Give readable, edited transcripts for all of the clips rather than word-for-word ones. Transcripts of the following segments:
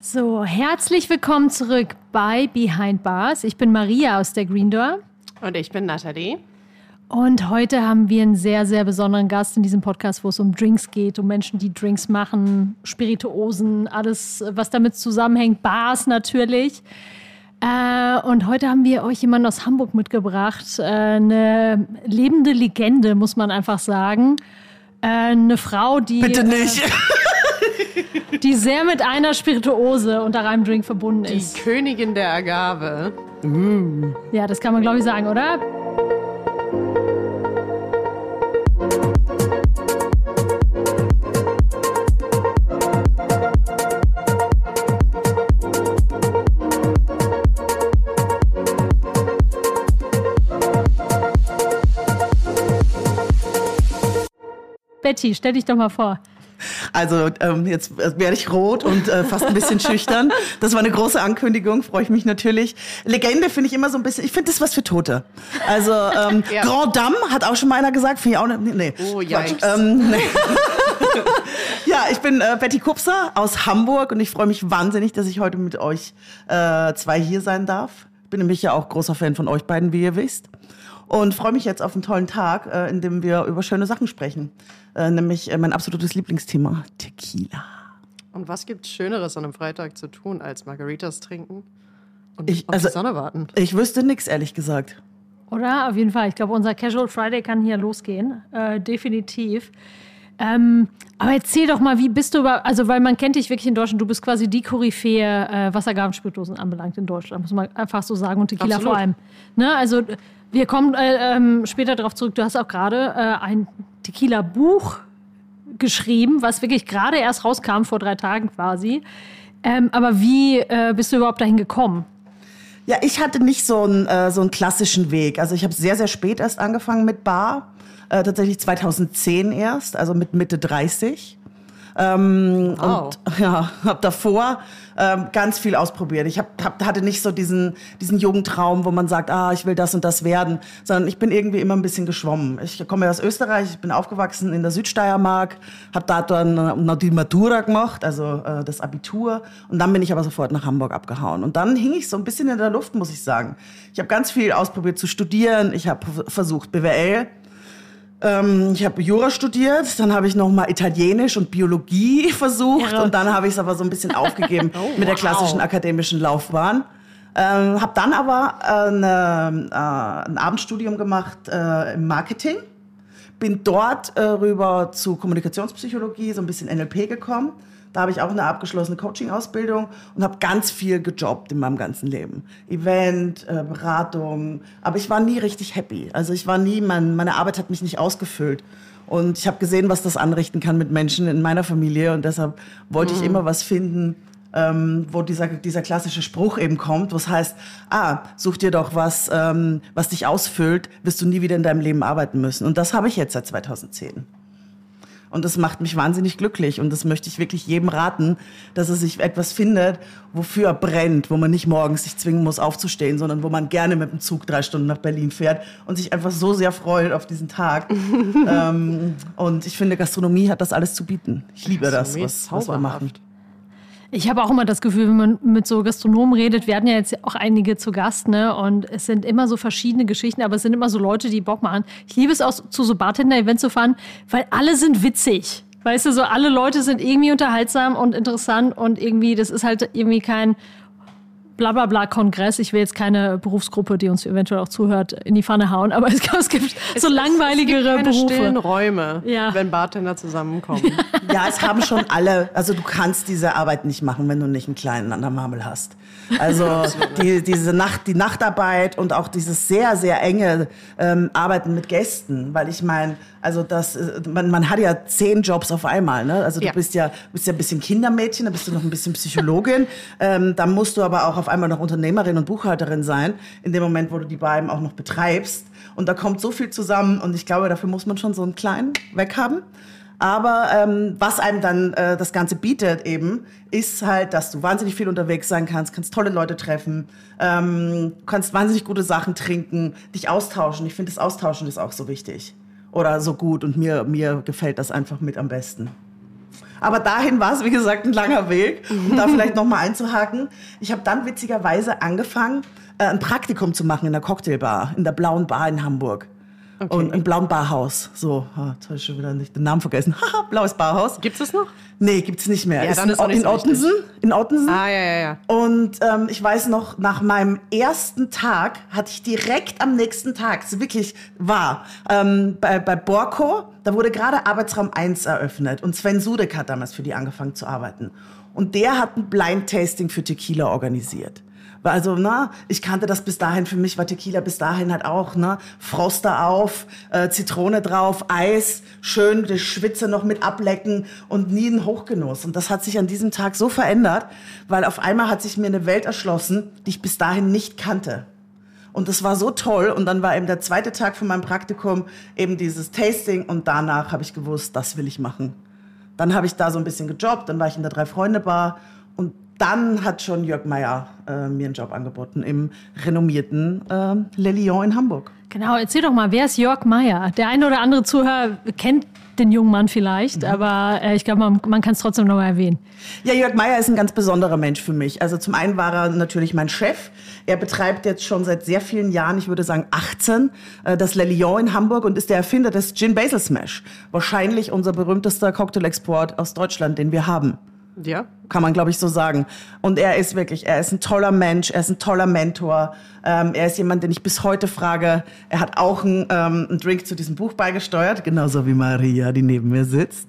So, herzlich willkommen zurück bei Behind Bars. Ich bin Maria aus der Green Door. Und ich bin Nathalie. Und heute haben wir einen sehr, sehr besonderen Gast in diesem Podcast, wo es um Drinks geht, um Menschen, die Drinks machen, Spirituosen, alles, was damit zusammenhängt, Bars natürlich. Und heute haben wir euch jemanden aus Hamburg mitgebracht, eine lebende Legende, muss man einfach sagen. Eine Frau, die... Bitte nicht! Die sehr mit einer Spirituose unter einem Drink verbunden ist. Die Königin der Agave. Ja, das kann man, glaube ich, sagen, oder? Betty, stell dich doch mal vor. Also jetzt werde ich rot und fast ein bisschen schüchtern. Das war eine große Ankündigung, freue ich mich natürlich. Legende finde ich immer so ein bisschen, ich finde das was für Tote. Also ja. Grand Dame hat auch schon mal einer gesagt, finde ich auch nee. Oh ja. Nee. Ja, ich bin Betty Kupser aus Hamburg und ich freue mich wahnsinnig, dass ich heute mit euch zwei hier sein darf. Ich bin nämlich ja auch großer Fan von euch beiden, wie ihr wisst. Und freue mich jetzt auf einen tollen Tag, in dem wir über schöne Sachen sprechen. Nämlich mein absolutes Lieblingsthema, Tequila. Und was gibt's Schöneres an einem Freitag zu tun, als Margaritas trinken und auf die Sonne warten? Ich wüsste nichts, ehrlich gesagt. Oder? Auf jeden Fall. Ich glaube, unser Casual Friday kann hier losgehen. Definitiv. Aber erzähl doch mal, wie bist du überhaupt, also weil man kennt dich wirklich in Deutschland, du bist quasi die Koryphäe, was Agavenspirituosen anbelangt in Deutschland, muss man einfach so sagen, und Tequila Absolut. vor allem. Ne? Also wir kommen später darauf zurück, du hast auch gerade ein Tequila-Buch geschrieben, was wirklich gerade erst rauskam, vor 3 Tagen quasi. Aber wie bist du überhaupt dahin gekommen? Ja, ich hatte nicht so einen klassischen Weg. Also ich habe sehr, sehr spät erst angefangen mit Bar. Tatsächlich 2010 erst, also mit Mitte 30. Wow. Und ja, habe davor ganz viel ausprobiert. Ich hatte nicht so diesen Jugendtraum, wo man sagt, ich will das und das werden, sondern ich bin irgendwie immer ein bisschen geschwommen. Ich komme ja aus Österreich, ich bin aufgewachsen in der Südsteiermark, habe da dann noch die Matura gemacht, also das Abitur, und dann bin ich aber sofort nach Hamburg abgehauen. Und dann hing ich so ein bisschen in der Luft, muss ich sagen. Ich habe ganz viel ausprobiert zu studieren, ich habe versucht BWL, ich habe Jura studiert, dann habe ich noch mal Italienisch und Biologie versucht und dann habe ich es aber so ein bisschen aufgegeben mit der klassischen akademischen Laufbahn. Habe dann aber ein Abendstudium gemacht im Marketing, bin dort rüber zu Kommunikationspsychologie, so ein bisschen NLP gekommen. Da habe ich auch eine abgeschlossene Coaching-Ausbildung und habe ganz viel gejobbt in meinem ganzen Leben. Event, Beratung, aber ich war nie richtig happy. Also ich war nie, meine Arbeit hat mich nicht ausgefüllt. Und ich habe gesehen, was das anrichten kann mit Menschen in meiner Familie. Und deshalb wollte ich immer was finden, wo dieser klassische Spruch eben kommt, was heißt, such dir doch was, was dich ausfüllt, wirst du nie wieder in deinem Leben arbeiten müssen. Und das habe ich jetzt seit 2010. Und das macht mich wahnsinnig glücklich. Und das möchte ich wirklich jedem raten, dass er sich etwas findet, wofür er brennt, wo man nicht morgens sich zwingen muss, aufzustehen, sondern wo man gerne mit dem Zug 3 Stunden nach Berlin fährt und sich einfach so sehr freut auf diesen Tag. Und ich finde, Gastronomie hat das alles zu bieten. Ich liebe das, was wir machen. Ich habe auch immer das Gefühl, wenn man mit so Gastronomen redet, wir hatten ja jetzt auch einige zu Gast, ne? Und es sind immer so verschiedene Geschichten, aber es sind immer so Leute, die Bock machen. Ich liebe es auch, zu so Bartender-Events zu fahren, weil alle sind witzig. Weißt du, so alle Leute sind irgendwie unterhaltsam und interessant und irgendwie, das ist halt irgendwie kein Blablabla-Kongress. Ich will jetzt keine Berufsgruppe, die uns eventuell auch zuhört, in die Pfanne hauen, aber es gibt so langweiligere es gibt keine Berufe. Stillen Räume, ja, wenn Bartender zusammenkommen. Ja, es haben schon alle, also du kannst diese Arbeit nicht machen, wenn du nicht einen kleinen an der Marmel hast. Also die Nachtarbeit und auch dieses sehr, sehr enge Arbeiten mit Gästen, weil ich meine, also man hat ja 10 Jobs auf einmal, ne? Also du bist ja ein bisschen Kindermädchen, da bist du noch ein bisschen Psychologin, dann musst du aber auch auf einmal noch Unternehmerin und Buchhalterin sein, in dem Moment, wo du die beiden auch noch betreibst. Und da kommt so viel zusammen und ich glaube, dafür muss man schon so einen kleinen weg haben. Aber was einem dann das Ganze bietet eben, ist halt, dass du wahnsinnig viel unterwegs sein kannst tolle Leute treffen, kannst wahnsinnig gute Sachen trinken, dich austauschen. Ich finde, das Austauschen ist auch so wichtig oder so gut und mir gefällt das einfach mit am besten. Aber dahin war es, wie gesagt, ein langer Weg, um da vielleicht nochmal einzuhaken. Ich habe dann witzigerweise angefangen, ein Praktikum zu machen in der Cocktailbar, in der Blauen Bar in Hamburg. Okay. Und im Blauen Barhaus. So, jetzt habe ich schon wieder nicht den Namen vergessen. Haha, Blaues Barhaus. Gibt's das noch? Nee, gibt's nicht mehr. Ja, dann ist auch nicht in Ottensen. In Ottensen. Ja. Und ich weiß noch, nach meinem ersten Tag hatte ich direkt am nächsten Tag, so wirklich war, bei Borco, da wurde gerade Arbeitsraum 1 eröffnet. Und Sven Sudek hat damals für die angefangen zu arbeiten. Und der hat ein Blind-Tasting für Tequila organisiert. Also, ich kannte das bis dahin, für mich war Tequila bis dahin halt auch, Froster auf, Zitrone drauf, Eis, schön die Schwitze noch mit ablecken und nie ein Hochgenuss. Und das hat sich an diesem Tag so verändert, weil auf einmal hat sich mir eine Welt erschlossen, die ich bis dahin nicht kannte. Und das war so toll. Und dann war eben der zweite Tag von meinem Praktikum eben dieses Tasting und danach habe ich gewusst, das will ich machen. Dann habe ich da so ein bisschen gejobbt, dann war ich in der Drei-Freunde-Bar und dann hat schon Jörg Meier mir einen Job angeboten im renommierten Le Lion in Hamburg. Genau, erzähl doch mal, wer ist Jörg Meier? Der eine oder andere Zuhörer kennt den jungen Mann vielleicht, aber ich glaube, man kann es trotzdem noch mal erwähnen. Ja, Jörg Meier ist ein ganz besonderer Mensch für mich. Also zum einen war er natürlich mein Chef. Er betreibt jetzt schon seit sehr vielen Jahren, ich würde sagen 18, das Le Lion in Hamburg und ist der Erfinder des Gin Basil Smash. Wahrscheinlich unser berühmtester Cocktailexport aus Deutschland, den wir haben. Ja. Kann man, glaube ich, so sagen. Und er ist ein toller Mensch, er ist ein toller Mentor. Er ist jemand, den ich bis heute frage. Er hat auch einen Drink zu diesem Buch beigesteuert, genauso wie Maria, die neben mir sitzt.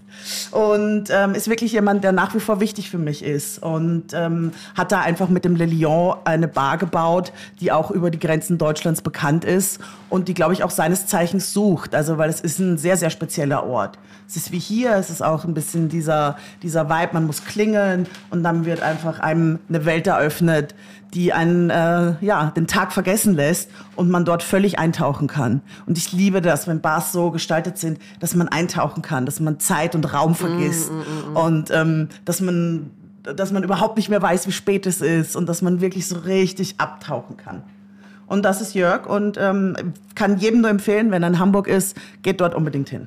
Und ist wirklich jemand, der nach wie vor wichtig für mich ist. Und hat da einfach mit dem Le Lion eine Bar gebaut, die auch über die Grenzen Deutschlands bekannt ist und die, glaube ich, auch seines Zeichens sucht. Also, weil es ist ein sehr, sehr spezieller Ort. Es ist wie hier, es ist auch ein bisschen dieser Vibe, man muss klingeln und dann wird einfach einem eine Welt eröffnet, die einen den Tag vergessen lässt und man dort völlig eintauchen kann. Und ich liebe das, wenn Bars so gestaltet sind, dass man eintauchen kann, dass man Zeit und Raum vergisst und dass man überhaupt nicht mehr weiß, wie spät es ist und dass man wirklich so richtig abtauchen kann. Und das ist Jörg und kann jedem nur empfehlen, wenn er in Hamburg ist, geht dort unbedingt hin.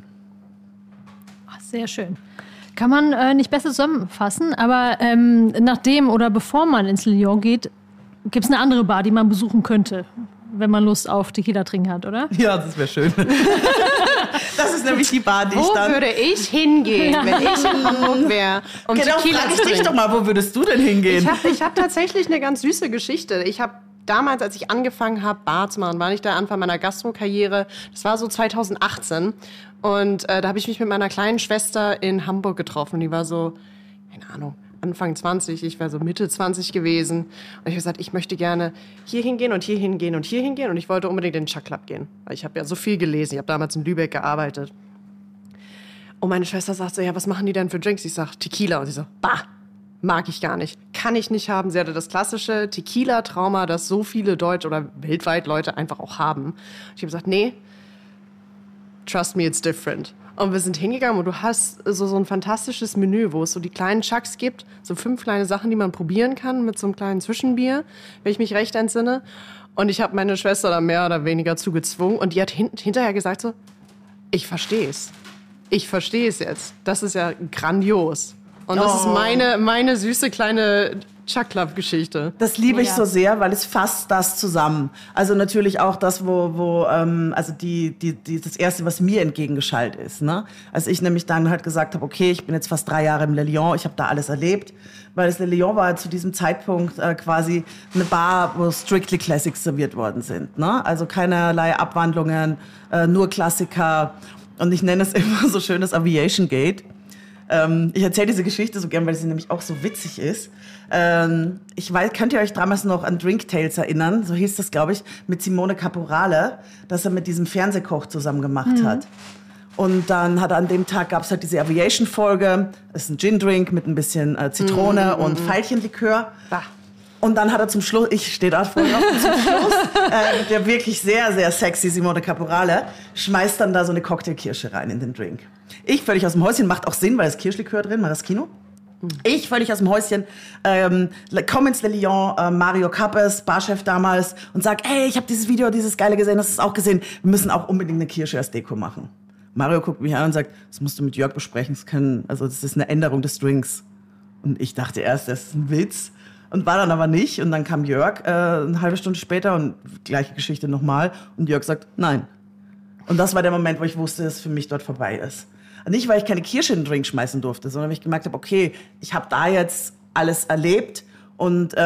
Sehr schön. Kann man nicht besser zusammenfassen, aber nachdem oder bevor man ins Le Lion geht, gibt es eine andere Bar, die man besuchen könnte, wenn man Lust auf Tequila trinken hat, oder? Ja, das wäre schön. Das ist nämlich die Bar, die Wo würde ich hingehen, wenn ich in Hamburg wäre, um Tequila zu trinken? Dich doch mal, wo würdest du denn hingehen? Ich hab tatsächlich eine ganz süße Geschichte. Ich habe damals, als ich angefangen habe, Bar zu machen, war nicht der Anfang meiner Gastro-Karriere. Das war so 2018. Und da habe ich mich mit meiner kleinen Schwester in Hamburg getroffen. Die war so, keine Ahnung, Anfang 20, ich war so Mitte 20 gewesen. Und ich habe gesagt, ich möchte gerne hier hingehen und hier hingehen und hier hingehen. Und ich wollte unbedingt in den Chuck Club gehen. Weil ich habe ja so viel gelesen. Ich habe damals in Lübeck gearbeitet. Und meine Schwester sagt so, ja, was machen die denn für Drinks? Ich sage, Tequila. Und sie so, bah, mag ich gar nicht. Kann ich nicht haben. Sie hatte das klassische Tequila-Trauma, das so viele Deutsche oder weltweit Leute einfach auch haben. Ich habe gesagt, nee, trust me, it's different. Und wir sind hingegangen und du hast so ein fantastisches Menü, wo es so die kleinen Chucks gibt, so 5 kleine Sachen, die man probieren kann mit so einem kleinen Zwischenbier, wenn ich mich recht entsinne. Und ich habe meine Schwester da mehr oder weniger zu gezwungen und die hat hinterher gesagt so, ich verstehe es. Ich verstehe es jetzt. Das ist ja grandios. Und das ist meine süße kleine Chuck Club-Geschichte. Das liebe ich so sehr, weil es fasst das zusammen. Also natürlich auch das, das Erste, was mir entgegengeschallt ist. Ne? Als ich nämlich dann halt gesagt habe, okay, ich bin jetzt fast 3 Jahre im Le Lion, ich habe da alles erlebt. Weil das Le Lion war zu diesem Zeitpunkt quasi eine Bar, wo Strictly Classics serviert worden sind. Ne? Also keinerlei Abwandlungen, nur Klassiker. Und ich nenne es immer so schön das Aviation Gate. Ich erzähle diese Geschichte so gern, weil sie nämlich auch so witzig ist. Könnt ihr euch damals noch an Drink Tales erinnern? So hieß das, glaube ich, mit Simone Caporale, dass er mit diesem Fernsehkoch zusammen gemacht hat. Und dann an dem Tag gab es halt diese Aviation-Folge. Das ist ein Gin-Drink mit ein bisschen Zitrone und Veilchenlikör. Und dann hat er zum Schluss, ich stehe da vorne noch, zum Schluss, der wirklich sehr, sehr sexy Simone Caporale, schmeißt dann da so eine Cocktailkirsche rein in den Drink. Ich völlig aus dem Häuschen, macht auch Sinn, weil das Kirschlikör drin, Maraschino. Ich völlig aus dem Häuschen, komm ins Le Lion, Mario Kappes, Barchef damals, und sag, ey, ich habe dieses Video, dieses Geile gesehen, hast du es auch gesehen? Wir müssen auch unbedingt eine Kirsche als Deko machen. Mario guckt mich an und sagt, das musst du mit Jörg besprechen, das ist eine Änderung des Drinks. Und ich dachte erst, das ist ein Witz. Und war dann aber nicht. Und dann kam Jörg eine halbe Stunde später und gleiche Geschichte nochmal. Und Jörg sagt, nein. Und das war der Moment, wo ich wusste, dass es für mich dort vorbei ist. Nicht, weil ich keine Kirsche in den Drink schmeißen durfte, sondern weil ich gemerkt habe, okay, ich habe da jetzt alles erlebt. Und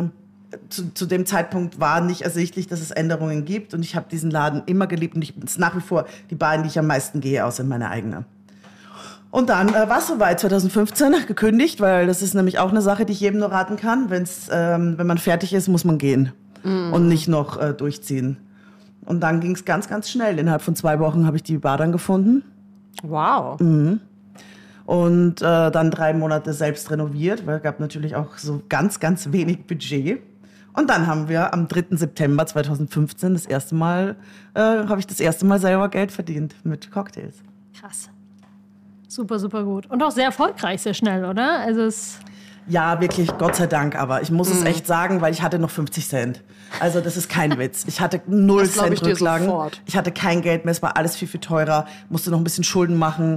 zu dem Zeitpunkt war nicht ersichtlich, dass es Änderungen gibt. Und ich habe diesen Laden immer geliebt. Und es ist nach wie vor die Bar, in die ich am meisten gehe, außer meine eigene. Und dann war es soweit, 2015 gekündigt, weil das ist nämlich auch eine Sache, die ich jedem nur raten kann. Wenn man fertig ist, muss man gehen und nicht noch durchziehen. Und dann ging es ganz, ganz schnell. Innerhalb von 2 Wochen habe ich die Bar dann gefunden. Wow. Und dann 3 Monate selbst renoviert, weil es gab natürlich auch so ganz, ganz wenig Budget. Und dann haben wir am 3. September 2015 habe ich das erste Mal selber Geld verdient mit Cocktails. Krass. Super, super gut. Und auch sehr erfolgreich, sehr schnell, oder? Ja, wirklich, Gott sei Dank. Aber ich muss es echt sagen, weil ich hatte noch 50 Cent. Also das ist kein Witz. Ich hatte 0 Cent Rücklagen. Ich hatte kein Geld mehr. Es war alles viel, viel teurer. Musste noch ein bisschen Schulden machen.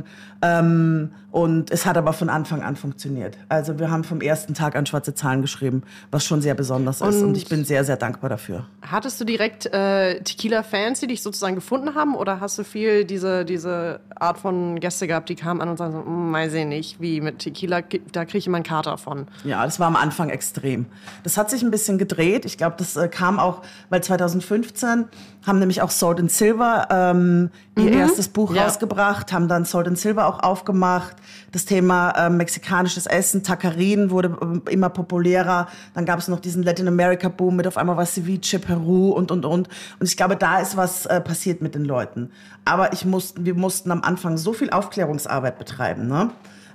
Und es hat aber von Anfang an funktioniert. Also wir haben vom ersten Tag an schwarze Zahlen geschrieben, was schon sehr besonders ist. Und ich bin sehr, sehr dankbar dafür. Hattest du direkt Tequila-Fans, die dich sozusagen gefunden haben? Oder hast du viel diese Art von Gäste gehabt, die kamen an und sagen so, weiß ich nicht, wie mit Tequila, da kriege ich immer einen Kater von? Ja, das war am Anfang extrem. Das hat sich ein bisschen gedreht. Ich glaube, das kam auch, weil 2015 haben nämlich auch Salt and Silver ihr erstes Buch rausgebracht, haben dann Salt and Silver auch aufgemacht. Das Thema mexikanisches Essen, Tacarin wurde immer populärer. Dann gab es noch diesen Latin America Boom mit auf einmal was Ceviche, Peru und. Und ich glaube, da ist was passiert mit den Leuten. Aber wir mussten am Anfang so viel Aufklärungsarbeit betreiben, ne?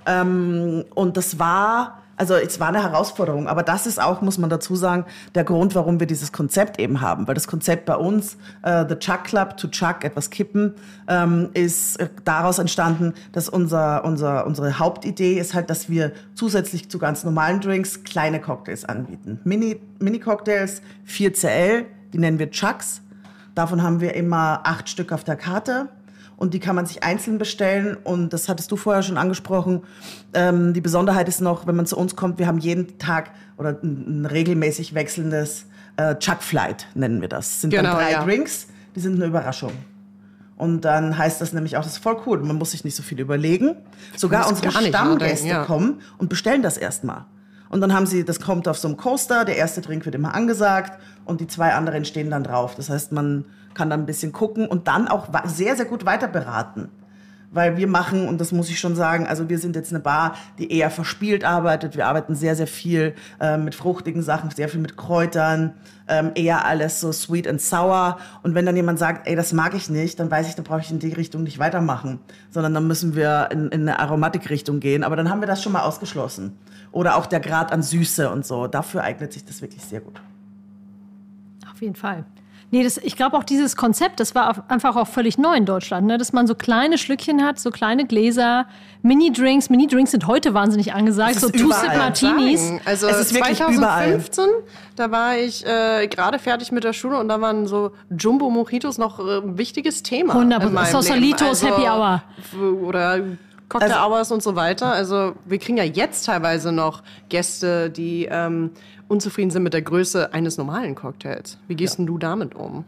Und es war eine Herausforderung, aber das ist auch, muss man dazu sagen, der Grund, warum wir dieses Konzept eben haben. Weil das Konzept bei uns, The Chug Club, to Chug, etwas kippen, ist daraus entstanden, dass unsere Hauptidee ist halt, dass wir zusätzlich zu ganz normalen Drinks kleine Cocktails anbieten. Mini-Cocktails, 4CL, die nennen wir Chugs. Davon haben wir immer 8 Stück auf der Karte. Und die kann man sich einzeln bestellen. Und das hattest du vorher schon angesprochen. Die Besonderheit ist noch, wenn man zu uns kommt, wir haben jeden Tag oder ein regelmäßig wechselndes Chug Flight, nennen wir das. Das sind dann 3 Drinks, die sind eine Überraschung. Und dann heißt das nämlich auch, das ist voll cool. Man muss sich nicht so viel überlegen. Sogar unsere Stammgäste kommen und bestellen das erstmal. Und dann das kommt auf so einem Coaster, der erste Drink wird immer angesagt und die 2 anderen stehen dann drauf. Das heißt, man kann dann ein bisschen gucken und dann auch sehr, sehr gut weiter beraten. Weil wir machen, und das muss ich schon sagen, also wir sind jetzt eine Bar, die eher verspielt arbeitet. Wir arbeiten sehr, sehr viel mit fruchtigen Sachen, sehr viel mit Kräutern, eher alles so sweet and sour. Und wenn dann jemand sagt, ey, das mag ich nicht, dann weiß ich, da brauche ich in die Richtung nicht weitermachen. Sondern dann müssen wir in eine Aromatikrichtung gehen. Aber dann haben wir das schon mal ausgeschlossen. Oder auch der Grad an Süße und so. Dafür eignet sich das wirklich sehr gut. Auf jeden Fall. Nee, ich glaube auch dieses Konzept, das war einfach auch völlig neu in Deutschland, ne? Dass man so kleine Schlückchen hat, so kleine Gläser, Mini-Drinks. Mini-Drinks sind heute wahnsinnig angesagt, so Two-Sip Martinis. Also es ist wirklich 2015, da war ich gerade fertig mit der Schule und da waren so Jumbo-Mojitos noch ein wichtiges Thema. 100%. Sausalitos, Happy Hour. Oder Cocktail Hours und so weiter. Also wir kriegen ja jetzt teilweise noch Gäste, die unzufrieden sind mit der Größe eines normalen Cocktails. Wie gehst denn du damit um?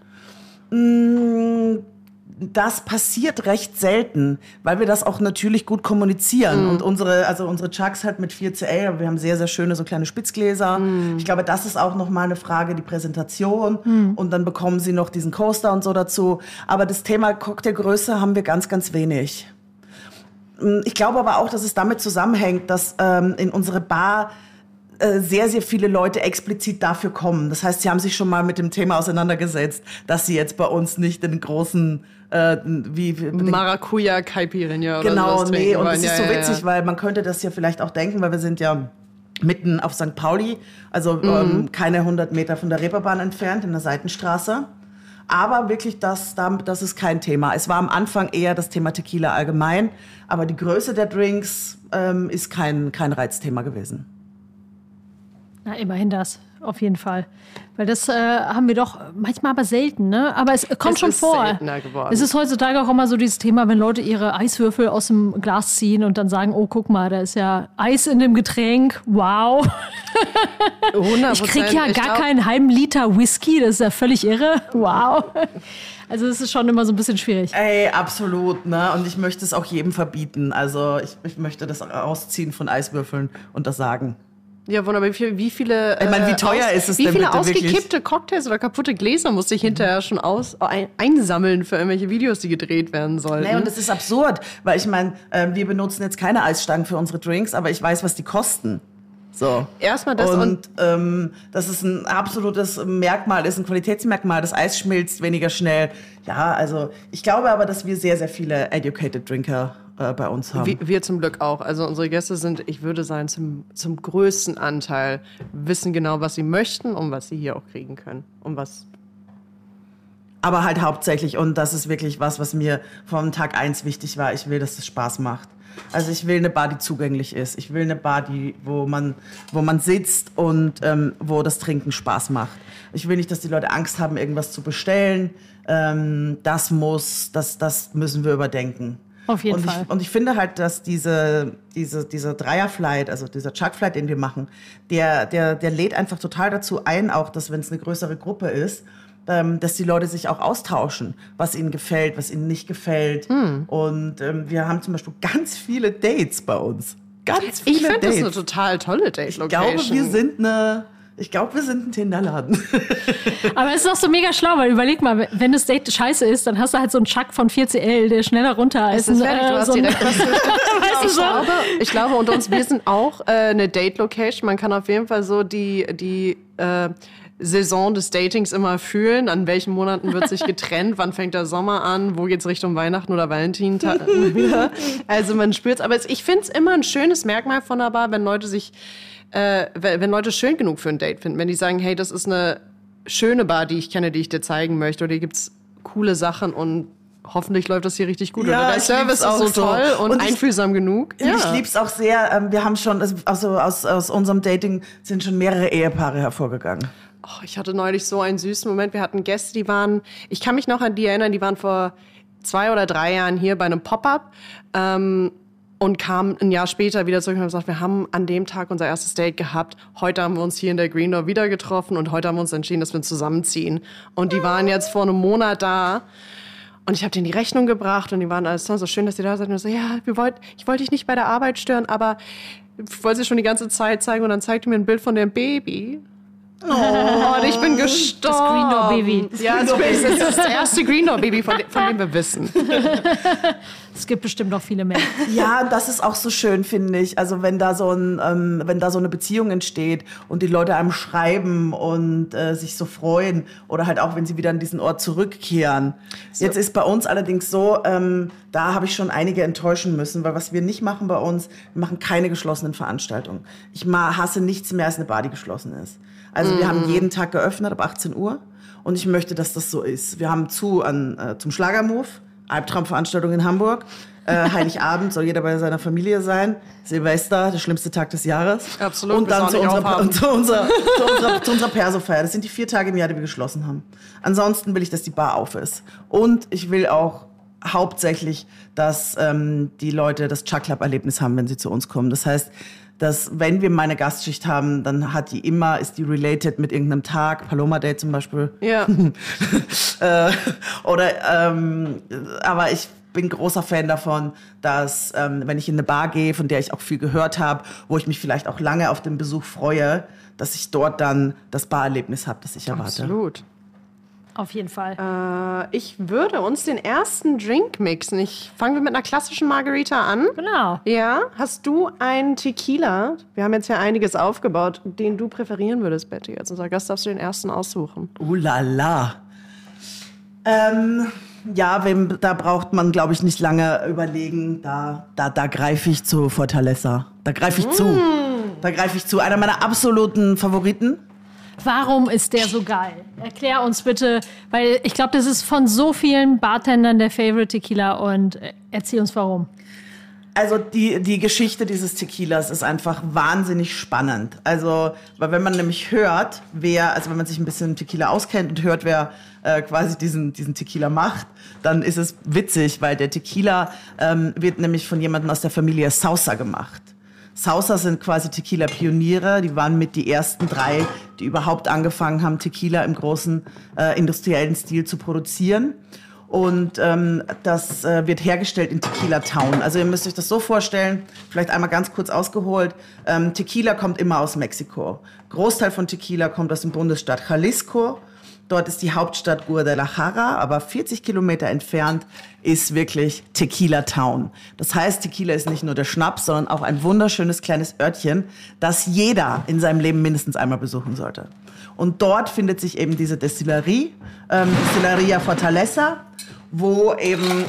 Das passiert recht selten, weil wir das auch natürlich gut kommunizieren. Und unsere Chugs halt mit 4CL, wir haben sehr, sehr schöne so kleine Spitzgläser. Ich glaube, das ist auch nochmal eine Frage, die Präsentation. Und dann bekommen sie noch diesen Coaster und so dazu. Aber das Thema Cocktailgröße haben wir ganz, ganz wenig. Ich glaube aber auch, dass es damit zusammenhängt, dass in unsere Bar sehr, sehr viele Leute explizit dafür kommen. Das heißt, sie haben sich schon mal mit dem Thema auseinandergesetzt, dass sie jetzt bei uns nicht den großen Maracuja Caipirinha oder genau, sowas nee, und wollen. das ist so witzig, weil man könnte das ja vielleicht auch denken, weil wir sind ja mitten auf St. Pauli, also keine 100 Meter von der Reeperbahn entfernt, in der Seitenstraße. Aber wirklich, das ist kein Thema. Es war am Anfang eher das Thema Tequila allgemein, aber die Größe der Drinks ist kein Reizthema gewesen. Na, immerhin das. Auf jeden Fall. Weil das haben wir doch manchmal aber selten, ne? Aber es kommt schon vor. Es ist seltener geworden. Es ist heutzutage auch immer so dieses Thema, wenn Leute ihre Eiswürfel aus dem Glas ziehen und dann sagen, oh, guck mal, da ist ja Eis in dem Getränk. Wow. 100%. Ich krieg ja gar keinen halben Liter Whisky. Das ist ja völlig irre. Wow. Also es ist schon immer so ein bisschen schwierig. Ey, absolut, ne? Und ich möchte es auch jedem verbieten. Also ich möchte das rausziehen von Eiswürfeln und das sagen. Ja, wunderbar. Wie viele ich meine, wie teuer ist es wie denn viele bitte ausgekippte wirklich? Cocktails oder kaputte Gläser musste ich hinterher schon einsammeln für irgendwelche Videos, die gedreht werden sollten? Nee, und das ist absurd, weil ich meine, wir benutzen jetzt keine Eisstangen für unsere Drinks, aber ich weiß, was die kosten. So. Erstmal das und das ist ein absolutes Merkmal, ist ein Qualitätsmerkmal. Das Eis schmilzt weniger schnell. Ja, also ich glaube aber, dass wir sehr, sehr viele educated Drinker bei uns haben. Wir zum Glück auch. Also unsere Gäste sind, ich würde sagen, zum größten Anteil wissen genau, was sie möchten und was sie hier auch kriegen können. Und was. Aber halt hauptsächlich, und das ist wirklich was mir von Tag 1 wichtig war, ich will, dass es Spaß macht. Also ich will eine Bar, die zugänglich ist. Ich will eine Bar, wo man sitzt und wo das Trinken Spaß macht. Ich will nicht, dass die Leute Angst haben, irgendwas zu bestellen. Das müssen wir überdenken. Auf jeden Fall. Und ich finde halt, dass dieser Dreierflight, also dieser Chug-Flight, den wir machen, der lädt einfach total dazu ein, auch dass, wenn es eine größere Gruppe ist, dass die Leute sich auch austauschen, was ihnen gefällt, was ihnen nicht gefällt. Und wir haben zum Beispiel ganz viele Dates bei uns. Ganz viele Dates. Ich finde das eine total tolle Date-Location. Ich glaube, wir sind ein Tinderladen. Aber es ist auch so mega schlau, weil überleg mal, wenn das Date scheiße ist, dann hast du halt so einen Chuck von 4CL, der schneller runter ist. Du hast direkt was ich glaube, unter uns, wir sind auch eine Date-Location. Man kann auf jeden Fall so die Saison des Datings immer fühlen. An welchen Monaten wird sich getrennt? Wann fängt der Sommer an? Wo geht's Richtung Weihnachten oder Valentinstag wieder? Also man spürt's. Aber ich finde es immer ein schönes Merkmal von einer Bar, wenn Leute schön genug für ein Date finden. Wenn die sagen, hey, das ist eine schöne Bar, die ich kenne, die ich dir zeigen möchte. Oder hier gibt's coole Sachen und hoffentlich läuft das hier richtig gut. Ja, oder der Service ist so toll und einfühlsam genug. Ja. Ich lieb's auch sehr. Wir haben schon, also aus unserem Dating sind schon mehrere Ehepaare hervorgegangen. Oh, ich hatte neulich so einen süßen Moment. Wir hatten Gäste, ich kann mich noch an die erinnern, die waren vor 2 oder 3 Jahren hier bei einem Pop-Up und kamen ein Jahr später wieder zurück und haben gesagt, wir haben an dem Tag unser erstes Date gehabt. Heute haben wir uns hier in der Green Door wieder getroffen und heute haben wir uns entschieden, dass wir uns zusammenziehen. Und die waren jetzt vor einem Monat da. Und ich habe denen die Rechnung gebracht und die waren alles so schön, dass die da sind. Und so, ja, ich wollte dich nicht bei der Arbeit stören, aber ich wollte sie schon die ganze Zeit zeigen. Und dann zeigte mir ein Bild von dem Baby. Oh, und ich bin gestorben. Das Green Door Baby. Ja, das ist das erste Green Door Baby, von dem wir wissen. Es gibt bestimmt noch viele mehr. Ja, das ist auch so schön, finde ich. Also wenn da so eine Beziehung entsteht und die Leute einem schreiben und sich so freuen oder halt auch, wenn sie wieder an diesen Ort zurückkehren. So. Jetzt ist bei uns allerdings so, da habe ich schon einige enttäuschen müssen, weil was wir nicht machen bei uns, wir machen keine geschlossenen Veranstaltungen. Ich hasse nichts mehr als eine Bar, die geschlossen ist. Also wir haben jeden Tag geöffnet ab 18 Uhr und ich möchte, dass das so ist. Wir haben zum Schlagermove, Albtraumveranstaltung in Hamburg. Heiligabend soll jeder bei seiner Familie sein. Silvester, der schlimmste Tag des Jahres. Absolut. Und dann zu unserer Perso-Feier. Das sind die 4 Tage im Jahr, die wir geschlossen haben. Ansonsten will ich, dass die Bar auf ist. Und ich will auch hauptsächlich, dass die Leute das Chug Club Erlebnis haben, wenn sie zu uns kommen. Das heißt, dass wenn wir meine Gastschicht haben, dann ist die related mit irgendeinem Tag, Paloma Day zum Beispiel. Ja. Aber ich bin großer Fan davon, dass wenn ich in eine Bar gehe, von der ich auch viel gehört habe, wo ich mich vielleicht auch lange auf den Besuch freue, dass ich dort dann das Barerlebnis habe, das ich erwarte. Absolut. Auf jeden Fall. Ich würde uns den ersten Drink mixen. Fangen wir mit einer klassischen Margarita an. Genau. Ja, hast du einen Tequila? Wir haben jetzt ja einiges aufgebaut, den du präferieren würdest, Betty. Als unser Gast darfst du den ersten aussuchen. La la. Ja, da braucht man, glaube ich, nicht lange überlegen. Da greife ich zu Fortaleza. Da greife ich zu. Da greife ich zu. Einer meiner absoluten Favoriten. Warum ist der so geil? Erklär uns bitte, weil ich glaube, das ist von so vielen Bartendern der Favorite Tequila und erzähl uns warum. Also die Geschichte dieses Tequilas ist einfach wahnsinnig spannend. Also, weil wenn man nämlich hört, wenn man sich ein bisschen Tequila auskennt und hört, wer quasi diesen Tequila macht, dann ist es witzig, weil der Tequila wird nämlich von jemandem aus der Familie Sausa gemacht. Sausa sind quasi Tequila-Pioniere, die waren mit die ersten 3, die überhaupt angefangen haben, Tequila im großen industriellen Stil zu produzieren. Und das wird hergestellt in Tequila Town. Also ihr müsst euch das so vorstellen, vielleicht einmal ganz kurz ausgeholt. Tequila kommt immer aus Mexiko. Großteil von Tequila kommt aus dem Bundesstaat Jalisco. Dort ist die Hauptstadt Guadalajara, aber 40 Kilometer entfernt ist wirklich Tequila Town. Das heißt, Tequila ist nicht nur der Schnaps, sondern auch ein wunderschönes kleines Örtchen, das jeder in seinem Leben mindestens einmal besuchen sollte. Und dort findet sich eben diese Destillerie, Destilleria Fortaleza, wo eben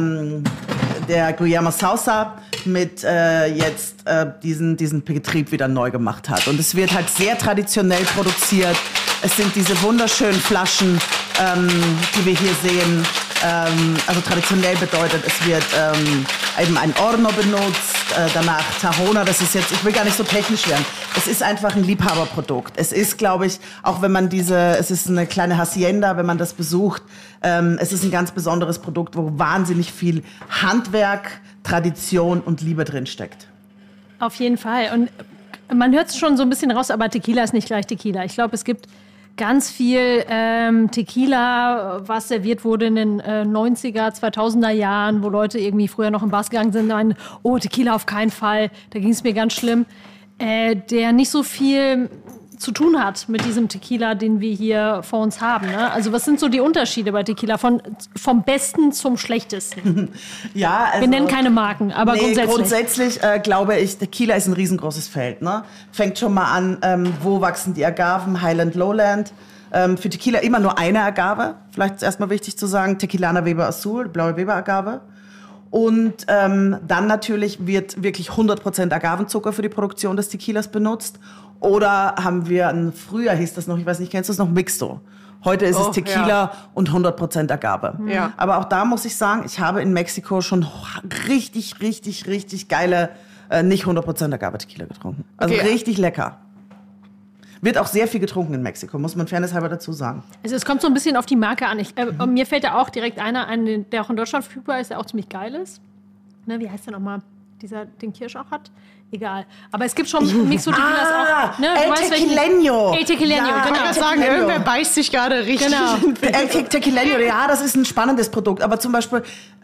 der Guillermo Sausa mit jetzt diesen Betrieb wieder neu gemacht hat. Und es wird halt sehr traditionell produziert. Es sind diese wunderschönen Flaschen, die wir hier sehen. Also traditionell bedeutet, es wird eben ein Horno benutzt, danach Tahona. Das ist jetzt, ich will gar nicht so technisch werden. Es ist einfach ein Liebhaberprodukt. Es ist, glaube ich, auch wenn man es ist eine kleine Hacienda, wenn man das besucht. Es ist ein ganz besonderes Produkt, wo wahnsinnig viel Handwerk, Tradition und Liebe drin steckt. Auf jeden Fall. Und man hört es schon so ein bisschen raus, aber Tequila ist nicht gleich Tequila. Ich glaube, es gibt ganz viel Tequila, was serviert wurde in den 90er, 2000er Jahren, wo Leute irgendwie früher noch in Bars gegangen sind und meinen, oh, Tequila auf keinen Fall, da ging es mir ganz schlimm. Der nicht so viel zu tun hat mit diesem Tequila, den wir hier vor uns haben. Ne? Also was sind so die Unterschiede bei Tequila vom Besten zum Schlechtesten? Ja, also, wir nennen keine Marken, aber grundsätzlich glaube ich, Tequila ist ein riesengroßes Feld. Ne? Fängt schon mal an, wo wachsen die Agaven, Highland, Lowland. Für Tequila immer nur eine Agave. Vielleicht ist erstmal wichtig zu sagen, Tequilana Weber Azul, blaue Weber-Agave. Und dann natürlich wird wirklich 100% Agavenzucker für die Produktion des Tequilas benutzt. Oder haben wir, früher hieß das noch, ich weiß nicht, kennst du es noch, Mixto. Heute ist es Tequila und 100% Agave. Ja. Aber auch da muss ich sagen, ich habe in Mexiko schon richtig geile, nicht 100% Agave-Tequila getrunken. Also richtig lecker. Wird auch sehr viel getrunken in Mexiko, muss man fairnesshalber dazu sagen. Also es kommt so ein bisschen auf die Marke an. Mir fällt da auch direkt einer ein, der auch in Deutschland verfügbar ist, der auch ziemlich geil ist. Ne, wie heißt der nochmal? Den Kirsch auch hat? Egal. Aber es gibt schon Mixo-Tequilas auch. Ne? El Tequileño. El Tequileño, genau. Ich kann sagen, irgendwer beißt sich gerade richtig. Genau. El Tequileño, ja, das ist ein spannendes Produkt. Aber zum Beispiel,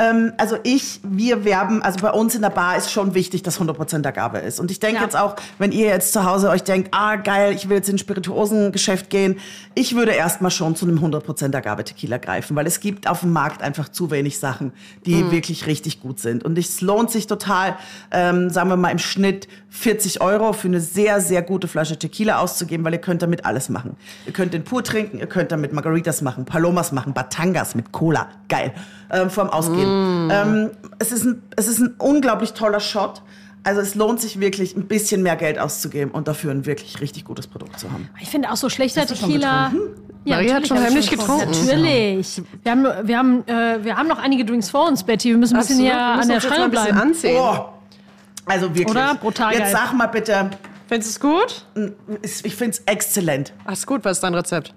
wir werben, also bei uns in der Bar ist schon wichtig, dass 100% Agave ist. Und ich denke jetzt auch, wenn ihr jetzt zu Hause euch denkt, geil, ich will jetzt in ein Spirituosengeschäft gehen, ich würde erstmal schon zu einem 100% Agave-Tequila greifen, weil es gibt auf dem Markt einfach zu wenig Sachen, die wirklich richtig gut sind. Und es lohnt sich total, sagen wir mal im Schnitt 40 € für eine sehr, sehr gute Flasche Tequila auszugeben, weil ihr könnt damit alles machen. Ihr könnt den pur trinken, ihr könnt damit Margaritas machen, Palomas machen, Batangas mit Cola. Geil. Vorm Ausgehen. Es ist ein unglaublich toller Shot. Also es lohnt sich wirklich, ein bisschen mehr Geld auszugeben und dafür ein wirklich richtig gutes Produkt zu haben. Ich finde auch so schlechter Tequila. Ja, Maria hat schon heimlich getrunken. Natürlich. Wir haben noch einige Drinks vor uns, Betty. Wir müssen ein bisschen hier an der Stange bleiben. Anziehen. Oh, also wirklich. Oder? Brutal Jetzt geil. sag mal bitte. Findest du es gut? Ich finde es exzellent. Ach, ist gut. Was ist dein Rezept?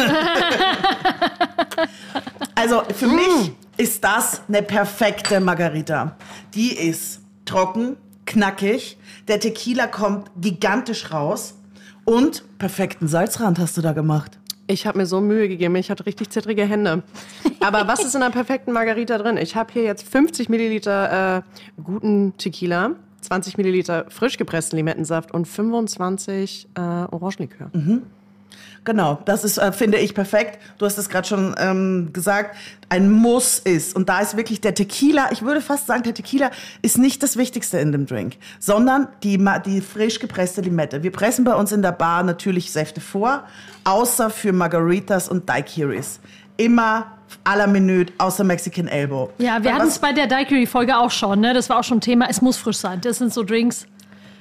Also für mich ist das eine perfekte Margarita. Die ist trocken, knackig. Der Tequila kommt gigantisch raus. Und perfekten Salzrand hast du da gemacht. Ich habe mir so Mühe gegeben. Ich hatte richtig zittrige Hände. Aber was ist in einer perfekten Margarita drin? Ich habe hier jetzt 50 Milliliter guten Tequila, 20 Milliliter frisch gepressten Limettensaft und 25 Orangenlikör. Genau, das ist, finde ich, perfekt. Du hast es gerade schon gesagt, ein Muss ist. Und da ist wirklich der Tequila, ich würde fast sagen, der Tequila ist nicht das Wichtigste in dem Drink, sondern die frisch gepresste Limette. Wir pressen bei uns in der Bar natürlich Säfte vor, außer für Margaritas und Daiquiris. Immer à la Minute, außer Mexican Elbow. Ja, wir hatten es bei der Daiquiri-Folge auch schon. Ne? Das war auch schon Thema. Es muss frisch sein. Das sind so Drinks.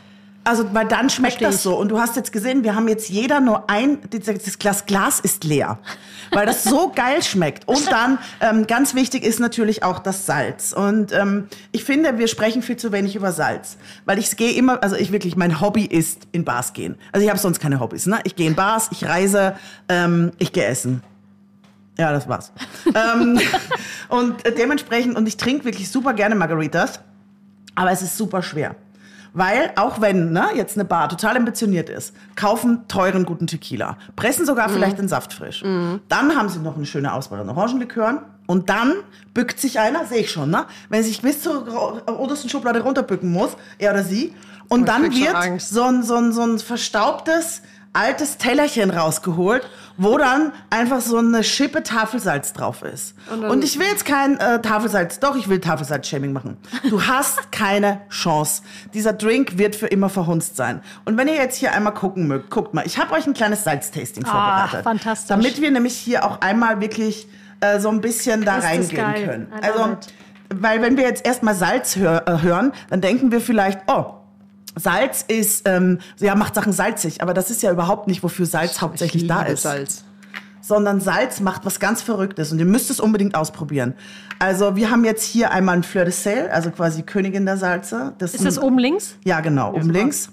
Also, weil dann schmeckt Versteh das ich. so. Und du hast jetzt gesehen, wir haben jetzt jeder nur das Glas ist leer. Weil das so geil schmeckt. Und dann, ganz wichtig ist natürlich auch das Salz. Und ich finde, wir sprechen viel zu wenig über Salz. Weil ich gehe immer, also ich wirklich, mein Hobby ist in Bars gehen. Also ich habe sonst keine Hobbys, ne? Ich gehe in Bars, ich reise, ich gehe essen. Ja, das war's. Und dementsprechend, und ich trinke wirklich super gerne Margaritas, aber es ist super schwer. Weil, auch wenn jetzt eine Bar total ambitioniert ist, kaufen teuren, guten Tequila, pressen sogar vielleicht den Saft frisch. Dann haben sie noch eine schöne Auswahl an Orangenlikören und dann bückt sich einer, sehe ich schon, wenn er sich bis zur obersten Schublade runterbücken muss, er oder sie, und dann wird so ein verstaubtes, altes Tellerchen rausgeholt, wo dann einfach so eine Schippe Tafelsalz drauf ist. Und ich will jetzt kein Tafelsalz, doch, ich will Tafelsalz-Shaming machen. Du hast keine Chance. Dieser Drink wird für immer verhunzt sein. Und wenn ihr jetzt hier einmal gucken mögt, guckt mal, ich habe euch ein kleines Salztasting vorbereitet. Fantastisch. Damit wir nämlich hier auch einmal wirklich so ein bisschen da reingehen können. Also, weil wenn wir jetzt erstmal Salz hören, dann denken wir vielleicht, oh, Salz ist, macht Sachen salzig, aber das ist ja überhaupt nicht, wofür Salz hauptsächlich da ist. Salz. Sondern Salz macht was ganz Verrücktes und ihr müsst es unbedingt ausprobieren. Also wir haben jetzt hier einmal ein Fleur de Sel, also quasi Königin der Salze. Ist das oben links? Ja, genau, oben links.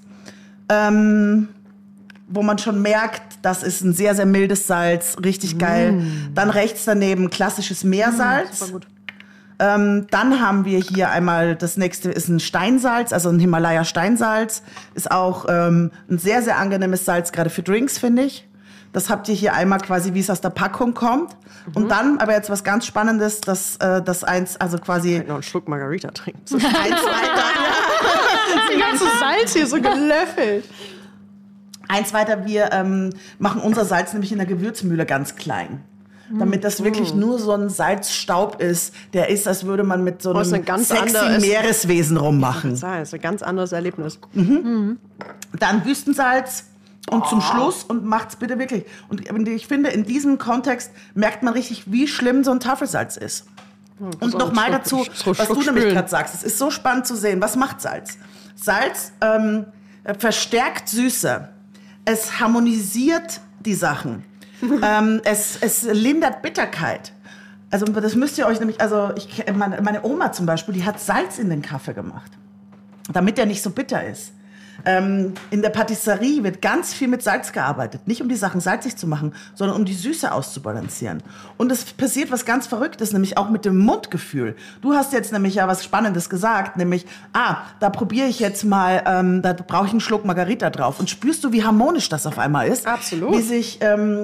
Wo man schon merkt, das ist ein sehr, sehr mildes Salz, richtig geil. Dann rechts daneben klassisches Meersalz. Super gut. Dann haben wir hier einmal, das nächste ist ein Steinsalz, also ein Himalaya-Steinsalz. Ist auch ein sehr, sehr angenehmes Salz, gerade für Drinks, finde ich. Das habt ihr hier einmal quasi, wie es aus der Packung kommt. Und dann aber jetzt was ganz Spannendes, das eins, also quasi... Noch einen Schluck Margarita trinken. eins weiter, Die ganze Salz hier so gelöffelt. eins weiter, wir machen unser Salz nämlich in der Gewürzmühle ganz klein. Damit das wirklich nur so ein Salzstaub ist, der ist, als würde man mit so einem sexy Meereswesen rummachen. Das ist ein ganz anderes Erlebnis. Dann Wüstensalz und zum Schluss, und macht's bitte wirklich. Und ich finde, in diesem Kontext merkt man richtig, wie schlimm so ein Tafelsalz ist. Und nochmal dazu, was du nämlich gerade sagst, es ist so spannend zu sehen, was macht Salz? Salz verstärkt Süße. Es harmonisiert die Sachen. Es lindert Bitterkeit. Also das müsst ihr euch nämlich, also meine Oma zum Beispiel, die hat Salz in den Kaffee gemacht, damit der nicht so bitter ist. In der Patisserie wird ganz viel mit Salz gearbeitet. Nicht um die Sachen salzig zu machen, sondern um die Süße auszubalancieren. Und es passiert was ganz Verrücktes, nämlich auch mit dem Mundgefühl. Du hast jetzt nämlich ja was Spannendes gesagt, nämlich, da probiere ich jetzt mal, da brauche ich einen Schluck Margarita drauf. Und spürst du, wie harmonisch das auf einmal ist? Absolut. Wie sich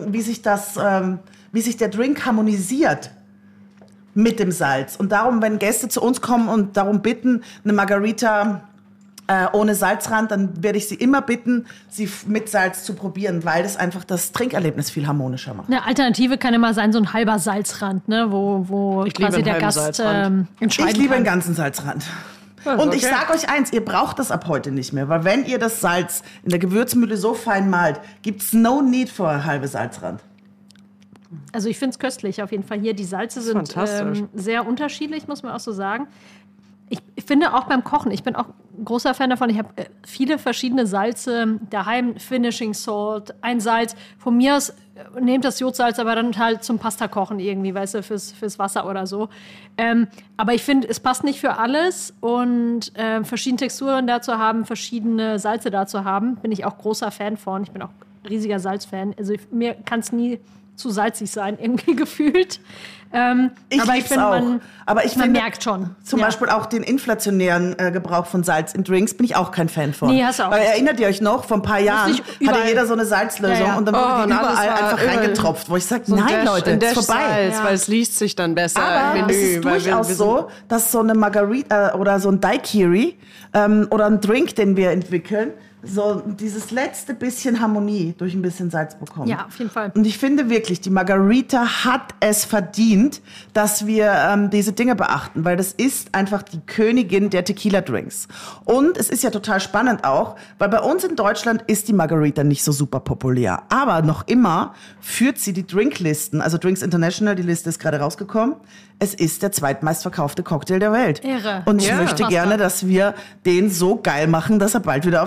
der Drink harmonisiert mit dem Salz. Und darum, wenn Gäste zu uns kommen und darum bitten, eine Margarita ohne Salzrand, dann werde ich sie immer bitten, sie mit Salz zu probieren, weil das einfach das Trinkerlebnis viel harmonischer macht. Eine Alternative kann immer sein, so ein halber Salzrand, ne, wo quasi der Gast entscheiden Ich liebe kann. einen ganzen Salzrand. Und ich sage euch eins, ihr braucht das ab heute nicht mehr, weil wenn ihr das Salz in der Gewürzmühle so fein malt, gibt's no need for eine halbe Salzrand. Also ich finde es köstlich auf jeden Fall hier. Die Salze sind sehr unterschiedlich, muss man auch so sagen. Ich finde auch beim Kochen, ich bin auch ein großer Fan davon, ich habe viele verschiedene Salze daheim, Finishing Salt, ein Salz. Von mir aus nehmt das Jodsalz, aber dann halt zum Pasta-Kochen irgendwie, weißt du, fürs Wasser oder so. Aber ich finde, es passt nicht für alles und verschiedene Texturen da zu haben, verschiedene Salze da zu haben, bin ich auch großer Fan von. Ich bin auch riesiger Salzfan. Also mir kann es nie zu salzig sein, irgendwie gefühlt. Aber ich finde, man merkt schon. Zum Beispiel auch den inflationären Gebrauch von Salz in Drinks bin ich auch kein Fan von. Nee, hast du auch. Weil erinnert ihr euch noch, vor ein paar Jahren hatte jeder so eine Salzlösung und dann wurde die überall einfach reingetropft, wo ich sage, so nein Leute, ist vorbei. Salz, weil es liest sich dann besser aber im Menü. Es ist durchaus so, dass so eine Margarita oder so ein Daiquiri oder ein Drink, den wir entwickeln, so dieses letzte bisschen Harmonie durch ein bisschen Salz bekommen. Ja, auf jeden Fall. Und ich finde wirklich, die Margarita hat es verdient, dass wir diese Dinge beachten, weil das ist einfach die Königin der Tequila-Drinks. Und es ist ja total spannend auch, weil bei uns in Deutschland ist die Margarita nicht so super populär. Aber noch immer führt sie die Drinklisten, also Drinks International, die Liste ist gerade rausgekommen. Es ist der zweitmeistverkaufte Cocktail der Welt. Irre. Und ich möchte gerne, dass wir den so geil machen, dass er bald wieder auf der Nummer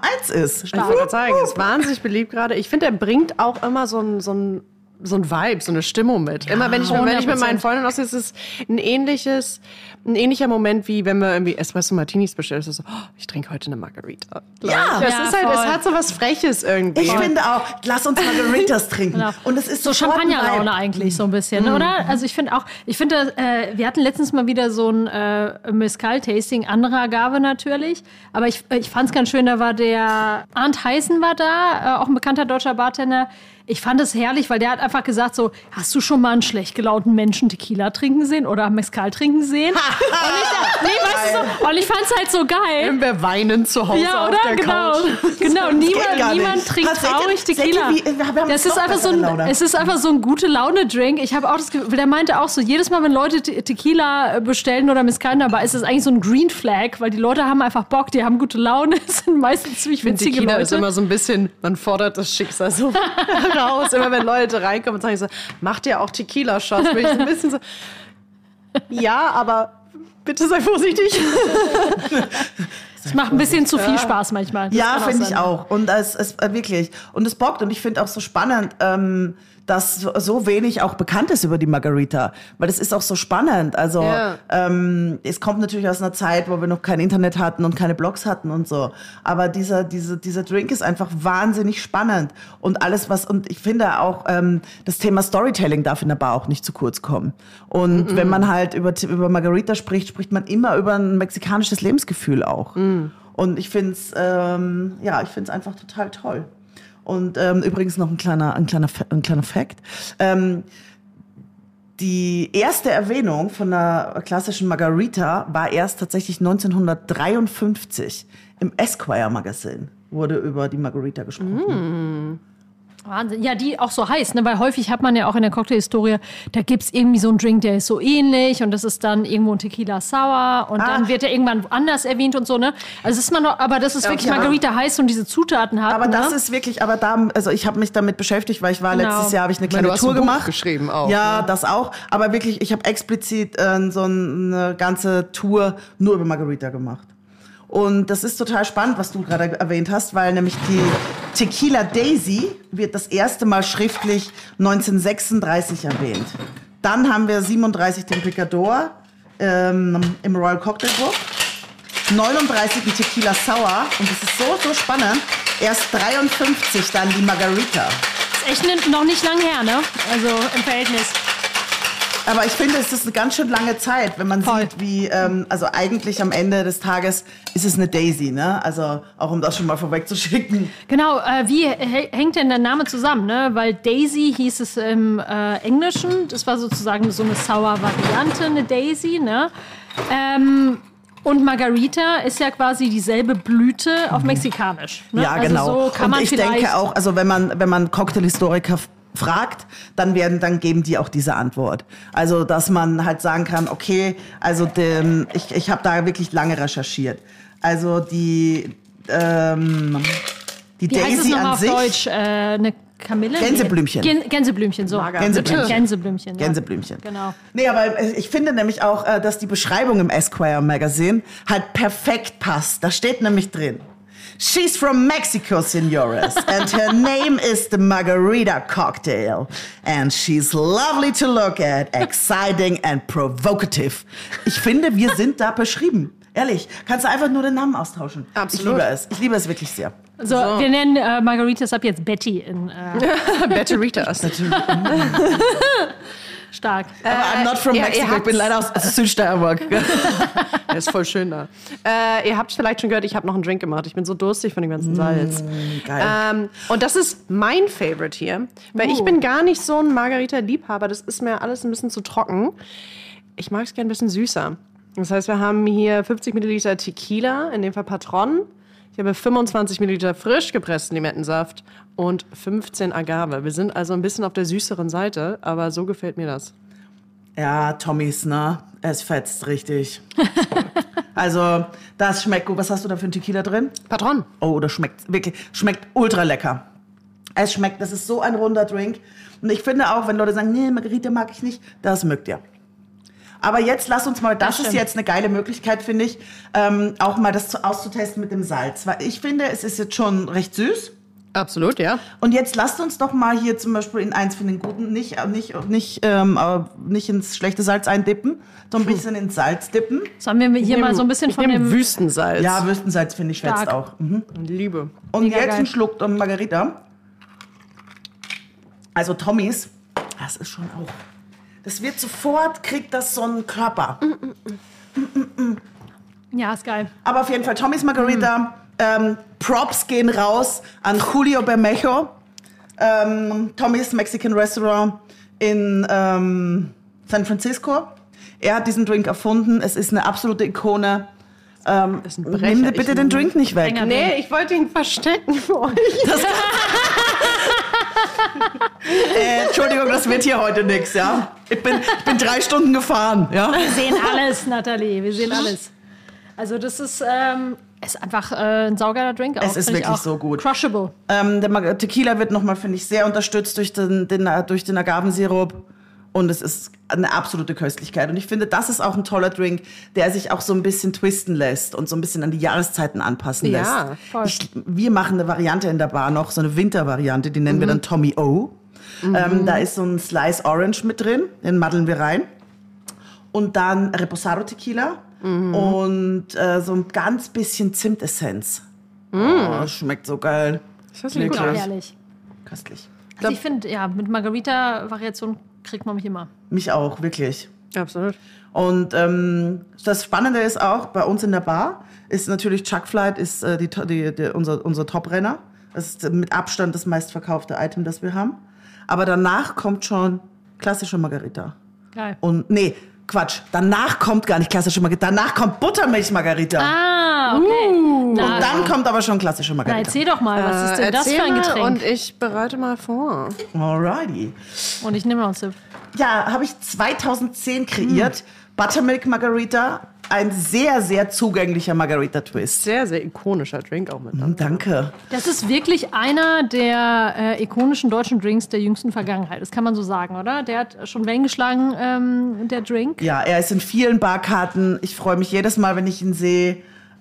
1 ist. Ich wollte sagen, ist wahnsinnig beliebt gerade. Ich finde, er bringt auch immer so ein Vibe, so eine Stimmung mit. Immer wenn ich mit meinen Freunden aussehe, ist es ein ähnlicher Moment, wie wenn wir irgendwie Espresso Martinis bestellen. Es ist so, ich trinke heute eine Margarita. Ja, es hat so was Freches irgendwie. Ich finde auch, lass uns Margaritas trinken. Genau. Und es ist so Champagnerlaune eigentlich so ein bisschen, oder? Also ich finde, wir hatten letztens mal wieder so ein Mezcal-Tasting, andere Agave natürlich, aber ich fand es ganz schön, da war der Arndt Heißen war da, auch ein bekannter deutscher Bartender. Ich fand es herrlich, weil der hat einfach gesagt so, hast du schon mal einen schlecht gelaunten Menschen Tequila trinken sehen oder Mezcal trinken sehen? Und ich fand es halt so geil. Wenn wir weinen zu Hause auf der Couch. Genau, niemand trinkt traurig Tequila. Es ist einfach so ein gute Laune-Drink. Ich habe auch das Gefühl, der meinte auch so, jedes Mal, wenn Leute Tequila bestellen oder Mezcal dabei, ist es eigentlich so ein Green Flag, weil die Leute haben einfach Bock, die haben gute Laune, es sind meistens ziemlich witzige Tequila Leute. Ist immer so ein bisschen, man fordert das Schicksal so raus. Immer wenn Leute reinkommen und sagen so, macht ihr auch Tequila-Shots? Bin ich so ein bisschen so, ja, aber bitte sei vorsichtig. Es macht ein bisschen zu viel Spaß manchmal. Das ja, finde ich auch. Und es wirklich. Und es bockt. Und ich finde auch so spannend, dass so wenig auch bekannt ist über die Margarita. Weil das ist auch so spannend. Also es kommt natürlich aus einer Zeit, wo wir noch kein Internet hatten und keine Blogs hatten und so. Aber dieser Drink ist einfach wahnsinnig spannend. Und alles, und ich finde auch, das Thema Storytelling darf in der Bar auch nicht zu kurz kommen. Und wenn man halt über Margarita spricht man immer über ein mexikanisches Lebensgefühl auch. Und ich finde es einfach total toll. Und übrigens noch ein kleiner Fact. Die erste Erwähnung von einer klassischen Margarita war erst tatsächlich 1953 im Esquire-Magazin wurde über die Margarita gesprochen. Wahnsinn. Ja, die auch so heiß, ne? Weil häufig hat man ja auch in der Cocktailhistorie, da gibt's irgendwie so einen Drink, der ist so ähnlich und das ist dann irgendwo ein Tequila Sour und dann wird er irgendwann anders erwähnt und so, ne? Also ist man noch, aber das ist wirklich Margarita heiß und diese Zutaten hat. Aber das ist wirklich, also ich habe mich damit beschäftigt, weil ich war letztes Jahr, habe ich eine kleine Tour gemacht. Buch geschrieben auch. Ja, ne? Das auch. Aber wirklich, ich habe explizit so eine ganze Tour nur über Margarita gemacht. Und das ist total spannend, was du gerade erwähnt hast, weil nämlich die Tequila Daisy wird das erste Mal schriftlich 1936 erwähnt. Dann haben wir 37 den Picador im Royal Cocktail Book, 39 den Tequila Sour und das ist so spannend, erst 53 dann die Margarita. Das ist echt noch nicht lang her, ne? Also im Verhältnis. Aber ich finde, es ist eine ganz schön lange Zeit, wenn man sieht, wie, also eigentlich am Ende des Tages ist es eine Daisy, ne? Also auch um das schon mal vorwegzuschicken. Genau, wie hängt denn der Name zusammen, ne? Weil Daisy hieß es im Englischen, das war sozusagen so eine Sour-Variante, eine Daisy, ne? Und Margarita ist ja quasi dieselbe Blüte auf Mexikanisch. Ne? Ja, genau. Also so kann man und ich denke auch, also wenn man Cocktailhistoriker fragt, dann geben die auch diese Antwort. Also, dass man halt sagen kann, okay, also ich habe da wirklich lange recherchiert. Also die Daisy heißt es an auf sich. Deutsch, eine Kamille? Gänseblümchen. Gänseblümchen, so. Gänseblümchen. Ja. Gänseblümchen. Genau. Nee, aber ich finde nämlich auch, dass die Beschreibung im Esquire Magazine halt perfekt passt. Da steht nämlich drin: She's from Mexico, senores, and her name is the Margarita Cocktail. And she's lovely to look at, exciting and provocative. Ich finde, wir sind da beschrieben. Ehrlich, kannst du einfach nur den Namen austauschen. Absolut. Ich liebe es wirklich sehr. So, wir nennen Margaritas ab jetzt Betty. Betteritas. Stark. Aber I'm not from Mexico, ich bin leider aus Südsteiermark. Das ist voll schön da. Ihr habt vielleicht schon gehört, ich habe noch einen Drink gemacht. Ich bin so durstig von dem ganzen Salz. Geil. Und das ist mein Favorite hier. Weil ich bin gar nicht so ein Margarita-Liebhaber. Das ist mir alles ein bisschen zu trocken. Ich mag es gerne ein bisschen süßer. Das heißt, wir haben hier 50 Milliliter Tequila, in dem Fall Patron. Ich habe 25 Milliliter frisch gepressten Limettensaft und 15 Agave. Wir sind also ein bisschen auf der süßeren Seite, aber so gefällt mir das. Ja, Tommys, ne? Es fetzt richtig. Also, das schmeckt gut. Was hast du da für ein Tequila drin? Patron. Oh, das schmeckt ultra lecker. Das ist so ein runder Drink. Und ich finde auch, wenn Leute sagen, nee, Margarita mag ich nicht, das mögt ihr. Aber jetzt lass uns mal, das ist stimmt. jetzt eine geile Möglichkeit, finde ich, auch mal das auszutesten mit dem Salz. Weil ich finde, es ist jetzt schon recht süß. Absolut, ja. Und jetzt lasst uns doch mal hier zum Beispiel in eins von den guten, nicht ins schlechte Salz eindippen, sondern ein bisschen ins Salz dippen. Sollen wir hier mal so ein bisschen von dem... Wüstensalz. Ja, Wüstensalz finde ich fetzt Stark. auch. Mhm. Liebe. Und Mega jetzt geil. ein Schluck Margarita. Also Tommys, das ist schon auch... Das wird sofort, kriegt das so einen Körper. Ja, ist geil. Aber auf jeden Fall Tommys Margarita. Props gehen raus an Julio Bermejo. Tommys Mexican Restaurant in San Francisco. Er hat diesen Drink erfunden. Es ist eine absolute Ikone. ist ein Brecher. Nimm dir bitte den Drink nicht weg. Länger. Nee, ich wollte ihn verstecken für euch. Entschuldigung, das wird hier heute nichts, ja? Ich bin 3 Stunden gefahren, ja? Wir sehen alles, Nathalie, wir sehen alles. Also das ist einfach ein saugeiler Drink auch. Es ist Find ich wirklich auch so gut. Crushable. Der Tequila wird nochmal, finde ich, sehr unterstützt durch den Agavensirup. Und es ist eine absolute Köstlichkeit. Und ich finde, das ist auch ein toller Drink, der sich auch so ein bisschen twisten lässt und so ein bisschen an die Jahreszeiten anpassen lässt. Ja, voll. Wir machen eine Variante in der Bar noch, so eine Wintervariante, die nennen wir dann Tommy O. Da ist so ein Slice Orange mit drin, den maddeln wir rein. Und dann Reposado Tequila und so ein ganz bisschen Zimtessenz. Oh, schmeckt so geil. Das Wirklich. Gut, herrlich. Köstlich. Also ich finde, ja, mit Margarita-Variation kriegt man mich immer. Mich auch, wirklich. Absolut. Und das Spannende ist auch, bei uns in der Bar ist natürlich Chuck Flight ist, unser Top-Renner. Das ist mit Abstand das meistverkaufte Item, das wir haben. Aber danach kommt schon klassische Margarita. Geil. Und nee, Quatsch. Danach kommt gar nicht klassische Margarita. Danach kommt Buttermilch-Margarita. Ah, okay. Und dann kommt aber schon klassische Na, Margarita. erzähl doch mal, was ist denn das Erzähl für ein mal Getränk? Und ich bereite mal vor. Alrighty. Und ich nehme noch einen Sip. Ja, habe ich 2010 kreiert. Buttermilk Margarita. Ein sehr, sehr zugänglicher Margarita-Twist. Sehr, sehr ikonischer Drink auch mit. Danke. Das ist wirklich einer der ikonischen deutschen Drinks der jüngsten Vergangenheit. Das kann man so sagen, oder? Der hat schon Wellen geschlagen, der Drink. Ja, er ist in vielen Barkarten. Ich freue mich jedes Mal, wenn ich ihn sehe.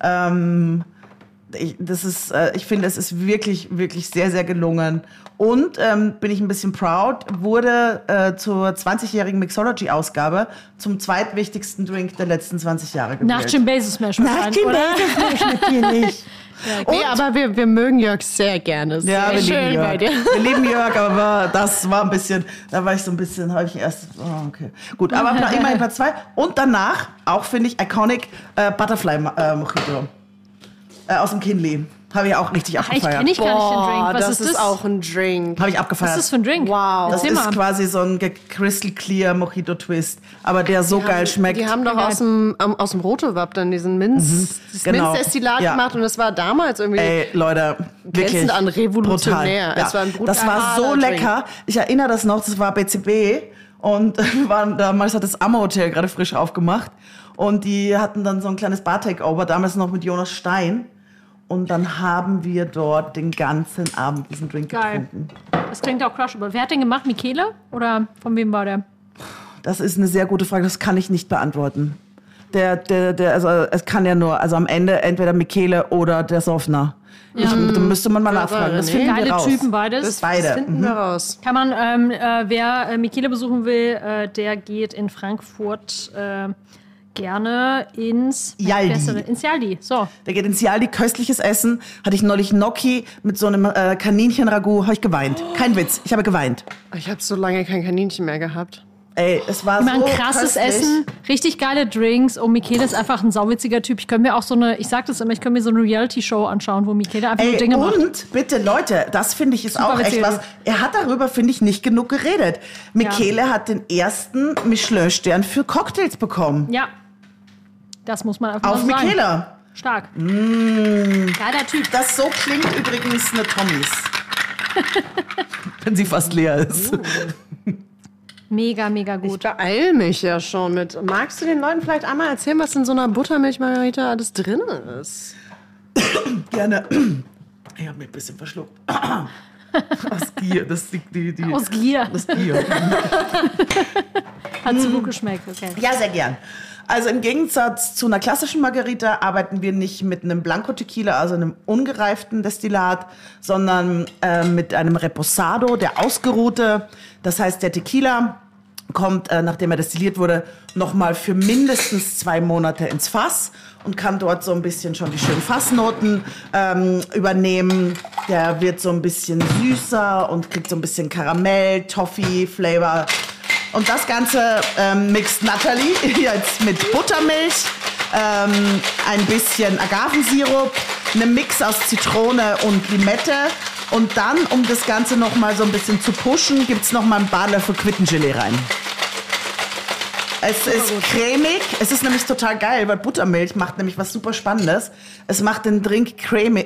Ich finde, es ist wirklich, wirklich sehr, sehr gelungen. Und bin ich ein bisschen proud, wurde zur 20-jährigen Mixology-Ausgabe zum zweitwichtigsten Drink der letzten 20 Jahre gewählt. Nach Jim Bezos Smash Nach wahrscheinlich, Jim oder? Bezos natürlich. Nee, aber wir mögen Jörg sehr gerne. Ja, Sehr wir schön lieben bei Jörg. dir. Wir lieben Jörg, aber das war ein bisschen, da war ich so ein bisschen, habe ich erst, oh, okay. Gut, aber immerhin Platz 2. Und danach, auch finde ich, Iconic Butterfly Mojito aus dem Kinley. Habe ich auch richtig Ich abgefeiert. kenne ich gar nicht den Drink. Was das ist das? auch ein Drink. Habe ich Was abgefeiert. ist das für ein Drink? Wow. Das Erzähl ist mal. quasi so ein Crystal Clear Mojito Twist, aber der so geil schmeckt. Die haben doch aus dem Rotowab dann diesen das genau. Minzdestillat Ja. gemacht und das war damals irgendwie Ey, Leute, wirklich glänzend an revolutionär. brutal. Es war ein brutaler das war so Drink. lecker. Ich erinnere das noch, das war BCB und damals hat das Ammer-Hotel gerade frisch aufgemacht und die hatten dann so ein kleines Bar-Takeover, damals noch mit Jonas Stein. Und dann haben wir dort den ganzen Abend diesen Drink Geil. getrunken. Das klingt auch crushable. Wer hat den gemacht? Michele? Oder von wem war der? Das ist eine sehr gute Frage, das kann ich nicht beantworten. Also es kann ja nur, also am Ende entweder Michele oder der Soffner. Da müsste man mal nachfragen. Das René. finden wir Geile raus. Typen beides. Das Beide. finden wir raus. Kann man, wer Michele besuchen will, der geht in Frankfurt gerne ins Jaldi. Ins Jaldi. So. Der geht ins Jaldi, köstliches Essen. Hatte ich neulich Gnocchi mit so einem Kaninchen-Ragout, habe ich geweint. Kein Witz, ich habe geweint. Ich habe so lange kein Kaninchen mehr gehabt. Ey, es war Immer so ein krasses köstlich. Essen, richtig geile Drinks. Und Michele ist einfach ein sauwitziger Typ. Ich könnte mir auch ich sag das immer, ich könnte mir so eine Reality-Show anschauen, wo Michele einfach nur Ey, Dinge macht. und bitte, Leute, das finde ich ist auch echt witzige was. Er hat darüber, finde ich, nicht genug geredet. Michele hat den ersten Michelin-Stern für Cocktails bekommen. Ja. Das muss man einfach Auf mal sagen. Michele. Stark. Geiler Typ. Das so klingt übrigens eine Tommys. Wenn sie fast leer ist. Mega, mega Ich gut. beeil mich ja schon mit. Magst du den Leuten vielleicht einmal erzählen, was in so einer Buttermilch-Margarita alles drin ist? Gerne. Ich habe mich ein bisschen verschluckt. Aus Gier. Das ist die Aus Gier. Das Gier. Hat so gut geschmeckt, okay. Ja, sehr gern. Also im Gegensatz zu einer klassischen Margarita arbeiten wir nicht mit einem Blanco Tequila, also einem ungereiften Destillat, sondern mit einem Reposado, der ausgeruhte. Das heißt, der Tequila kommt, nachdem er destilliert wurde, nochmal für mindestens 2 Monate ins Fass und kann dort so ein bisschen schon die schönen Fassnoten übernehmen. Der wird so ein bisschen süßer und kriegt so ein bisschen Karamell, Toffee-Flavor. Und das Ganze mixt Natalie jetzt mit Buttermilch, ein bisschen Agavensirup, einem Mix aus Zitrone und Limette. Und dann, um das Ganze noch mal so ein bisschen zu pushen, gibt's noch mal einen Barlöffel Quittengelee rein. Es ist cremig. Es ist nämlich total geil, weil Buttermilch macht nämlich was super Spannendes. Es macht den Drink cremig,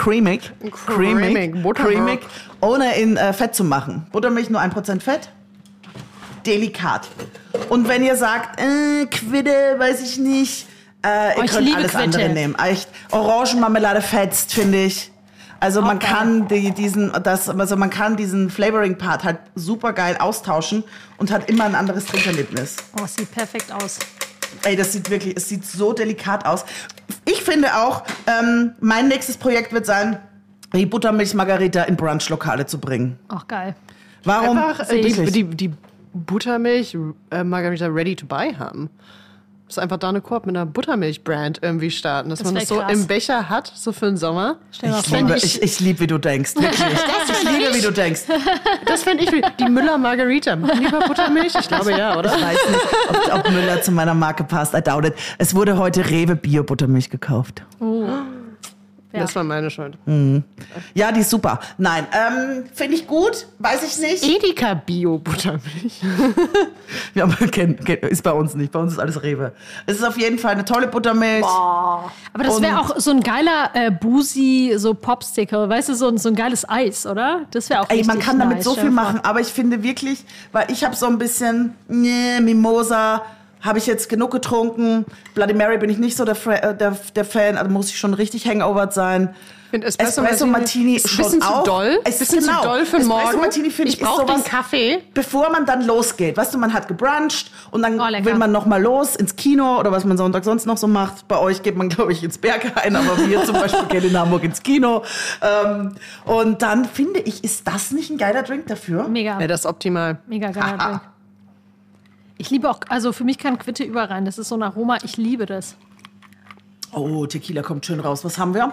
ohne ihn fett zu machen. Buttermilch nur 1% Fett. Delikat. Und wenn ihr sagt, Quitte, weiß ich nicht, ihr könnt alles andere nehmen. Echt, Orangenmarmelade fetzt, finde ich. Also man kann man kann diesen Flavoring-Part halt super geil austauschen und hat immer ein anderes Trinkerlebnis. Oh, es sieht perfekt aus. Ey, es sieht so delikat aus. Ich finde auch, mein nächstes Projekt wird sein, die Buttermilch-Margarita in Brunch-Lokale zu bringen. Ach, geil. Warum die Buttermilch-Margarita ready to buy haben? Das ist einfach da eine Koop mit einer Buttermilch-Brand irgendwie starten, dass man das so im Becher hat, so für den Sommer. Ich liebe, wie du denkst. Wirklich. Ich liebe, wie du denkst. Das fände ich, die Müller-Margarita. Lieber Buttermilch? Ich glaube ja, oder? Ich weiß nicht, ob Müller zu meiner Marke passt. I doubt it. Es wurde heute Rewe Bio-Buttermilch gekauft. Oh. Ja. Das war meine Schuld. Mhm. Ja, die ist super. Nein, finde ich gut, weiß ich nicht. Edeka Bio-Buttermilch. Ja, ist bei uns nicht. Bei uns ist alles Rewe. Es ist auf jeden Fall eine tolle Buttermilch. Boah. Aber das wäre auch so ein geiler Boozy, so Popsicle, weißt du, so ein geiles Eis, oder? Das wäre auch richtig man kann damit nice, so viel machen, aber ich finde wirklich, weil ich habe so ein bisschen Mimosa, habe ich jetzt genug getrunken. Bloody Mary bin ich nicht so der Fan, also muss ich schon richtig hangovered sein. Ich finde Espresso Martini ist schon auch. Bisschen zu doll für den Morgen. Espresso Martini finde ich brauche sowas, den Kaffee. Bevor man dann losgeht. Weißt du, man hat gebruncht und dann will man noch mal los ins Kino oder was man Sonntag sonst noch so macht. Bei euch geht man, glaube ich, ins Berghain, aber wir zum Beispiel gehen in Hamburg ins Kino. Und dann finde ich, ist das nicht ein geiler Drink dafür? Mega. Ja, das ist optimal. Mega geiler Drink. Ich liebe auch, also für mich kann Quitte überall rein. Das ist so ein Aroma, ich liebe das. Oh, Tequila kommt schön raus. Was haben wir?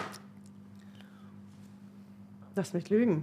Lass mich lügen.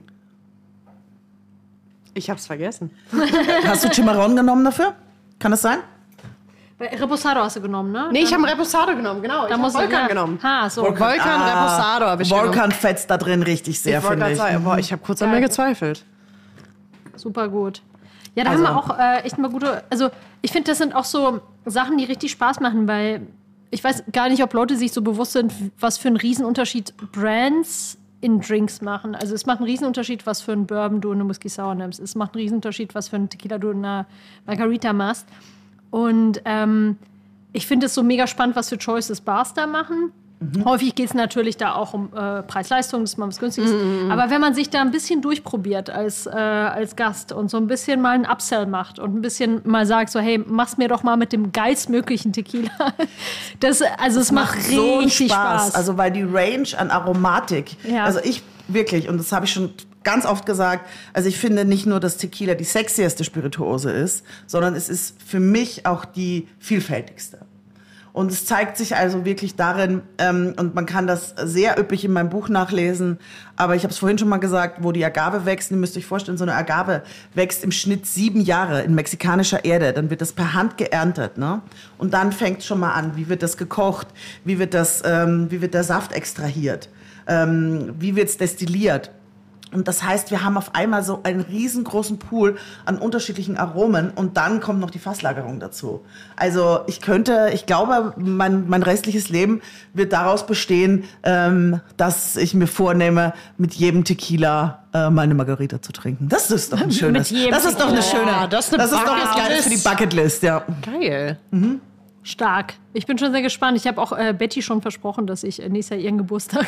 Ich hab's vergessen. Hast du Cimarron genommen dafür? Kann das sein? Reposado hast du genommen, ne? Nee, ich habe Reposado genommen, genau. Ich habe Volkan genommen. So. Volkan Reposado habe ich genommen. Volkan fetzt da drin richtig sehr, finde ich. Boah, ich habe kurz an mir gezweifelt. Super gut. Ja, da haben wir auch echt mal gute, also ich finde, das sind auch so Sachen, die richtig Spaß machen, weil ich weiß gar nicht, ob Leute sich so bewusst sind, was für einen Riesenunterschied Brands in Drinks machen. Also es macht einen Riesenunterschied, was für einen Bourbon du in eine Whisky Sour nimmst. Es macht einen Riesenunterschied, was für einen Tequila du in einer Margarita machst. Und ich finde es so mega spannend, was für Choices Bars da machen. Häufig geht es natürlich da auch um Preis-Leistung, dass man was Günstiges. Aber wenn man sich da ein bisschen durchprobiert als Gast und so ein bisschen mal einen Upsell macht und ein bisschen mal sagt, so hey, mach's mir doch mal mit dem geilstmöglichen Tequila. Es macht so richtig Spaß. Also weil die Range an Aromatik, also ich wirklich, und das habe ich schon ganz oft gesagt, also ich finde nicht nur, dass Tequila die sexieste Spirituose ist, sondern es ist für mich auch die vielfältigste. Und es zeigt sich also wirklich darin, und man kann das sehr üppig in meinem Buch nachlesen, aber ich habe es vorhin schon mal gesagt, wo die Agave wächst, ihr müsst euch vorstellen, so eine Agave wächst im Schnitt 7 Jahre in mexikanischer Erde, dann wird das per Hand geerntet, ne? Und dann fängt es schon mal an, wie wird das gekocht, wie wird der Saft extrahiert, wie wird es destilliert. Und das heißt, wir haben auf einmal so einen riesengroßen Pool an unterschiedlichen Aromen und dann kommt noch die Fasslagerung dazu. Also ich glaube, mein restliches Leben wird daraus bestehen, dass ich mir vornehme, mit jedem Tequila meine Margarita zu trinken. Das ist doch ein schönes. Das ist doch eine schöne. Das ist doch was Geiles für die Bucketlist, ja. Geil. Stark. Ich bin schon sehr gespannt. Ich habe auch Betty schon versprochen, dass ich nächstes Jahr ihren Geburtstag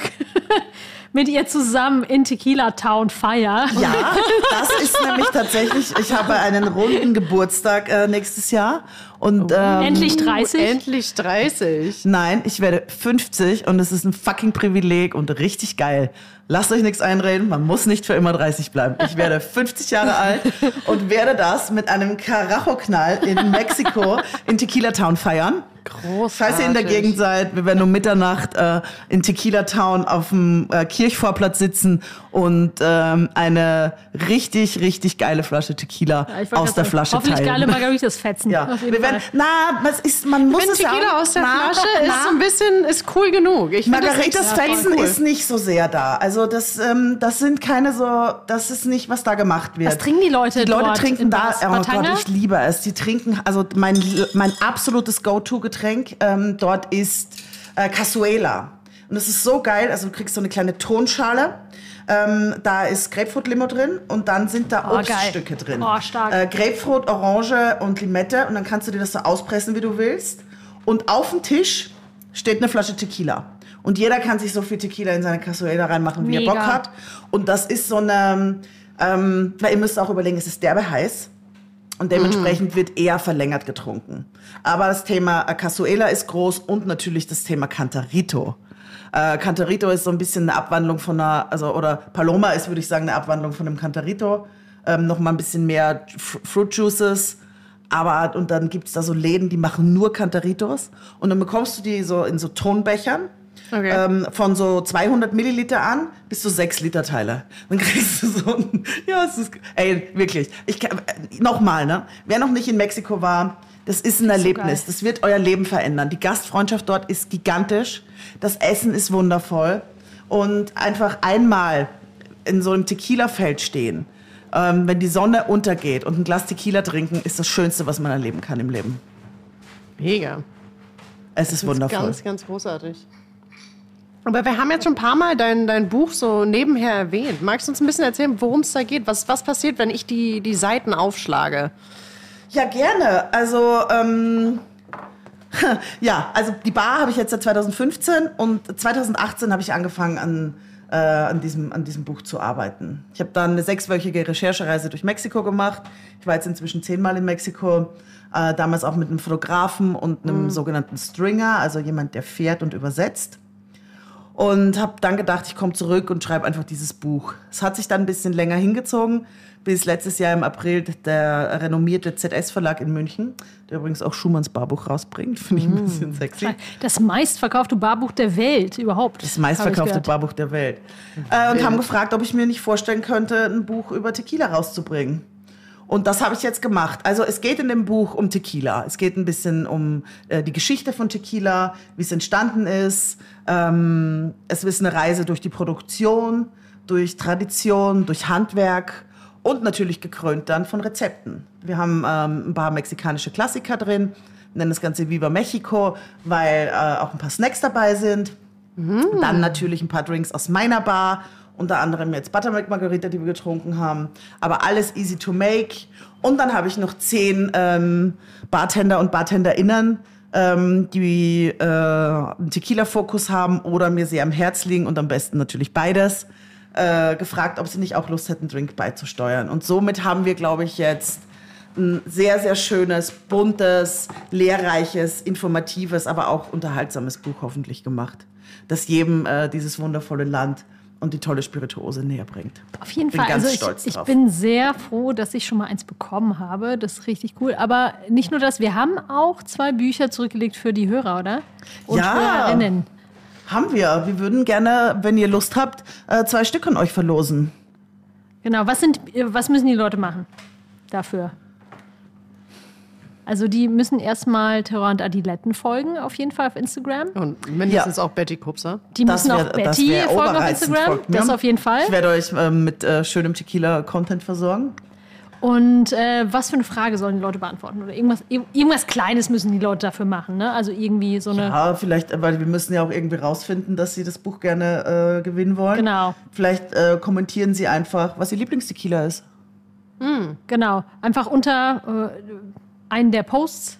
mit ihr zusammen in Tequila Town feiere. Ja, das ist nämlich tatsächlich, ich habe einen runden Geburtstag nächstes Jahr. Und, endlich 30? Endlich 30. Nein, ich werde 50 und es ist ein fucking Privileg und richtig geil. Lasst euch nichts einreden, man muss nicht für immer 30 bleiben. Ich werde 50 Jahre alt und werde das mit einem Karacho-Knall in Mexiko in Tequila Town feiern. Großartig. Falls ihr in der Gegend seid, wir werden um Mitternacht in Tequila Town auf dem Kirchvorplatz sitzen und eine richtig, richtig geile Flasche Tequila aus der Flasche hoffentlich teilen. Geile Margaritas fetzen. Ja, wir werden, man muss es Tequila auch, aus der Flasche ist so ein bisschen, ist cool genug. Ich find Margaritas das fetzen cool. ist nicht so sehr da. Also das sind keine so, das ist nicht, was da gemacht wird. Was trinken die Leute Die Leute dort trinken da, oh Batanga? Gott, ich liebe es. Die trinken, also mein absolutes Go-To-Getränk dort ist Cazuela. Und das ist so geil, also du kriegst so eine kleine Tonschale, da ist Grapefruit-Limo drin und dann sind da Obststücke drin. Oh, stark. Grapefruit, Orange und Limette und dann kannst du dir das so auspressen, wie du willst. Und auf dem Tisch steht eine Flasche Tequila. Und jeder kann sich so viel Tequila in seine Cazuela reinmachen, wie er Bock hat. Und das ist so eine, weil ihr müsst auch überlegen, es ist derbe heiß. Und dementsprechend wird eher verlängert getrunken. Aber das Thema Cazuela ist groß und natürlich das Thema Cantarito. Cantarito ist so ein bisschen eine Abwandlung von oder Paloma ist, würde ich sagen, eine Abwandlung von einem Cantarito. Noch mal ein bisschen mehr Fruit Juices. Und dann gibt's da so Läden, die machen nur Cantaritos. Und dann bekommst du die so in so Tonbechern. Okay. Von so 200 Milliliter an bis zu 6 Liter Teile. Dann kriegst du so ein, wirklich. Nochmal, ne? Wer noch nicht in Mexiko war, das ist ein Erlebnis. Das wird euer Leben verändern. Die Gastfreundschaft dort ist gigantisch. Das Essen ist wundervoll. Und einfach einmal in so einem Tequila-Feld stehen, wenn die Sonne untergeht und ein Glas Tequila trinken, ist das Schönste, was man erleben kann im Leben. Mega. Es ist wundervoll. Ganz, ganz großartig. Aber wir haben jetzt schon ein paar Mal dein Buch so nebenher erwähnt. Magst du uns ein bisschen erzählen, worum es da geht? Was passiert, wenn ich die Seiten aufschlage? Ja, gerne. Also, also die Bar habe ich jetzt seit 2015 und 2018 habe ich angefangen an diesem Buch zu arbeiten. Ich habe dann eine 6-wöchige Recherchereise durch Mexiko gemacht. Ich war jetzt inzwischen 10-mal in Mexiko. Damals auch mit einem Fotografen und einem sogenannten Stringer, also jemand, der fährt und übersetzt. Und habe dann gedacht, ich komme zurück und schreibe einfach dieses Buch. Es hat sich dann ein bisschen länger hingezogen, bis letztes Jahr im April der renommierte ZS-Verlag in München, der übrigens auch Schumanns Barbuch rausbringt, finde ich ein bisschen sexy. Das meistverkaufte Barbuch der Welt überhaupt. Das meistverkaufte Barbuch der Welt. Und haben gefragt, ob ich mir nicht vorstellen könnte, ein Buch über Tequila rauszubringen. Und das habe ich jetzt gemacht. Also es geht in dem Buch um Tequila. Es geht ein bisschen um die Geschichte von Tequila, wie es entstanden ist. Es ist eine Reise durch die Produktion, durch Tradition, durch Handwerk und natürlich gekrönt dann von Rezepten. Wir haben ein paar mexikanische Klassiker drin, nennen das Ganze Viva Mexico, weil auch ein paar Snacks dabei sind. Dann natürlich ein paar Drinks aus meiner Bar. Unter anderem jetzt Buttermilk Margarita, die wir getrunken haben. Aber alles easy to make. Und dann habe ich noch 10 Bartender und BartenderInnen, die einen Tequila-Fokus haben oder mir sehr am Herz liegen und am besten natürlich beides, gefragt, ob sie nicht auch Lust hätten, Drink beizusteuern. Und somit haben wir, glaube ich, jetzt ein sehr, sehr schönes, buntes, lehrreiches, informatives, aber auch unterhaltsames Buch hoffentlich gemacht, das jedem dieses wundervolle Land und die tolle Spirituose näher bringt. Auf jeden Bin Fall. ganz Also stolz ich drauf. bin sehr froh, dass ich schon mal eins bekommen habe. Das ist richtig cool. Aber nicht nur das, wir haben auch 2 Bücher zurückgelegt für die Hörer, oder? Und Hörerinnen. Haben wir. Wir würden gerne, wenn ihr Lust habt, 2 Stück an euch verlosen. Genau. Was müssen die Leute machen dafür? Also die müssen erstmal Terror und Adiletten folgen, auf jeden Fall auf Instagram. Und mindestens auch Betty Kupser. Die müssen auch Betty folgen auf Instagram. Das auf jeden Fall. Ich werde euch mit schönem Tequila-Content versorgen. Und was für eine Frage sollen die Leute beantworten? Oder irgendwas Kleines müssen die Leute dafür machen, ne? Also irgendwie so eine... Ja, vielleicht, weil wir müssen ja auch irgendwie rausfinden, dass sie das Buch gerne gewinnen wollen. Genau. Vielleicht kommentieren sie einfach, was ihr Lieblingstequila ist. Genau. Einfach unter einen der Posts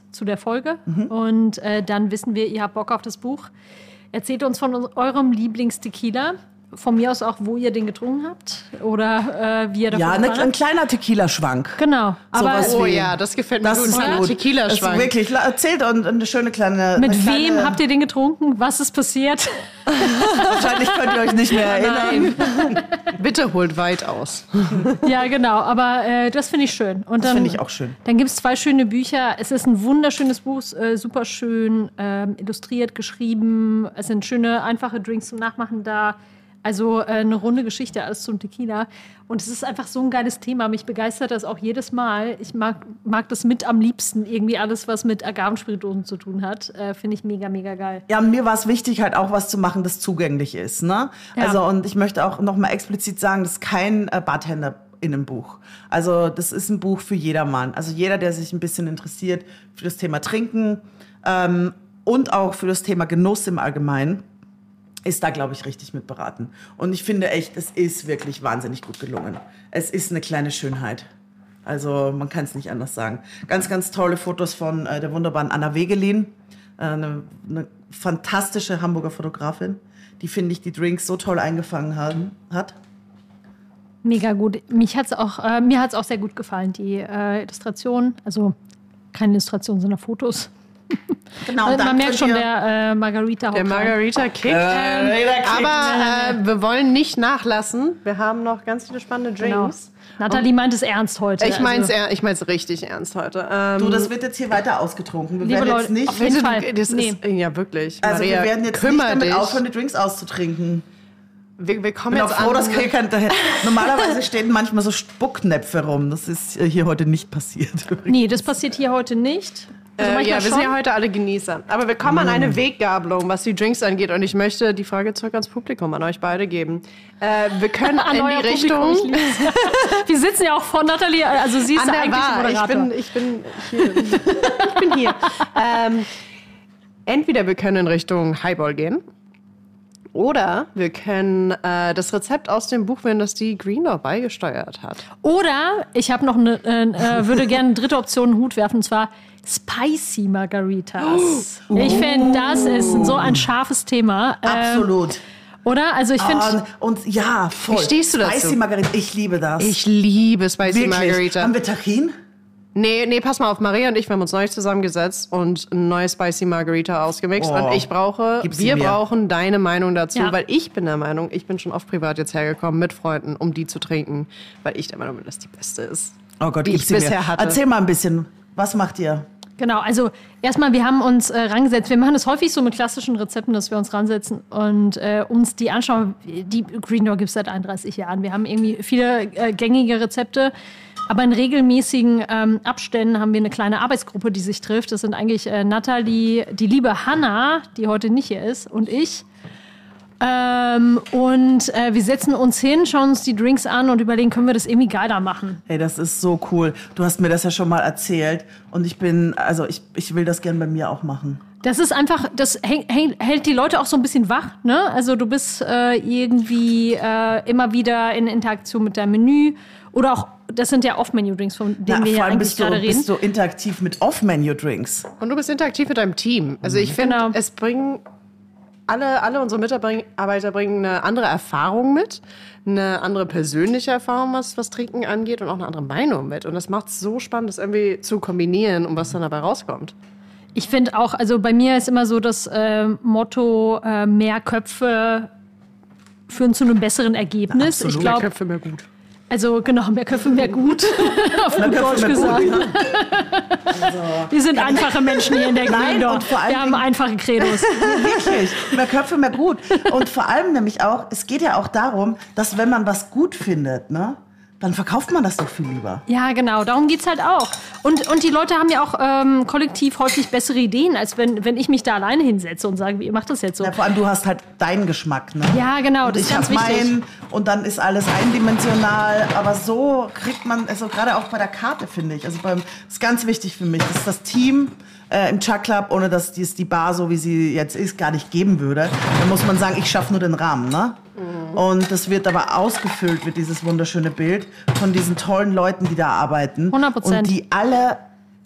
zu der Folge. Und dann wissen wir, ihr habt Bock auf das Buch. Erzählt uns von eurem Lieblingstequila. Von mir aus auch, wo ihr den getrunken habt oder wie ihr davon Ja, ein kleiner Tequila-Schwank. Genau. Aber Oh ja, das gefällt mir Das gut. ist Ein gut. Tequila-Schwank. Das ist wirklich, erzählt und eine schöne kleine... mit eine wem kleine, habt ihr den getrunken? Was ist passiert? Wahrscheinlich könnt ihr euch nicht mehr erinnern. Bitte holt weit aus. Ja, genau. Aber das finde ich schön. Und Das dann, finde ich auch schön. Dann gibt es 2 schöne Bücher. Es ist ein wunderschönes Buch, super schön illustriert, geschrieben. Es sind schöne, einfache Drinks zum Nachmachen da. Also eine runde Geschichte, alles zum Tequila. Und es ist einfach so ein geiles Thema. Mich begeistert das auch jedes Mal. Ich mag das mit am liebsten. Irgendwie alles, was mit Agavenspirituosen zu tun hat. Finde ich mega, mega geil. Ja, mir war es wichtig, halt auch was zu machen, das zugänglich ist. Ne? Ja. Also, und ich möchte auch noch mal explizit sagen, das ist kein Bartender in einem Buch. Also das ist ein Buch für jedermann. Also jeder, der sich ein bisschen interessiert für das Thema Trinken und auch für das Thema Genuss im Allgemeinen, ist da, glaube ich, richtig mit beraten. Und ich finde echt, es ist wirklich wahnsinnig gut gelungen. Es ist eine kleine Schönheit. Also man kann es nicht anders sagen. Ganz, ganz tolle Fotos von der wunderbaren Anna Wegelin. Eine fantastische Hamburger Fotografin, die, finde ich, die Drinks so toll eingefangen hat. Mega gut. Mir hat's auch sehr gut gefallen, die Illustration. Also keine Illustration, sondern Fotos. Genau, Man merkt schon, der Margarita Der Margarita kickt. Aber wir wollen nicht nachlassen. Wir haben noch ganz viele spannende Genau. Drinks. Nathalie meint es ernst heute. Ich mein's richtig ernst heute. Du, das wird jetzt hier weiter ausgetrunken. Wir Liebe werden Leute, jetzt nicht... auf jeden Fall. Das Nee. ist, ja, wirklich. Also Maria, wir werden jetzt nicht kümmere damit dich. aufhören, die Drinks auszutrinken. Wir kommen Ich bin auch jetzt froh, an. dass normalerweise stehen manchmal so Spucknäpfe rum. Das ist hier heute nicht passiert. Nee, das passiert hier heute nicht. Also manchmal Ja, wir sind schon. ja heute alle Genießer. Aber wir kommen an eine Weggabelung, was die Drinks angeht. Und ich möchte die Frage zurück ans Publikum, an euch beide geben. Wir können in euer die Richtung... Publikum, ich lieb's. Wir sitzen ja auch vor Nathalie, also sie ist An der eigentlich Bar. Moderator. Ich bin hier. Ich bin hier. Entweder wir können in Richtung Highball gehen. Oder wir können das Rezept aus dem Buch wählen, das die Greenlaw beigesteuert hat. Oder ich habe noch würde gerne eine dritte Option in den Hut werfen, und zwar Spicy Margaritas. Ich finde, das ist so ein scharfes Thema. Absolut. Oder? Also ich finde... Und ja, voll. Wie stehst du dazu? Spicy Margarita, ich liebe das. Ich liebe Spicy Wirklich. Margarita. Haben wir Tahin? Nee, pass mal auf. Maria und ich, wir haben uns neulich zusammengesetzt und eine neue Spicy Margarita ausgemixt. Oh. Und wir mir. brauchen deine Meinung dazu, Ja. weil ich bin der Meinung, ich bin schon oft privat jetzt hergekommen mit Freunden, um die zu trinken, weil ich der Meinung bin, dass die beste ist. Oh Gott, die gib ich sie mir. bisher hatte. Erzähl mal ein bisschen. Was macht ihr? Genau, also erstmal, wir haben uns rangesetzt. Wir machen das häufig so mit klassischen Rezepten, dass wir uns ransetzen und uns die anschauen. Die Greenlaw gibt es seit 31 Jahren. Wir haben irgendwie viele gängige Rezepte. Aber in regelmäßigen Abständen haben wir eine kleine Arbeitsgruppe, die sich trifft. Das sind eigentlich Nathalie, die liebe Hanna, die heute nicht hier ist, und ich. Wir setzen uns hin, schauen uns die Drinks an und überlegen, können wir das irgendwie geiler machen. Hey, das ist so cool. Du hast mir das ja schon mal erzählt. Und ich will das gern bei mir auch machen. Das ist einfach, das hält die Leute auch so ein bisschen wach, ne? Also du bist irgendwie immer wieder in Interaktion mit deinem Menü oder auch, das sind ja Off-Menu-Drinks, von denen wir ja eigentlich gerade reden. Bist du interaktiv mit Off-Menu-Drinks? Und du bist interaktiv mit deinem Team. Also ich finde, Genau. es bringen alle unsere Mitarbeiter bringen eine andere Erfahrung mit, eine andere persönliche Erfahrung, was Trinken angeht, und auch eine andere Meinung mit. Und das macht es so spannend, das irgendwie zu kombinieren und was dann dabei rauskommt. Ich finde auch, also bei mir ist immer so das Motto, mehr Köpfe führen zu einem besseren Ergebnis. Absolut. Ich glaube, Köpfe mehr gut. Also genau, mehr Köpfe, mehr gut. Auf gut Deutsch mehr gesagt. gut, Wir sind einfache Menschen hier in der Nein, Greenlaw. und vor allen Wir haben Dingen- einfache Credos. Wirklich. Mehr Köpfe, mehr gut. Und vor allem nämlich auch, es geht ja auch darum, dass wenn man was gut findet, ne, dann verkauft man das doch viel lieber. Ja, genau, darum geht's halt auch. Und die Leute haben ja auch kollektiv häufig bessere Ideen, als wenn ich mich da alleine hinsetze und sage, ihr macht das jetzt so. Ja, vor allem, du hast halt deinen Geschmack, ne? Ja, genau, Und das ist ich ganz hab wichtig. meinen und dann ist alles eindimensional. Aber so kriegt man, also gerade auch bei der Karte, finde ich. Also das ist ganz wichtig für mich. Das ist das Team im Chuck Club, ohne dass es die Bar, so wie sie jetzt ist, gar nicht geben würde. Dann muss man sagen, ich schaffe nur den Rahmen, ne? Und das wird aber ausgefüllt, wird dieses wunderschöne Bild von diesen tollen Leuten, die da arbeiten. 100%. Und die alle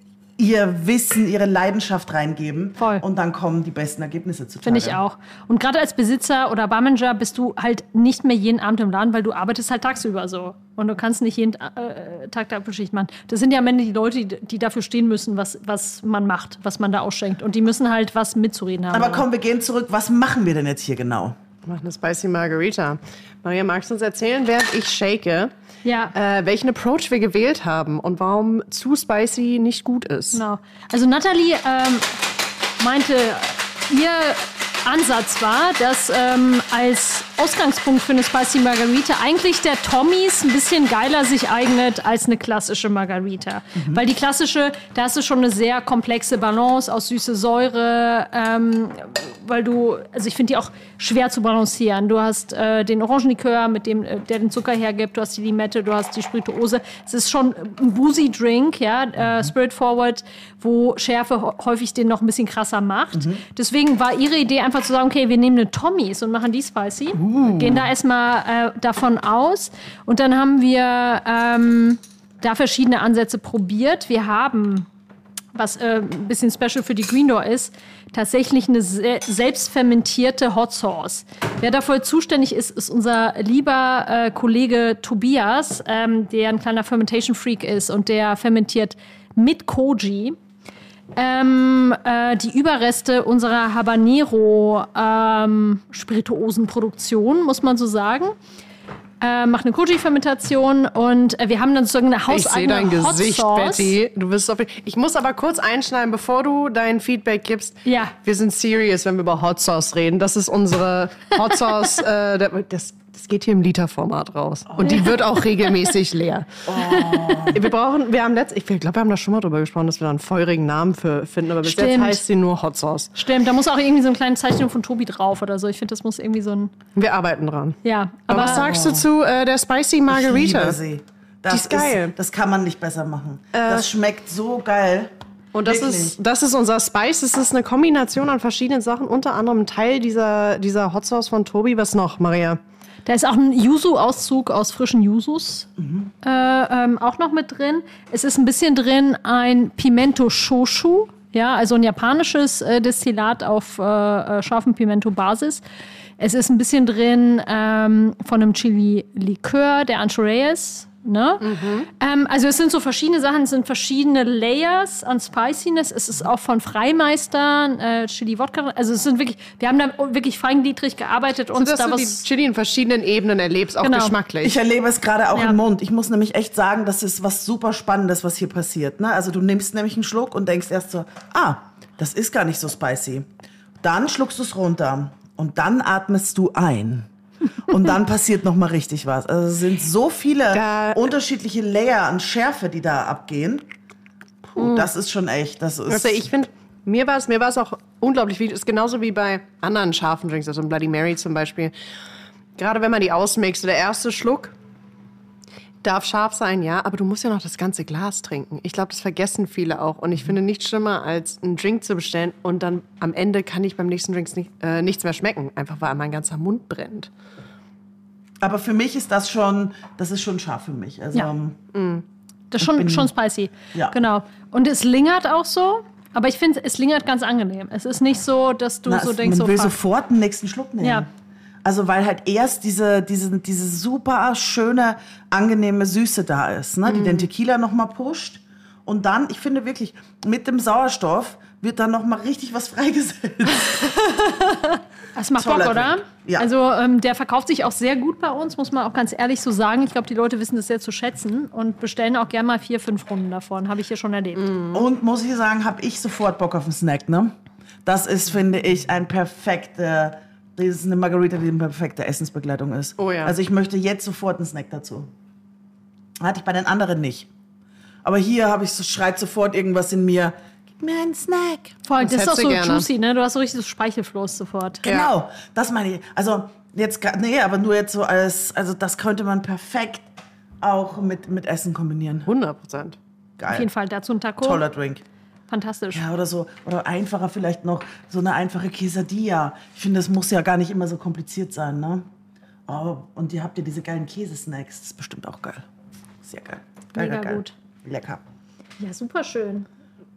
ihr Wissen, ihre Leidenschaft reingeben. Voll. Und dann kommen die besten Ergebnisse zutage. Finde ich auch. Und gerade als Besitzer oder Barmanager bist du halt nicht mehr jeden Abend im Laden, weil du arbeitest halt tagsüber so. Und du kannst nicht jeden Tag Doppelschicht machen. Das sind ja am Ende die Leute, die dafür stehen müssen, was man macht, was man da ausschenkt. Und die müssen halt was mitzureden haben. Aber komm, wir gehen zurück. Was machen wir denn jetzt hier genau? Wir machen eine Spicy Margarita. Maria, magst du uns erzählen, während ich shake, welchen Approach wir gewählt haben und warum zu spicy nicht gut ist? Genau. Also Natalie meinte, ihr Ansatz war, dass als Ausgangspunkt für eine Spicy Margarita eigentlich der Tommys ein bisschen geiler sich eignet als eine klassische Margarita. Weil die klassische, da hast du schon eine sehr komplexe Balance aus Süße, Säure, weil also ich finde die auch schwer zu balancieren. Du hast den Orangenlikör, mit dem der den Zucker hergibt, du hast die Limette, du hast die Spirituose. Es ist schon ein boozy Drink, Spirit Forward, wo Schärfe häufig den noch ein bisschen krasser macht. Deswegen war ihre Idee einfach zu sagen, okay, wir nehmen eine Tommys und machen die spicy. Gehen da erstmal davon aus. Und dann haben wir da verschiedene Ansätze probiert. Wir haben, was ein bisschen special für die Green Door ist, tatsächlich eine selbstfermentierte Hot Sauce. Wer dafür zuständig ist, ist unser lieber Kollege Tobias, der ein kleiner Fermentation Freak ist und der fermentiert mit Koji. Die Überreste unserer Habanero Spirituosenproduktion, muss man so sagen. Macht eine Koji-Fermentation und wir haben dann sozusagen eine hauseigene Ich sehe dein Hot Gesicht, Sauce. Betty. Du bist ich muss aber kurz einschneiden, bevor du dein Feedback gibst. Ja. Wir sind serious, wenn wir über Hot Sauce reden. Das ist unsere Hot Sauce. Das geht hier im Literformat raus. Und die wird auch regelmäßig leer. Ich glaube, wir haben da schon mal drüber gesprochen, dass wir da einen feurigen Namen für finden. Aber bis jetzt heißt sie nur Hot Sauce. Stimmt, da muss auch irgendwie so eine kleine Zeichnung von Tobi drauf oder so. Ich finde, das muss irgendwie so ein... Wir arbeiten dran. Ja, Aber was sagst du zu der Spicy Margarita? Ich liebe sie. Die ist geil. Das kann man nicht besser machen. Das schmeckt so geil. Und das ist unser Spice. Es ist eine Kombination an verschiedenen Sachen. Unter anderem ein Teil dieser Hot Sauce von Tobi. Was noch, Maria? Da ist auch ein Yuzu-Auszug aus frischen Yuzus auch noch mit drin. Es ist ein bisschen drin ein Pimento Shoshu, ja, also ein japanisches Destillat auf scharfem Pimento-Basis. Es ist ein bisschen drin von einem Chili-Likör, der Ancho Reyes. Ne? Also es sind so verschiedene Sachen, es sind verschiedene Layers an Spiciness. Es ist auch von Freimeistern, Chili Wodka. Also es sind wirklich, wir haben da wirklich feingliedrig gearbeitet und dass du die Chili in verschiedenen Ebenen erlebst, auch geschmacklich. Ich erlebe es gerade auch im Mund. Ich muss nämlich echt sagen, das ist was super Spannendes, was hier passiert. Ne? Also du nimmst nämlich einen Schluck und denkst erst so, das ist gar nicht so spicy. Dann schluckst du es runter und dann atmest du ein. Und dann passiert noch mal richtig was. Also es sind so viele unterschiedliche Layer an Schärfe, die da abgehen. Das ist schon echt. Also ich finde, mir war es auch unglaublich wichtig. Ist genauso wie bei anderen scharfen Drinks, also Bloody Mary zum Beispiel. Gerade wenn man die ausmixt, der erste Schluck darf scharf sein, ja, aber du musst ja noch das ganze Glas trinken. Ich glaube, das vergessen viele auch. Und ich finde nichts schlimmer, als einen Drink zu bestellen und dann am Ende kann ich beim nächsten Drink nichts mehr schmecken. Einfach weil mein ganzer Mund brennt. Aber für mich ist das ist schon scharf für mich. Also, das ist schon spicy. Ja. Genau. Und es lingert auch so. Aber ich finde, es lingert ganz angenehm. Es ist nicht so, dass du denkst, man will sofort den nächsten Schluck nehmen. Ja. Also weil halt erst diese super schöne, angenehme Süße da ist, ne? Die den Tequila noch mal pusht. Und dann, ich finde wirklich, mit dem Sauerstoff wird dann noch mal richtig was freigesetzt. Das macht Bock, oder? Ja. Also der verkauft sich auch sehr gut bei uns, muss man auch ganz ehrlich so sagen. Ich glaube, die Leute wissen das sehr zu schätzen und bestellen auch gerne mal 4-5 Runden davon. Habe ich hier schon erlebt. Und muss ich sagen, habe ich sofort Bock auf einen Snack, ne? Das ist, finde ich, das ist eine Margarita, die eine perfekte Essensbegleitung ist. Oh ja. Also ich möchte jetzt sofort einen Snack dazu. Hatte ich bei den anderen nicht. Aber hier schreit sofort irgendwas in mir. Gib mir einen Snack. Voll, das ist auch so gerne. juicy, ne? Du hast so richtig so Speichelfluss sofort. Genau, das meine ich. Also aber nur jetzt so also das könnte man perfekt auch mit Essen kombinieren. 100%. Geil. Auf jeden Fall dazu ein Taco. Toller Drink. Fantastisch. Ja, oder so. Oder einfacher vielleicht noch so eine einfache Quesadilla. Ich finde, das muss ja gar nicht immer so kompliziert sein, ne? Oh, und ihr habt ja diese geilen Käsesnacks. Das ist bestimmt auch geil. Sehr geil. Mega gut. Lecker. Ja, super schön.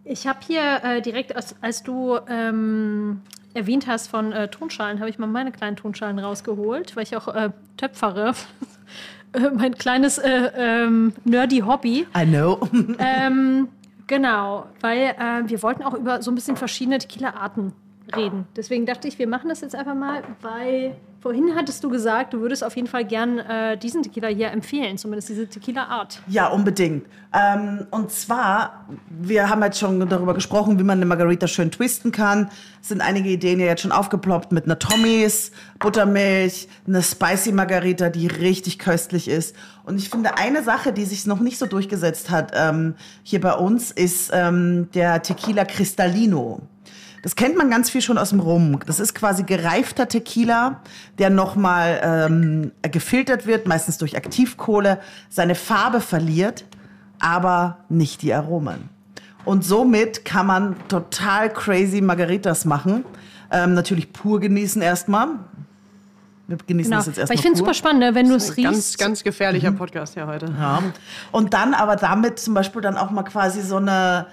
Ich habe hier direkt, als du erwähnt hast von Tonschalen, habe ich mal meine kleinen Tonschalen rausgeholt, weil ich auch töpfere. Mein kleines nerdy Hobby. I know. Genau, weil wir wollten auch über so ein bisschen verschiedene Tequila-Arten reden. Deswegen dachte ich, wir machen das jetzt einfach mal, weil vorhin hattest du gesagt, du würdest auf jeden Fall gern diesen Tequila hier empfehlen, zumindest diese Tequila-Art. Ja, unbedingt. Und zwar, wir haben jetzt schon darüber gesprochen, wie man eine Margarita schön twisten kann. Es sind einige Ideen ja jetzt schon aufgeploppt mit einer Tommy's, Buttermilch, eine Spicy Margarita, die richtig köstlich ist. Und ich finde, eine Sache, die sich noch nicht so durchgesetzt hat hier bei uns, ist der Tequila Cristalino. Das kennt man ganz viel schon aus dem Rum. Das ist quasi gereifter Tequila, der nochmal gefiltert wird, meistens durch Aktivkohle, seine Farbe verliert, aber nicht die Aromen. Und somit kann man total crazy Margaritas machen. Natürlich pur genießen erstmal. Wir genießen das jetzt erstmal. Ich finde es super spannend, ne? Wenn du es riechst. Ganz, ganz gefährlicher Podcast hier heute. Ja. Und dann aber damit zum Beispiel dann auch mal quasi so eine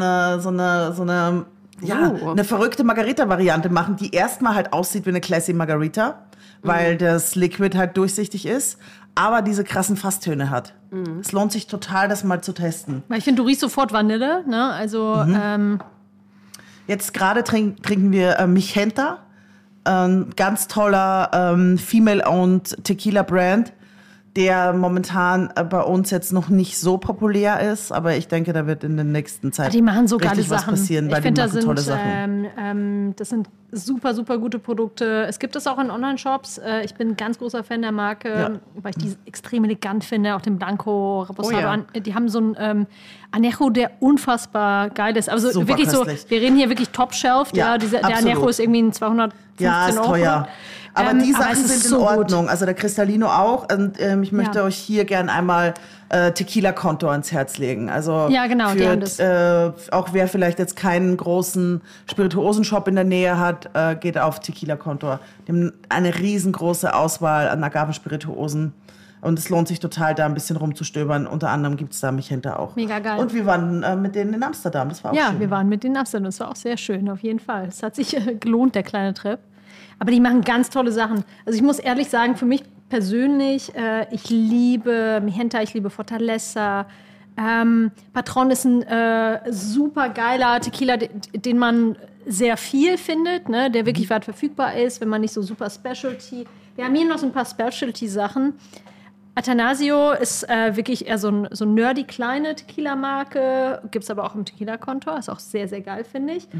verrückte Margarita-Variante machen, die erstmal halt aussieht wie eine Classy Margarita, weil das Liquid halt durchsichtig ist, aber diese krassen Fasstöne hat. Es lohnt sich total, das mal zu testen. Weil ich finde, du riechst sofort Vanille, ne? Also, Jetzt gerade trinken wir Mijenta, ganz toller Female-owned Tequila-Brand, der momentan bei uns jetzt noch nicht so populär ist, aber ich denke, da wird in der nächsten Zeit die machen so geile richtig was Sachen. passieren, weil ich finde, die machen tolle Sachen. Das sind super, super gute Produkte. Es gibt es auch in Online-Shops. Ich bin ein ganz großer Fan der Marke, weil ich die extrem elegant finde, auch den Blanco, Reposado. Die haben so ein Anejo, der unfassbar geil ist. Also super wirklich köstlich. so, wir reden hier wirklich Top-Shelf. Ja, der Anejo ist irgendwie ein 215 ist Euro. teuer. Aber die Sachen es ist sind in so Ordnung. gut. Also der Cristalino auch. Und ich möchte euch hier gern einmal Tequila Conto ans Herz legen. Also Ja, genau, die haben das. Auch wer vielleicht jetzt keinen großen Spirituosenshop in der Nähe hat, geht auf Tequila Conto. Die haben eine riesengroße Auswahl an Agavenspirituosen. Und es lohnt sich total, da ein bisschen rumzustöbern. Unter anderem gibt es da Mijenta auch. Mega geil. Und wir waren mit denen in Amsterdam. Das war auch schön. Ja, wir waren mit denen in Amsterdam. Das war auch sehr schön, auf jeden Fall. Es hat sich gelohnt, der kleine Trip. Aber die machen ganz tolle Sachen. Also ich muss ehrlich sagen, für mich persönlich, ich liebe Mijenta, ich liebe Fortaleza. Patron ist ein super geiler Tequila, den man sehr viel findet, ne? Der wirklich weit verfügbar ist, wenn man nicht so super Specialty. Wir haben hier noch so ein paar Specialty-Sachen. Atanasio ist wirklich eher so ein nerdy kleine Tequila-Marke. Gibt es aber auch im Tequila-Kontor. Ist auch sehr, sehr geil, finde ich.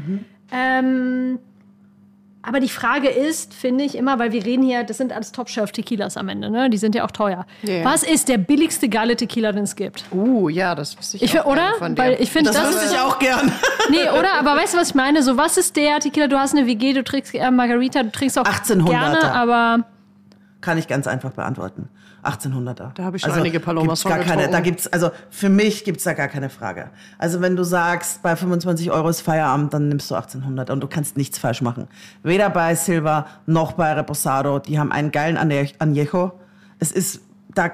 Aber die Frage ist, finde ich immer, weil wir reden hier, das sind alles Top-Shelf-Tequilas am Ende, ne? Die sind ja auch teuer. Yeah. Was ist der billigste geile Tequila, den es gibt? Ja, das wüsste ich auch oder? gerne von dir. Weil ich finde, Das wüsste ich auch gern. Nee, oder? Aber weißt du, was ich meine? So, was ist der Tequila? Du hast eine WG, du trinkst Margarita, du trinkst auch 1800er. gerne, aber Kann ich ganz einfach beantworten. 1800er. Da habe ich schon einige Palomas gibt's gar von keine, getrunken. also für mich gibt es da gar keine Frage. Also wenn du sagst, bei 25 Euro ist Feierabend, dann nimmst du 1800 und du kannst nichts falsch machen. Weder bei Silva noch bei Reposado. Die haben einen geilen Añejo. Das ist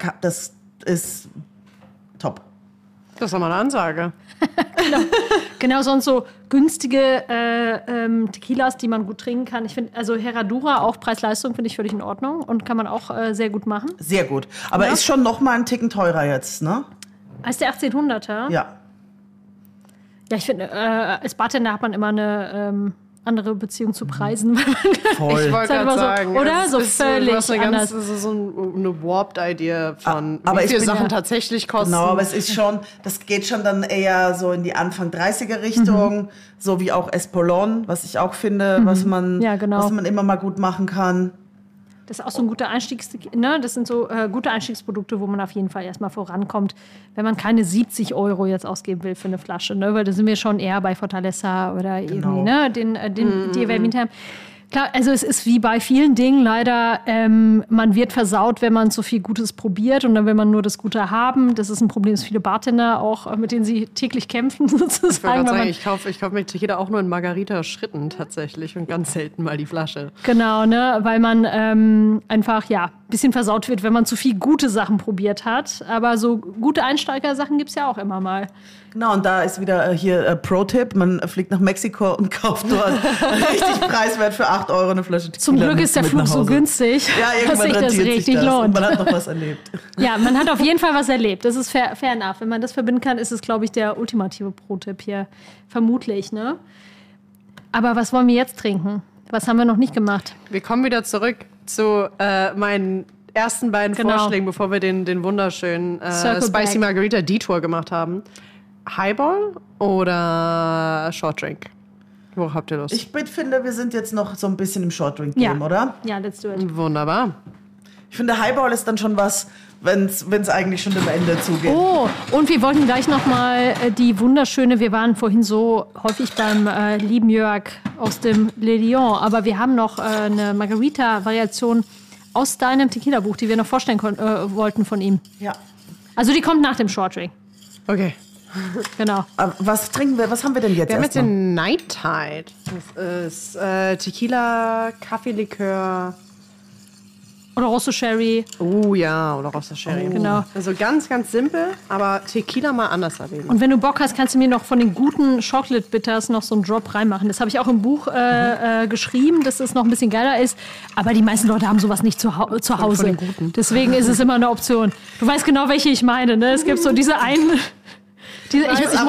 top. Das ist doch mal eine Ansage. genau, sonst so günstige Tequilas, die man gut trinken kann. Ich finde, also Herradura, auch Preis-Leistung, finde ich völlig in Ordnung und kann man auch sehr gut machen. Sehr gut. Aber ist schon noch mal einen Ticken teurer jetzt, ne? Als der 1800er? Ja. Ja, ich finde, als Bartender hat man immer eine andere Beziehung zu Preisen. Voll. Ich wollte gerade sagen. Oder? So völlig du hast eine anders. eine warped Idee von, Aber wie ich viel bin Sachen ja- tatsächlich kosten. Genau, aber es ist schon, das geht schon dann eher so in die Anfang 30er Richtung, so wie auch Espolón, was ich auch finde, was man immer mal gut machen kann. Das ist auch so ein guter ne? Das sind so gute Einstiegsprodukte, wo man auf jeden Fall erstmal vorankommt, wenn man keine 70 Euro jetzt ausgeben will für eine Flasche, ne? Weil da sind wir schon eher bei Fortaleza oder irgendwie, ne? Die wir erwähnt haben. Klar, also es ist wie bei vielen Dingen leider, man wird versaut, wenn man so viel Gutes probiert und dann will man nur das Gute haben. Das ist ein Problem, das viele Bartender auch, mit denen sie täglich kämpfen sozusagen. Ich kaufe mir Tequila auch nur in Margarita-Schritten tatsächlich und ganz selten mal die Flasche. Genau, ne, weil man einfach, ein bisschen versaut wird, wenn man zu viel gute Sachen probiert hat. Aber so gute Einsteigersachen gibt es ja auch immer mal. Genau, und da ist wieder hier Pro-Tipp. Man fliegt nach Mexiko und kauft dort richtig preiswert für 8 € eine Flasche Tequila. Zum Glück ist der Flug so günstig, dass sich das richtig lohnt. Und man hat noch was erlebt. Ja, man hat auf jeden Fall was erlebt. Das ist fair enough. Wenn man das verbinden kann, ist es, glaube ich, der ultimative Pro-Tipp hier. Vermutlich, ne? Aber was wollen wir jetzt trinken? Was haben wir noch nicht gemacht? Wir kommen wieder zurück zu meinen ersten beiden Vorschlägen, bevor wir den wunderschönen Spicy Margarita Detour gemacht haben. Highball oder Short Drink? Wo habt ihr Lust? Ich finde, wir sind jetzt noch so ein bisschen im Short Drink Game, oder? Ja, let's do it. Wunderbar. Ich finde, Highball ist dann schon was, wenn es eigentlich schon dem Ende zugeht. Oh, und wir wollten gleich noch mal die wunderschöne, wir waren vorhin so häufig beim lieben Jörg aus dem Le Lion, aber wir haben noch eine Margarita-Variation aus deinem Tequila-Buch, die wir noch vorstellen wollten von ihm. Ja. Also die kommt nach dem Short Drink. Okay. Genau. Was trinken wir? Was haben wir denn jetzt? Wir haben jetzt den Night Tide. Das ist Tequila, Kaffeelikör. Oder Rosso Sherry. Oh ja, oder Rosso Sherry. Genau. Also ganz, ganz simpel, aber Tequila mal anders erleben. Und wenn du Bock hast, kannst du mir noch von den guten Chocolate Bitters noch so einen Drop reinmachen. Das habe ich auch im Buch geschrieben, dass es noch ein bisschen geiler ist. Aber die meisten Leute haben sowas nicht zu Hause. Von den guten. Deswegen ist es immer eine Option. Du weißt genau, welche ich meine. Ne? Es gibt so diese einen... Ich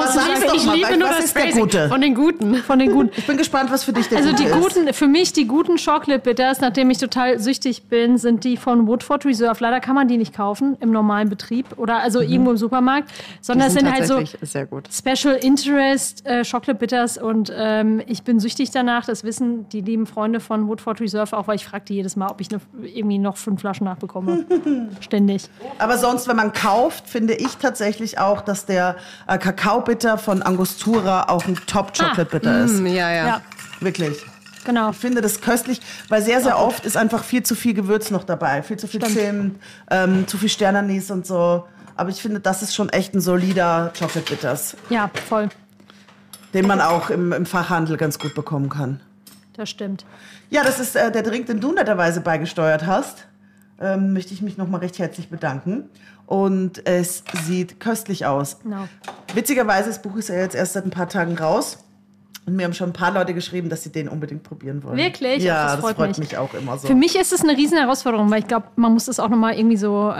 liebe nur das Phrasing von den Guten. Von den Guten. Ich bin gespannt, was für dich der Also Gute die ist. guten, für mich die guten Chocolate Bitters, nachdem ich total süchtig bin, sind die von Woodford Reserve. Leider kann man die nicht kaufen im normalen Betrieb oder also irgendwo im Supermarkt, sondern es sind halt so sehr gut. Special Interest Chocolate Bitters und ich bin süchtig danach. Das wissen die lieben Freunde von Woodford Reserve auch, weil ich frage die jedes Mal, ob ich irgendwie noch 5 Flaschen nachbekomme. Ständig. Aber sonst, wenn man kauft, finde ich tatsächlich auch, dass der Kakaobitter von Angostura auch ein Top-Chocolate-Bitter ist. Ja. Wirklich. Genau. Ich finde das köstlich, weil sehr, sehr oft ist einfach viel zu viel Gewürz noch dabei. Viel zu viel Zimt, zu viel Sternanis und so. Aber ich finde, das ist schon echt ein solider Chocolate-Bitters. Ja, voll. Den man auch im Fachhandel ganz gut bekommen kann. Das stimmt. Ja, das ist der Drink, den du netterweise beigesteuert hast. Möchte ich mich nochmal recht herzlich bedanken. Und es sieht köstlich aus. Genau. Witzigerweise, das Buch ist ja jetzt erst seit ein paar Tagen raus. Und mir haben schon ein paar Leute geschrieben, dass sie den unbedingt probieren wollen. Wirklich? Ja, das freut mich auch immer so. Für mich ist es eine riesen Herausforderung, weil ich glaube, man muss das auch nochmal irgendwie so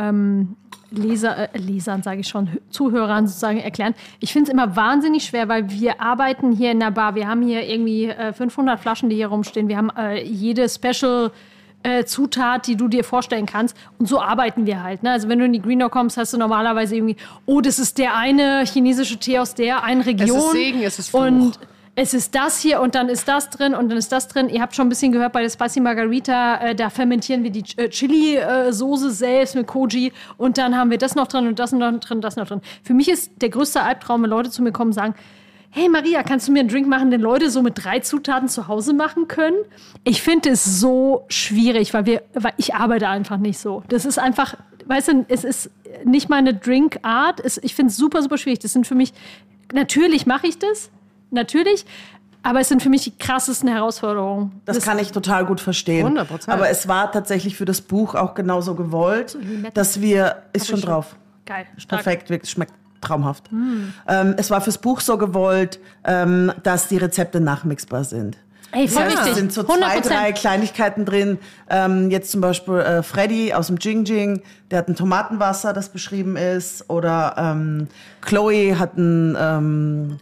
Lesern, sage ich schon, Zuhörern sozusagen erklären. Ich finde es immer wahnsinnig schwer, weil wir arbeiten hier in der Bar. Wir haben hier irgendwie 500 Flaschen, die hier rumstehen. Wir haben jede Special Zutat, die du dir vorstellen kannst. Und so arbeiten wir halt. Ne? Also wenn du in die Green Door kommst, hast du normalerweise irgendwie, oh, das ist der eine chinesische Tee aus der einen Region. Es ist Segen, es ist Fluch. Und es ist das hier und dann ist das drin und dann ist das drin. Ihr habt schon ein bisschen gehört bei der Spicy Margarita, da fermentieren wir die Chili-Soße selbst mit Koji und dann haben wir das noch drin und das noch drin, das noch drin. Für mich ist der größte Albtraum, wenn Leute zu mir kommen und sagen, hey Maria, kannst du mir einen Drink machen, den Leute so mit 3 Zutaten zu Hause machen können? Ich finde es so schwierig, weil ich arbeite einfach nicht so. Das ist einfach, weißt du, es ist nicht meine Drinkart. Ich finde es super, super schwierig. Das sind für mich, natürlich mache ich das, natürlich, aber es sind für mich die krassesten Herausforderungen. Das kann ich total gut verstehen. 100%. Aber es war tatsächlich für das Buch auch genauso gewollt, dass wir, ist schon drauf. Geil, stark. Perfekt, wirklich, schmeckt traumhaft. Es war fürs Buch so gewollt, dass die Rezepte nachmixbar sind. Ey, voll Das heißt, wichtig. es sind so 100%. 2, 3 Kleinigkeiten drin. Jetzt zum Beispiel Freddy aus dem Jing Jing, der hat ein Tomatenwasser, das beschrieben ist. Oder Chloe hat ein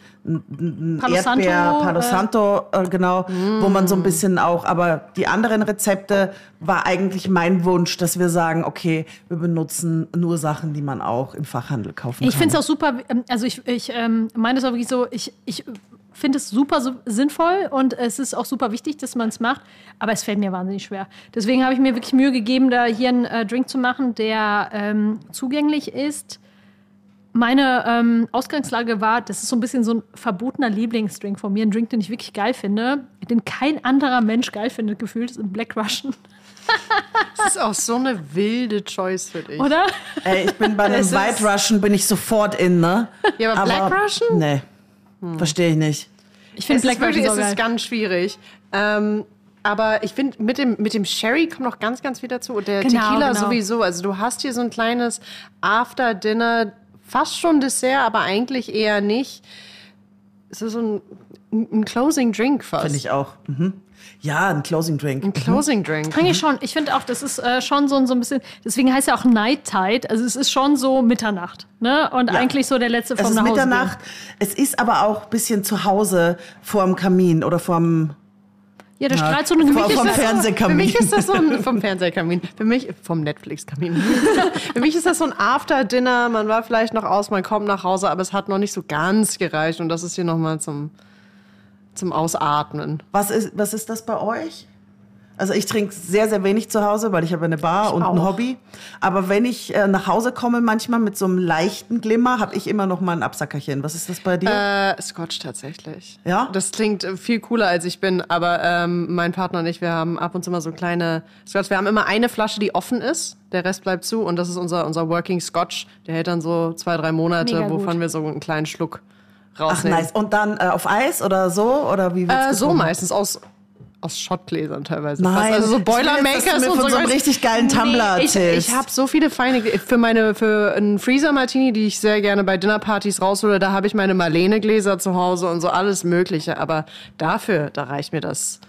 Erdbeer, Palo Santo, genau, wo man so ein bisschen auch, aber die anderen Rezepte war eigentlich mein Wunsch, dass wir sagen, okay, wir benutzen nur Sachen, die man auch im Fachhandel kaufen kann. Ich finde es auch super, also ich meine es auch wirklich so, ich finde es super sinnvoll und es ist auch super wichtig, dass man es macht, aber es fällt mir wahnsinnig schwer. Deswegen habe ich mir wirklich Mühe gegeben, da hier einen Drink zu machen, der zugänglich ist, meine Ausgangslage war, das ist so ein bisschen so ein verbotener Lieblingsdrink von mir. Ein Drink, den ich wirklich geil finde, den kein anderer Mensch geil findet, gefühlt, ist ein Black Russian. Das ist auch so eine wilde Choice für dich. Oder? Ey, ich bin bei einem White Russian, bin ich sofort in, ne? Ja, aber Black Russian? Nee, verstehe ich nicht. Ich finde Black Russian so geil. Es ist ganz schwierig. Aber ich finde, mit dem Sherry kommt noch ganz, ganz viel dazu. Und der Tequila sowieso. Also du hast hier so ein kleines After-Dinner, fast schon Dessert, aber eigentlich eher nicht. Es ist so ein Closing Drink fast. Finde ich auch. Mhm. Ja, ein Closing Drink. Ein Closing Drink. Eigentlich schon. Ich finde auch, das ist schon so ein bisschen, deswegen heißt ja auch Night Tide. Also es ist schon so Mitternacht. Ne? Und eigentlich so der letzte vom Nachhause. Es ist Mitternacht. Es ist aber auch ein bisschen zu Hause vorm Kamin oder vorm... Ja, der strahlt so eine Gemütlichkeit. Vom Fernsehkamin. Für mich ist das so vom Fernsehkamin. Für mich, vom Netflix-Kamin. Für mich ist das so ein After-Dinner. Man war vielleicht noch aus, man kommt nach Hause, aber es hat noch nicht so ganz gereicht. Und das ist hier nochmal zum Ausatmen. Was ist das bei euch? Also ich trinke sehr, sehr wenig zu Hause, weil ich habe eine Bar und ein Hobby. Aber wenn ich nach Hause komme, manchmal mit so einem leichten Glimmer, habe ich immer noch mal ein Absackerchen. Was ist das bei dir? Scotch tatsächlich. Ja? Das klingt viel cooler, als ich bin. Aber mein Partner und ich, wir haben ab und zu mal so kleine Scotch. Wir haben immer eine Flasche, die offen ist. Der Rest bleibt zu. Und das ist unser Working Scotch. Der hält dann so 2-3 Monate, wovon wir so einen kleinen Schluck rausnehmen. Ach, nice. Und dann auf Eis oder so? Oder wie wird's so meistens aus Schottgläsern teilweise. Nein, also so Boilermakers und von so einem richtig geilen Tumbler Ich habe so viele feine für einen Freezer Martini, die ich sehr gerne bei Dinnerpartys raushole. Da habe ich meine Marlene Gläser zu Hause und so alles Mögliche. Aber da reicht mir das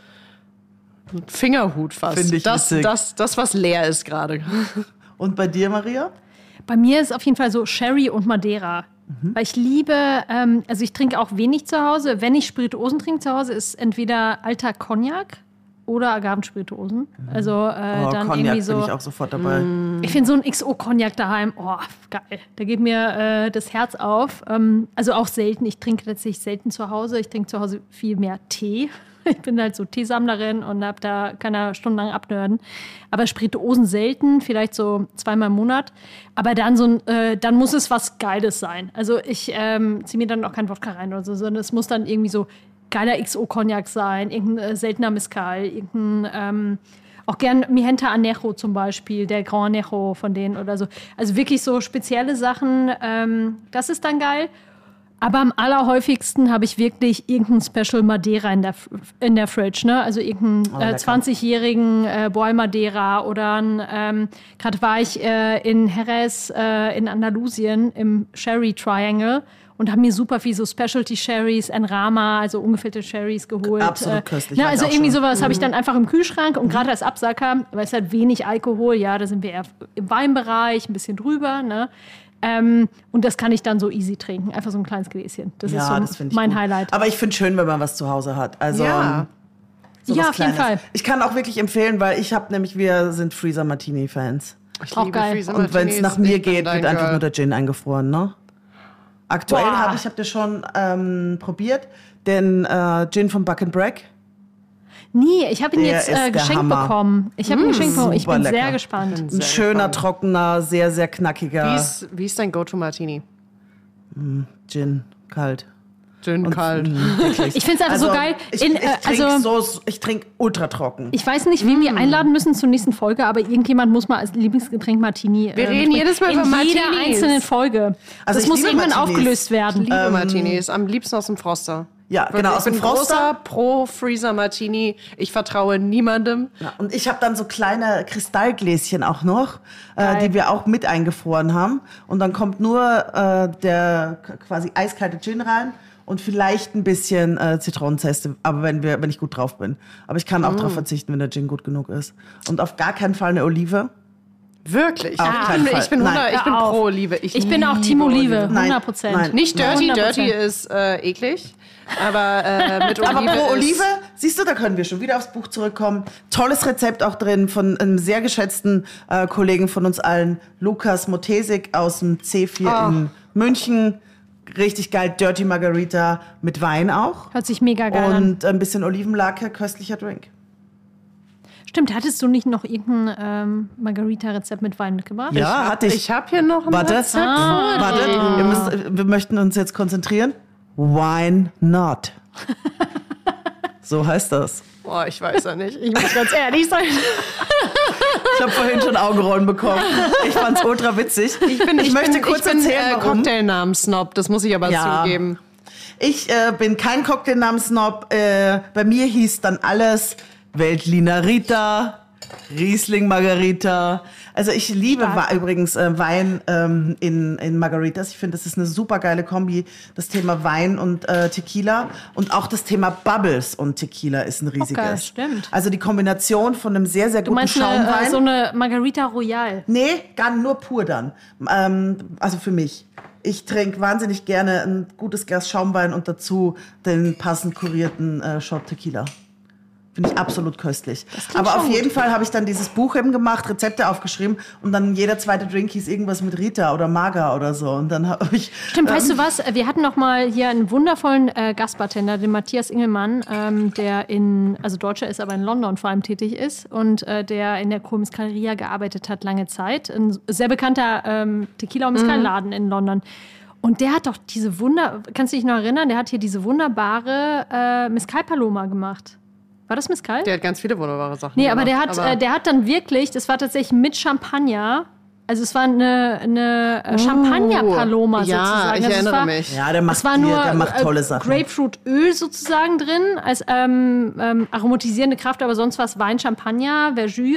Fingerhut fast. Finde ich das was leer ist gerade. Und bei dir, Maria? Bei mir ist auf jeden Fall so Sherry und Madeira. Weil ich liebe, also ich trinke auch wenig zu Hause. Wenn ich Spirituosen trinke zu Hause, ist entweder alter Cognac oder Agavenspirituosen. Also dann Cognac irgendwie so. Bin ich auch sofort dabei. Ich finde so ein XO-Cognac daheim, geil. Da geht mir das Herz auf. Also auch selten. Ich trinke letztlich selten zu Hause. Ich trinke zu Hause viel mehr Tee. Ich bin halt so Teesammlerin und kann da stundenlang abnörden. Aber Spirituosen selten, vielleicht so 2-mal im Monat. Aber dann dann muss es was Geiles sein. Also ich ziehe mir dann auch kein Wodka rein oder so, sondern es muss dann irgendwie so geiler XO-Cognac sein, irgendein seltener Mezcal, auch gern Mijenta Anejo zum Beispiel, der Grand Anejo von denen oder so. Also wirklich so spezielle Sachen, das ist dann geil. Aber am allerhäufigsten habe ich wirklich irgendein Special Madeira in der Fridge, ne? Also irgendeinen 20-jährigen Boy Madeira oder gerade war ich in Jerez in Andalusien im Sherry Triangle und habe mir super viel so Specialty Sherrys, Enrama, also ungefüllte Sherrys geholt. Absolut köstlich. Ja, also irgendwie sowas habe ich dann einfach im Kühlschrank und gerade als Absacker, weil es halt wenig Alkohol, ja, da sind wir eher im Weinbereich, ein bisschen drüber, ne? Und das kann ich dann so easy trinken. Einfach so ein kleines Gläschen. Das ist so mein Highlight. Aber ich finde es schön, wenn man was zu Hause hat. Also, ja, auf jeden Fall. Ich kann auch wirklich empfehlen, weil wir sind Freezer Martini-Fans. Ich auch liebe geil. Freezer Und wenn es nach mir geht, wird einfach nur der Gin eingefroren, ne? Aktuell habt ihr schon probiert, den Gin von Buck & Bragg. Nee, ich habe ihn jetzt geschenkt bekommen. Ich bin lecker. sehr gespannt. Ein schöner, trockener, sehr, sehr knackiger. Wie ist dein Go-To-Martini? Gin, kalt. Gin, kalt. Ich finde es einfach so geil. Ich trinke ultra trocken. Ich weiß nicht, wen wir einladen müssen zur nächsten Folge, aber irgendjemand muss mal als Lieblingsgetränk Martini. Wir reden jedes Mal über Martinis. In jeder einzelnen Folge. Also das muss irgendwann Martinis. aufgelöst werden. Ich liebe Martinis. Am liebsten aus dem Froster. Ja, genau, aus dem Froster. Großer Pro-Freezer-Martini. Ich vertraue niemandem. Ja, und ich habe dann so kleine Kristallgläschen auch noch, die wir auch mit eingefroren haben. Und dann kommt nur der quasi eiskalte Gin rein und vielleicht ein bisschen Zitronenzeste, aber wenn ich gut drauf bin. Aber ich kann auch darauf verzichten, wenn der Gin gut genug ist. Und auf gar keinen Fall eine Olive. Wirklich? Ich bin pro Olive. Ich bin auch Team Olive, 100%. Nein. Nicht Dirty. 100%. Dirty ist eklig. Aber mit Olive. Aber pro Olive, siehst du, da können wir schon wieder aufs Buch zurückkommen. Tolles Rezept auch drin von einem sehr geschätzten Kollegen von uns allen, Lukas Motesik aus dem C4 in München. Richtig geil, Dirty Margarita mit Wein auch. Hört sich mega geil an. Und ein bisschen Olivenlake, köstlicher Drink. Stimmt, hattest du nicht noch irgendein Margarita-Rezept mit Wein mitgebracht? Ja, hatte ich. Ich habe hier noch ein Rezept. Warte, wir möchten uns jetzt konzentrieren. Wine not. So heißt das. Boah, ich weiß ja nicht. Ich muss ganz ehrlich sein. Ich habe vorhin schon Augenrollen bekommen. Ich fand's ultra witzig. Ich möchte kurz erzählen, warum. Cocktailnamen-Snob, das muss ich aber zugeben. Ich bin kein Cocktailnamen-Snob. Bei mir hieß dann alles Veltliner Rita, Riesling Margarita. Also ich liebe übrigens Wein in Margaritas. Ich finde, das ist eine super geile Kombi. Das Thema Wein und Tequila. Und auch das Thema Bubbles und Tequila ist ein riesiges. Okay, stimmt. Also die Kombination von einem sehr, sehr guten Schaumwein. Du meinst so eine Margarita Royale? Nee, gar nur pur dann. Also für mich. Ich trinke wahnsinnig gerne ein gutes Glas Schaumwein und dazu den passend kurierten Shot Tequila. Finde ich absolut köstlich. Aber auf jeden Fall habe ich dann dieses Buch eben gemacht, Rezepte aufgeschrieben und dann jeder zweite Drink hieß irgendwas mit Rita oder Maga oder so. Und dann habe ich... Stimmt, weißt du was? Wir hatten noch mal hier einen wundervollen Gastbartender, den Matthias Ingelmann, der Deutscher ist, aber in London vor allem tätig ist und der in der Kur Mescaleria gearbeitet hat lange Zeit. Ein sehr bekannter Tequila- und Mezcal-Laden in London. Und der hat doch kannst du dich noch erinnern? Der hat hier diese wunderbare Mezcal Paloma gemacht. War das Mezcal? Der hat ganz viele wunderbare Sachen Nee, aber gemacht, der hat dann wirklich, das war tatsächlich mit Champagner, also es war eine Champagner-Paloma sozusagen. Ja, ich erinnere mich. Ja, der macht tolle Sachen. Grapefruitöl sozusagen drin, als aromatisierende Kraft, aber sonst war es Wein, Champagner, Verjus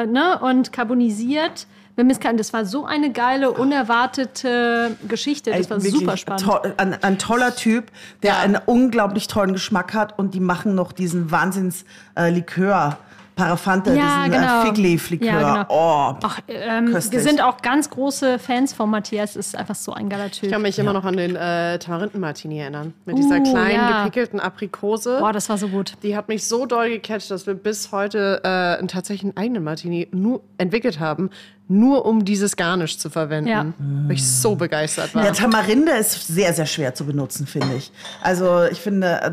und carbonisiert. Das war so eine geile, unerwartete Geschichte. Das war super spannend. Ein toller Typ, der einen unglaublich tollen Geschmack hat. Und die machen noch diesen Wahnsinns-Likör. Parafante, diesen Fig-Leaf-Likör. Ja, genau. Wir sind auch ganz große Fans von Matthias. Ist einfach so ein geiler Typ. Ich kann mich immer noch an den Tamarinden-Martini erinnern. Mit dieser kleinen, gepickelten Aprikose. Boah, das war so gut. Die hat mich so doll gecatcht, dass wir bis heute tatsächlich einen eigenen Martini entwickelt haben, nur um dieses Garnisch zu verwenden. Ja. Weil ich so begeistert war. Ja, Tamarinde ist sehr, sehr schwer zu benutzen, finde ich. Also ich finde,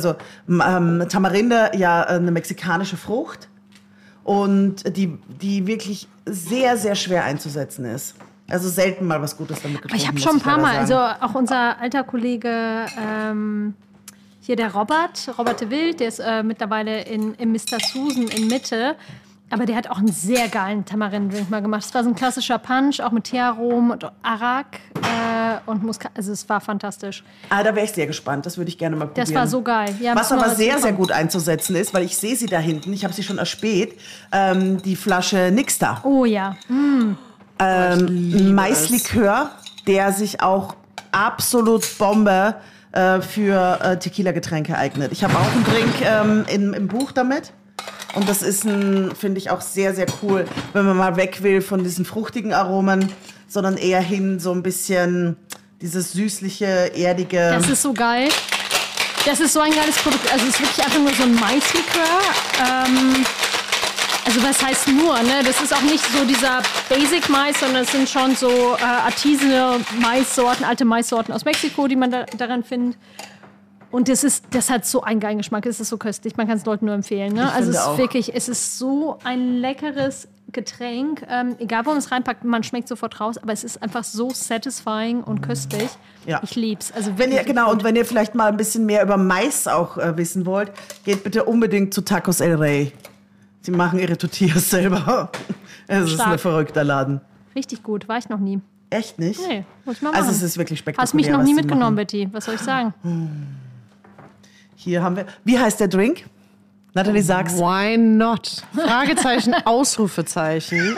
Tamarinde ja eine mexikanische Frucht und die wirklich sehr, sehr schwer einzusetzen ist. Also selten mal was Gutes damit getrunken. Ich habe schon ein paar Mal, also auch unser alter Kollege hier, der Robert de Wild, der ist mittlerweile im Mr. Susan in Mitte. Aber der hat auch einen sehr geilen Tamarindendrink mal gemacht. Es war so ein klassischer Punch, auch mit Teearomen und Arak und Muskat. Also es war fantastisch. Da wäre ich sehr gespannt. Das würde ich gerne mal probieren. Das war so geil. Ja, was aber sehr, sehr gut einzusetzen ist, weil ich sehe sie da hinten, ich habe sie schon erspäht, die Flasche Nixta. Oh ja. Maislikör, der sich auch absolut Bombe für Tequila-Getränke eignet. Ich habe auch einen Drink im Buch damit. Und das ist finde ich auch sehr, sehr cool, wenn man mal weg will von diesen fruchtigen Aromen, sondern eher hin so ein bisschen dieses süßliche, erdige. Das ist so geil. Das ist so ein geiles Produkt. Also es ist wirklich einfach nur so ein Maislikör. Also was heißt nur, ne? Das ist auch nicht so dieser Basic-Mais, sondern es sind schon so artisanal Maissorten, alte Maissorten aus Mexiko, die man daran findet. Und das hat so einen geilen Geschmack, es ist so köstlich, man kann es Leuten nur empfehlen. Ne? Also es ist so ein leckeres Getränk, egal wo man es reinpackt, man schmeckt sofort raus, aber es ist einfach so satisfying und köstlich. Ja. Ich lieb's. Also wenn ihr vielleicht mal ein bisschen mehr über Mais auch wissen wollt, geht bitte unbedingt zu Tacos El Rey. Sie machen ihre Tortillas selber. Es ist ein verrückter Laden. Richtig gut, war ich noch nie. Echt nicht? Nee, muss ich mal machen. Also es ist wirklich spektakulär. Hast mich noch nie mitgenommen, Betty. Was soll ich sagen? Hier haben wir, wie heißt der Drink? Nathalie, sag's. Why not? Fragezeichen, Ausrufezeichen.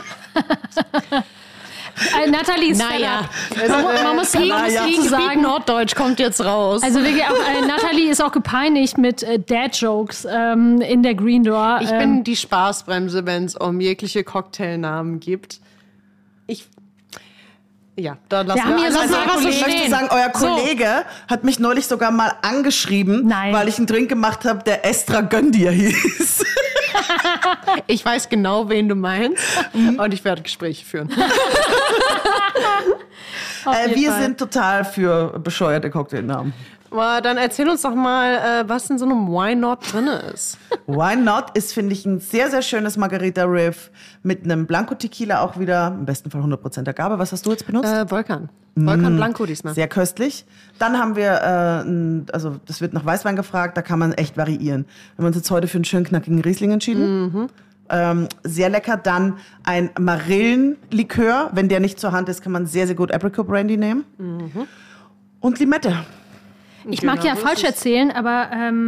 Nathalie ist man muss sagen, Norddeutsch kommt jetzt raus. Also wirklich auch, Nathalie ist auch gepeinigt mit Dad-Jokes in der Green Door. Ich bin die Spaßbremse, wenn es um jegliche Cocktailnamen gibt. Ja, da lassen wir Ich möchte sagen, euer Kollege hat mich neulich sogar mal angeschrieben, weil ich einen Drink gemacht habe, der Estra Gönn dir hieß. Ich weiß genau, wen du meinst und ich werde Gespräche führen. Wir sind total für bescheuerte Cocktailnamen. Aber dann erzähl uns doch mal, was in so einem Why Not drin ist. Why Not ist, finde ich, ein sehr, sehr schönes Margarita-Riff mit einem Blanco-Tequila auch wieder. Im besten Fall 100% Agave. Was hast du jetzt benutzt? Volkan. Volkan Blanco diesmal. Sehr köstlich. Dann haben wir, also das wird nach Weißwein gefragt, da kann man echt variieren. Wir haben uns jetzt heute für einen schönen knackigen Riesling entschieden. Sehr lecker. Dann ein Marillenlikör. Wenn der nicht zur Hand ist, kann man sehr, sehr gut Apricot Brandy nehmen. Und Limette. Ich mag ja falsch erzählen, aber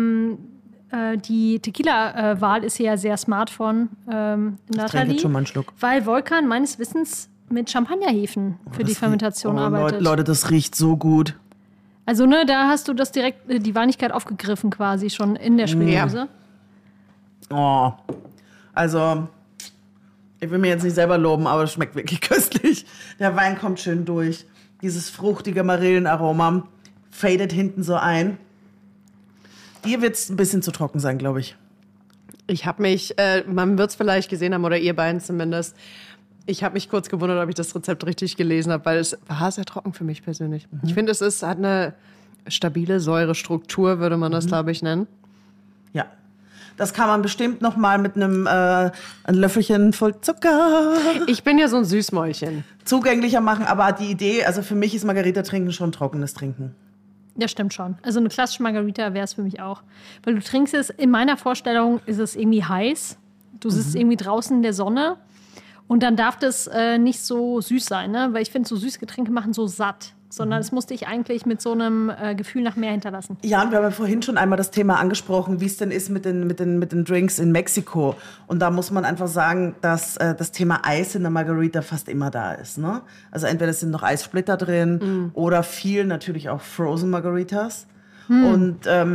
die Tequila-Wahl ist ja sehr smart von trinke Nathalie. jetzt schon mal einen Schluck. Weil Volkan meines Wissens mit Champagnerhefen für die Fermentation arbeitet. Leute, das riecht so gut. Also, ne, da hast du das direkt, die Weinigkeit aufgegriffen quasi schon in der Spirituose. Oh, also, ich will mir jetzt nicht selber loben, aber es schmeckt wirklich köstlich. Der Wein kommt schön durch. Dieses fruchtige Marillenaroma fadet hinten so ein. Dir wird es ein bisschen zu trocken sein, glaube ich. Ich habe mich, man wird es vielleicht gesehen haben, oder ihr beiden zumindest, ich habe mich kurz gewundert, ob ich das Rezept richtig gelesen habe, weil es war sehr trocken für mich persönlich. Ich finde, hat eine stabile Säurestruktur, würde man das, glaube ich, nennen. Ja. Das kann man bestimmt noch mal mit einem ein Löffelchen voll Zucker Ich bin ja so ein Süßmäulchen. zugänglicher machen. Aber die Idee, also für mich ist Margarita-Trinken schon trockenes Trinken. Ja, stimmt schon. Also eine klassische Margarita wäre es für mich auch. Weil du trinkst es, in meiner Vorstellung ist es irgendwie heiß. Du sitzt irgendwie draußen in der Sonne. Und dann darf das nicht so süß sein, ne? Weil ich finde, so süße Getränke machen so satt. Sondern es musste ich eigentlich mit so einem Gefühl nach mehr hinterlassen. Ja, und wir haben ja vorhin schon einmal das Thema angesprochen, wie es denn ist mit den Drinks in Mexiko. Und da muss man einfach sagen, dass das Thema Eis in der Margarita fast immer da ist. Ne? Also entweder sind noch Eissplitter drin oder viel natürlich auch Frozen Margaritas. Und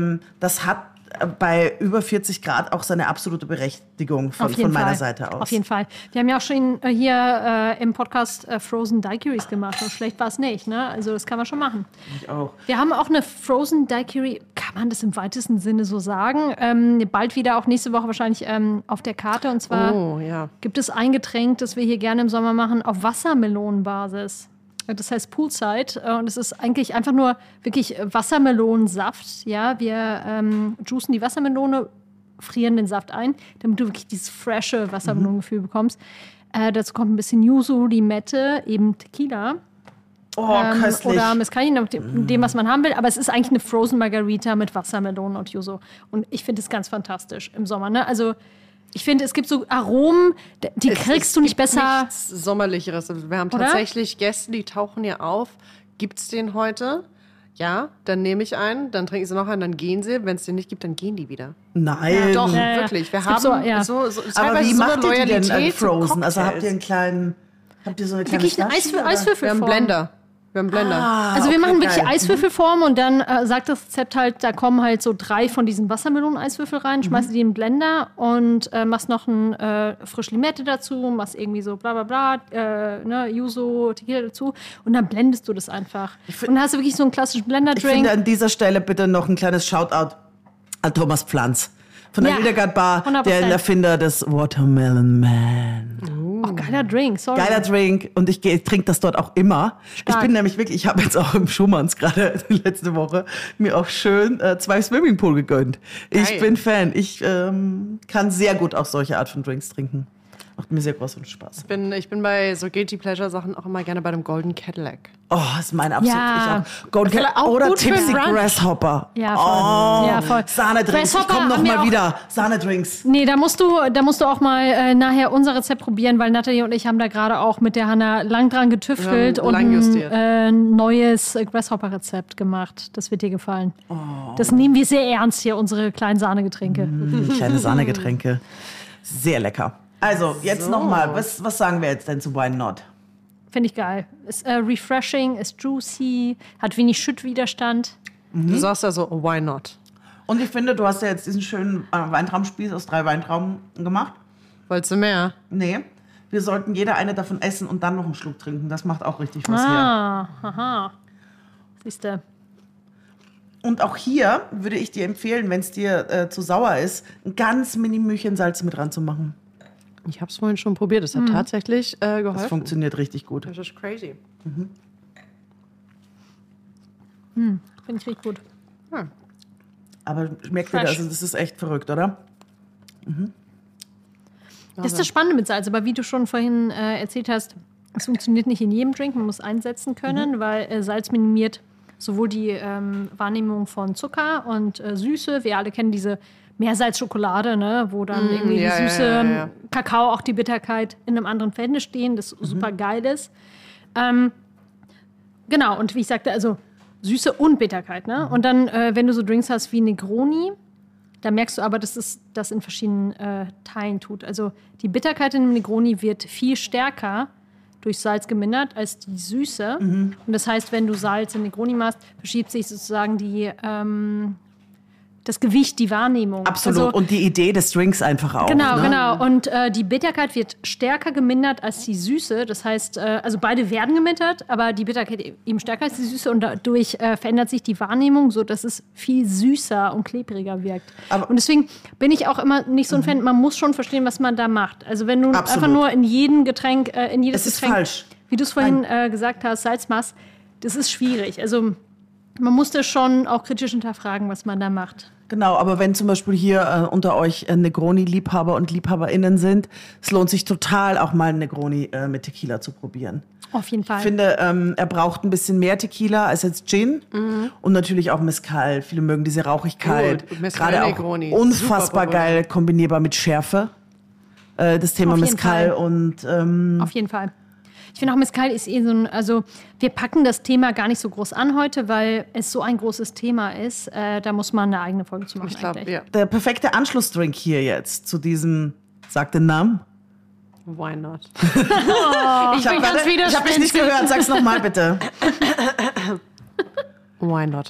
das hat bei über 40 Grad auch seine absolute Berechtigung von meiner Seite aus. Auf jeden Fall. Wir haben ja auch schon hier im Podcast Frozen Daiquiris gemacht und schlecht war es nicht. Ne? Also das kann man schon machen. Ich auch. Wir haben auch eine Frozen Daiquiri, kann man das im weitesten Sinne so sagen, bald wieder auch nächste Woche wahrscheinlich auf der Karte. Und zwar gibt es ein Getränk, das wir hier gerne im Sommer machen, auf Wassermelonenbasis. Das heißt Poolside und es ist eigentlich einfach nur wirklich Wassermelonensaft. Ja, wir juicen die Wassermelone, frieren den Saft ein, damit du wirklich dieses frische Wassermelonengefühl bekommst. Dazu kommt ein bisschen Yuzu, Limette, eben Tequila. Köstlich. Oder Mezcal, dem, was man haben will. Aber es ist eigentlich eine Frozen Margarita mit Wassermelonen und Yuzu. Und ich finde es ganz fantastisch im Sommer. Ne? Also ich finde, es gibt so Aromen, die kriegst du nicht besser. Nichts Sommerlicheres. Wir haben tatsächlich Gäste, die tauchen hier auf. Gibt's den heute? Ja, dann nehme ich einen, dann trinken sie noch einen, dann gehen sie. Wenn es den nicht gibt, dann gehen die wieder. Nein. Ja, doch, wirklich. Wir haben so aber wie macht so ihr die denn Loyalität Frozen? Also habt ihr so eine kleine wirklich eine Eiswürfelform? Wir haben Blender. Also wir machen wirklich Eiswürfelform und dann sagt das Rezept halt, da kommen halt so 3 von diesen Wassermelonen-Eiswürfel rein, schmeißt die in den Blender und machst noch ein frisch Limette dazu, machst irgendwie so bla bla bla, Yuzu, Tequila dazu und dann blendest du das einfach. Und dann hast du wirklich so einen klassischen Blender-Drink. Ich finde an dieser Stelle bitte noch ein kleines Shoutout an Thomas Pflanz von der Hildegard Bar, 100%. der Erfinder des Watermelon Man. Oh, geiler Drink, sorry. Geiler Drink und ich trinke das dort auch immer. Stark. Ich bin nämlich wirklich, ich habe jetzt auch im Schumanns gerade letzte Woche mir auch schön 2 Swimmingpool gegönnt. Geil. Ich bin Fan. Ich kann sehr gut auch solche Art von Drinks trinken. Macht mir sehr großen Spaß. Ich bin bei so Guilty Pleasure Sachen auch immer gerne bei dem Golden Cadillac. Oh, ist mein absolut. Ja. Ich auch. Golden Cadillac auch oder gut für Tipsy Brunch. Grasshopper. Ja, voll. Oh, Ja, voll. Sahnedrinks. Ich Grasshopper komm noch haben wir mal auch- wieder. Sahnedrinks. Nee, da musst du auch mal nachher unser Rezept probieren, weil Nathalie und ich haben da gerade auch mit der Hanna lang dran getüftelt Wir haben und lang justiert. ein neues Grasshopper-Rezept gemacht. Das wird dir gefallen. Das nehmen wir sehr ernst hier, unsere kleinen Sahnegetränke. Kleine Sahnegetränke. Sehr lecker. Also, jetzt nochmal. Was sagen wir jetzt denn zu Why Not? Finde ich geil. Ist refreshing, ist juicy, hat wenig Schüttwiderstand. Du sagst also, why not? Und ich finde, du hast ja jetzt diesen schönen Weintraubenspieß aus 3 Weintrauben gemacht. Wolltest du mehr? Nee, wir sollten jeder eine davon essen und dann noch einen Schluck trinken. Das macht auch richtig was her. Aha. Siehste. Und auch hier würde ich dir empfehlen, wenn es dir zu sauer ist, ein ganz mini Mühchen Salz mit ranzumachen. Ich habe es vorhin schon probiert. Das hat tatsächlich geholfen. Das funktioniert richtig gut. Das ist crazy. Finde ich richtig gut. Aber schmeckt dir das? Fresh. Also das ist echt verrückt, oder? Das ist das Spannende mit Salz. Aber wie du schon vorhin erzählt hast, es funktioniert nicht in jedem Drink. Man muss einsetzen können, weil Salz minimiert sowohl die Wahrnehmung von Zucker und Süße. Wir alle kennen diese Meersalzschokolade, ne, wo dann irgendwie die Süße, Kakao, auch die Bitterkeit in einem anderen Verhältnis stehen, das super geil ist. Genau, und wie ich sagte, also Süße und Bitterkeit. Ne? Und dann, wenn du so Drinks hast wie Negroni, da merkst du aber, dass es das in verschiedenen Teilen tut. Also die Bitterkeit in dem Negroni wird viel stärker durch Salz gemindert als die Süße. Und das heißt, wenn du Salz in Negroni machst, verschiebt sich sozusagen das Gewicht, die Wahrnehmung. Absolut. Also, und die Idee des Drinks einfach auch. genau, ne? genau. Und die Bitterkeit wird stärker gemindert als die Süße. Das heißt, also beide werden gemindert, aber die Bitterkeit eben stärker als die Süße und dadurch verändert sich die Wahrnehmung, sodass es viel süßer und klebriger wirkt. Und deswegen bin ich auch immer nicht so ein Fan, man muss schon verstehen, was man da macht. Also wenn du einfach nur in jedem Getränk, in jedes Es ist Getränk, falsch. wie du es vorhin gesagt hast, Salz machst, das ist schwierig. Also man muss das schon auch kritisch hinterfragen, was man da macht. Genau, aber wenn zum Beispiel hier unter euch Negroni-Liebhaber und LiebhaberInnen sind, es lohnt sich total, auch mal einen Negroni mit Tequila zu probieren. Auf jeden Fall. Ich finde, er braucht ein bisschen mehr Tequila als jetzt Gin und natürlich auch Mezcal. Viele mögen diese Rauchigkeit. Mezcal Gerade auch Negroni. unfassbar Super geil kombinierbar mit Schärfe. Das Thema Auf jeden Mezcal Fall. und Auf jeden Fall. Ich finde auch, Mezcal ist so ein, also wir packen das Thema gar nicht so groß an heute, weil es so ein großes Thema ist. Da muss man eine eigene Folge zu machen. Ich glaube, eigentlich. ja. der perfekte Anschlussdrink hier jetzt zu diesem, sag den Namen. Why not? Ich bin ganz Ich habe dich nicht gehört, sag's nochmal bitte. Why not?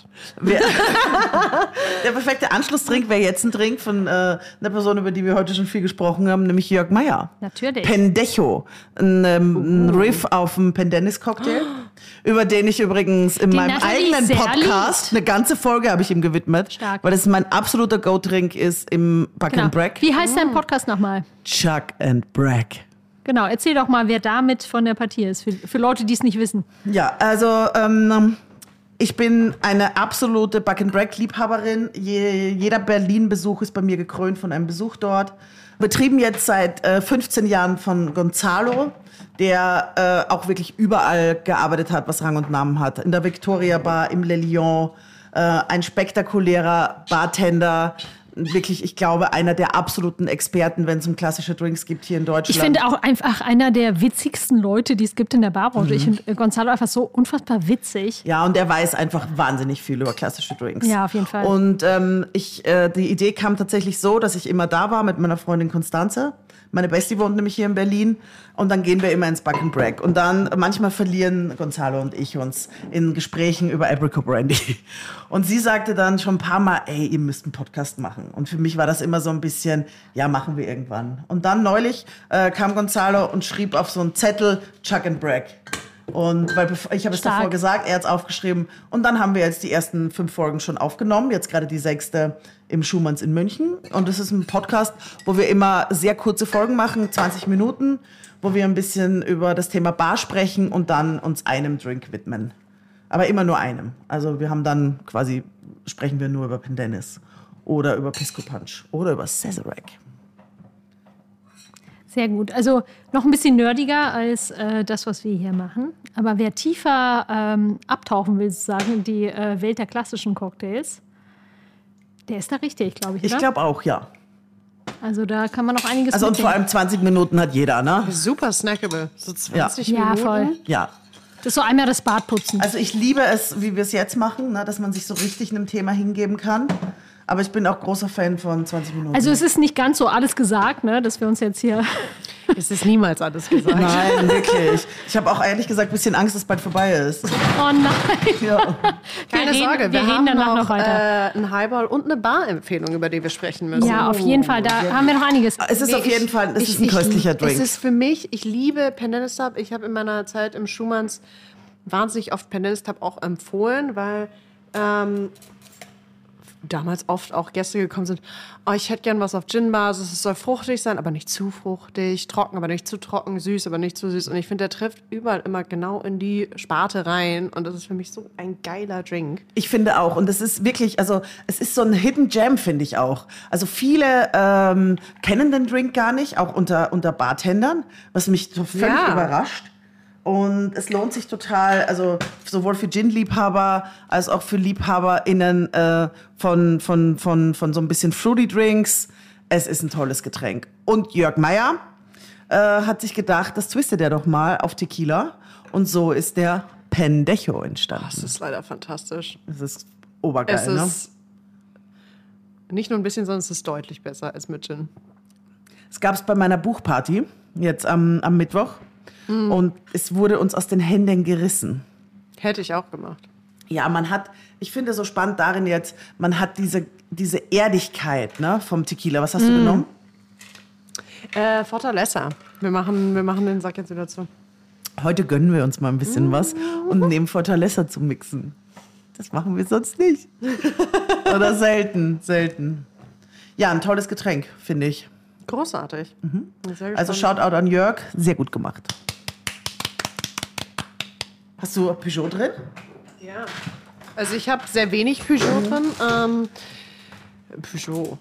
Der perfekte Anschlussdrink wäre jetzt ein Drink von einer Person, über die wir heute schon viel gesprochen haben, nämlich Jörg Meyer. Natürlich. Pendejo, ein Riff auf einen Pendennis-Cocktail, über den ich übrigens in meinem Natalie eigenen sehr Podcast, eine ganze Folge habe ich ihm gewidmet, Stark. weil das mein absoluter Go-Drink ist im Buck Genau. and Brack. Wie heißt dein Podcast nochmal? Chuck and Brack. Genau, erzähl doch mal, wer damit von der Partie ist, für Leute, die es nicht wissen. Ja, also ich bin eine absolute Buck and Brack Liebhaberin. Jeder Berlin-Besuch ist bei mir gekrönt von einem Besuch dort. Betrieben jetzt seit 15 Jahren von Gonzalo, der auch wirklich überall gearbeitet hat, was Rang und Namen hat. In der Victoria Bar, im Le Lion, ein spektakulärer Bartender. Wirklich, ich glaube, einer der absoluten Experten, wenn es um klassische Drinks gibt hier in Deutschland. Ich finde auch einfach einer der witzigsten Leute, die es gibt in der Barbranche. Ich finde Gonzalo einfach so unfassbar witzig. Ja, und er weiß einfach wahnsinnig viel über klassische Drinks. Ja, auf jeden Fall. Und die Idee kam tatsächlich so, dass ich immer da war mit meiner Freundin Constanze. Meine Bestie wohnt nämlich hier in Berlin. Und dann gehen wir immer ins Buck and Brack. Und dann manchmal verlieren Gonzalo und ich uns in Gesprächen über Abricot Brandy. Und sie sagte dann schon ein paar Mal, ey, ihr müsst einen Podcast machen. Und für mich war das immer so ein bisschen, ja, machen wir irgendwann. Und dann neulich kam Gonzalo und schrieb auf so einen Zettel Chuck and Brack. Und weil ich habe es Stark. davor gesagt, er hat es aufgeschrieben. Und dann haben wir jetzt die ersten 5 Folgen schon aufgenommen. Jetzt gerade die 6. im Schumanns in München. Und das ist ein Podcast, wo wir immer sehr kurze Folgen machen, 20 Minuten, wo wir ein bisschen über das Thema Bar sprechen und dann uns einem Drink widmen. Aber immer nur einem. Also wir haben dann quasi, sprechen wir nur über Pendennis oder über Pisco Punch oder über Sazerac. Sehr gut. Also noch ein bisschen nerdiger als das, was wir hier machen. Aber wer tiefer abtauchen will, sozusagen, in die Welt der klassischen Cocktails, der ist da richtig, glaube ich, oder? Ich glaube auch, ja. Also da kann man noch einiges Also und mitnehmen. vor allem 20 Minuten hat jeder, ne? Super snackable. So 20 Ja, Minuten. voll. Ja. Das ist so einmal das Bad putzen. Also ich liebe es, wie wir es jetzt machen, ne, dass man sich so richtig einem Thema hingeben kann. Aber ich bin auch großer Fan von 20 Minuten. Also es ist nicht ganz so alles gesagt, ne, dass wir uns jetzt hier... Es ist niemals alles gesagt. Nein, wirklich. Ich habe auch ehrlich gesagt ein bisschen Angst, dass es bald vorbei ist. Oh nein. Ja. Keine reden- Sorge, wir wir reden haben danach noch noch weiter. einen Highball und eine Bar-Empfehlung, über die wir sprechen müssen. Ja, auf jeden Fall. Da haben wir noch einiges. Es ist auf jeden Fall, es ist ein köstlicher Drink. Es ist für mich, ich liebe Pendennis Tub. Ich habe in meiner Zeit im Schumanns wahnsinnig oft Pendennis Tub auch empfohlen, weil damals oft auch Gäste gekommen sind, oh, ich hätte gern was auf Gin-Basis, es soll fruchtig sein, aber nicht zu fruchtig, trocken, aber nicht zu trocken, süß, aber nicht zu süß. Und ich finde, der trifft überall immer genau in die Sparte rein. Und das ist für mich so ein geiler Drink. Ich finde auch. Und es ist wirklich, also es ist so ein Hidden Gem, finde ich auch. Also viele kennen den Drink gar nicht, auch unter Bartendern, was mich so völlig überrascht. Und es lohnt sich total, also sowohl für Gin-Liebhaber als auch für LiebhaberInnen von so ein bisschen Fruity Drinks. Es ist ein tolles Getränk. Und Jörg Meier hat sich gedacht, das twistet er doch mal auf Tequila. Und so ist der Pendejo entstanden. Das ist leider fantastisch. Das ist obergeil, Es ist nicht nur ein bisschen, sondern es ist deutlich besser als mit Gin. Es gab es bei meiner Buchparty, jetzt am Mittwoch. Und es wurde uns aus den Händen gerissen. Hätte ich auch gemacht. Ja, ich finde so spannend darin jetzt, man hat diese Erdigkeit, ne, vom Tequila. Was hast du genommen? Fortaleza. Wir machen den Sack jetzt wieder zu. Heute gönnen wir uns mal ein bisschen was und nehmen Fortaleza zum Mixen. Das machen wir sonst nicht. Oder selten. Ja, ein tolles Getränk, finde ich. Großartig. Also Shoutout an Jörg, sehr gut gemacht. Hast du Peugeot drin? Ja. Also ich habe sehr wenig Peugeot drin. Peugeot.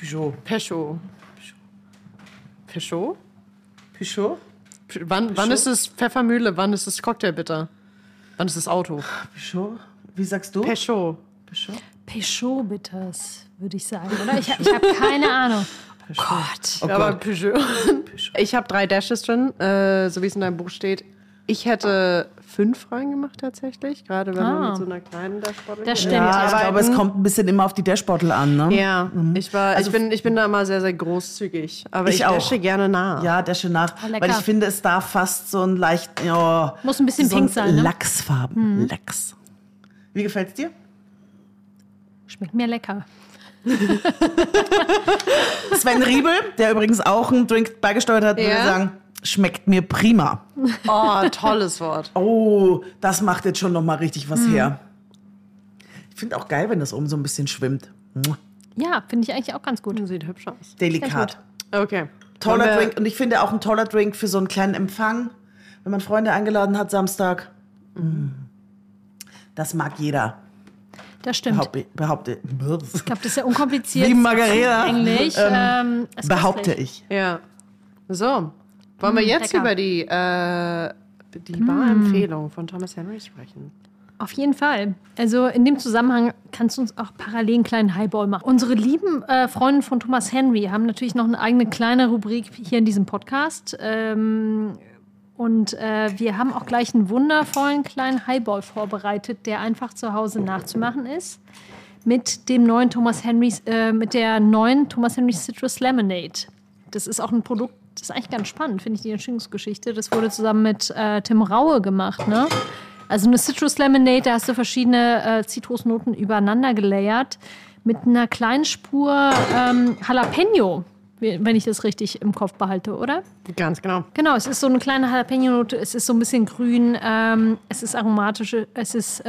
Wann ist es Pfeffermühle? Wann ist es Cocktailbitter? Wann ist es Auto? Peugeot? Wie sagst du? Peugeot. Peugeot Bitters, würde ich sagen, oder? Ich habe keine Ahnung. Oh Gott. Oh aber Peugeot. Ich habe 3 Dashes drin, so wie es in deinem Buch steht. Ich hätte 5 reingemacht tatsächlich, gerade wenn man mit so einer kleinen Dashbottle. Das stimmt. Ja, ich glaube, es kommt ein bisschen immer auf die Dashbottle an, ne? Ja, ich bin da immer sehr, sehr großzügig. Aber ich dasche gerne nach. Ja, dasche nach. Oh, weil ich finde, es darf fast so ein leicht, muss ein bisschen so pink sein, ne? Lachsfarben. Lachs. Wie gefällt's dir? Schmeckt mir lecker. Sven Riebel, der übrigens auch einen Drink beigesteuert hat, würde sagen, schmeckt mir prima. Oh, tolles Wort. Oh, das macht jetzt schon noch mal richtig was her. Ich finde auch geil, wenn das oben so ein bisschen schwimmt. Ja, finde ich eigentlich auch ganz gut. Sieht hübsch aus. Delikat. Okay. Toller Drink. Und ich finde auch ein toller Drink für so einen kleinen Empfang, wenn man Freunde eingeladen hat Samstag. Das mag jeder. Das stimmt. Behaupte. Ich glaube, das ist ja unkompliziert. Wie Margareta. Englisch. Behaupte ich. Ja. So. Wollen wir jetzt lecker. über die Barempfehlung von Thomas Henry sprechen? Auf jeden Fall. Also in dem Zusammenhang kannst du uns auch parallel einen kleinen Highball machen. Unsere lieben Freunde von Thomas Henry haben natürlich noch eine eigene kleine Rubrik hier in diesem Podcast. Und wir haben auch gleich einen wundervollen kleinen Highball vorbereitet, der einfach zu Hause nachzumachen ist. Mit dem neuen mit der neuen Thomas Henry Citrus Lemonade. Das ist auch ein Produkt, das ist eigentlich ganz spannend, finde ich, die Entstehungsgeschichte. Das wurde zusammen mit Tim Raue gemacht, ne? Also eine Citrus Lemonade, da hast du verschiedene Zitrusnoten übereinander gelayert mit einer kleinen Spur Jalapeno, wenn ich das richtig im Kopf behalte, oder? Ganz genau. Genau, es ist so eine kleine Jalapeno-Note, es ist so ein bisschen grün, es ist aromatisch, es ist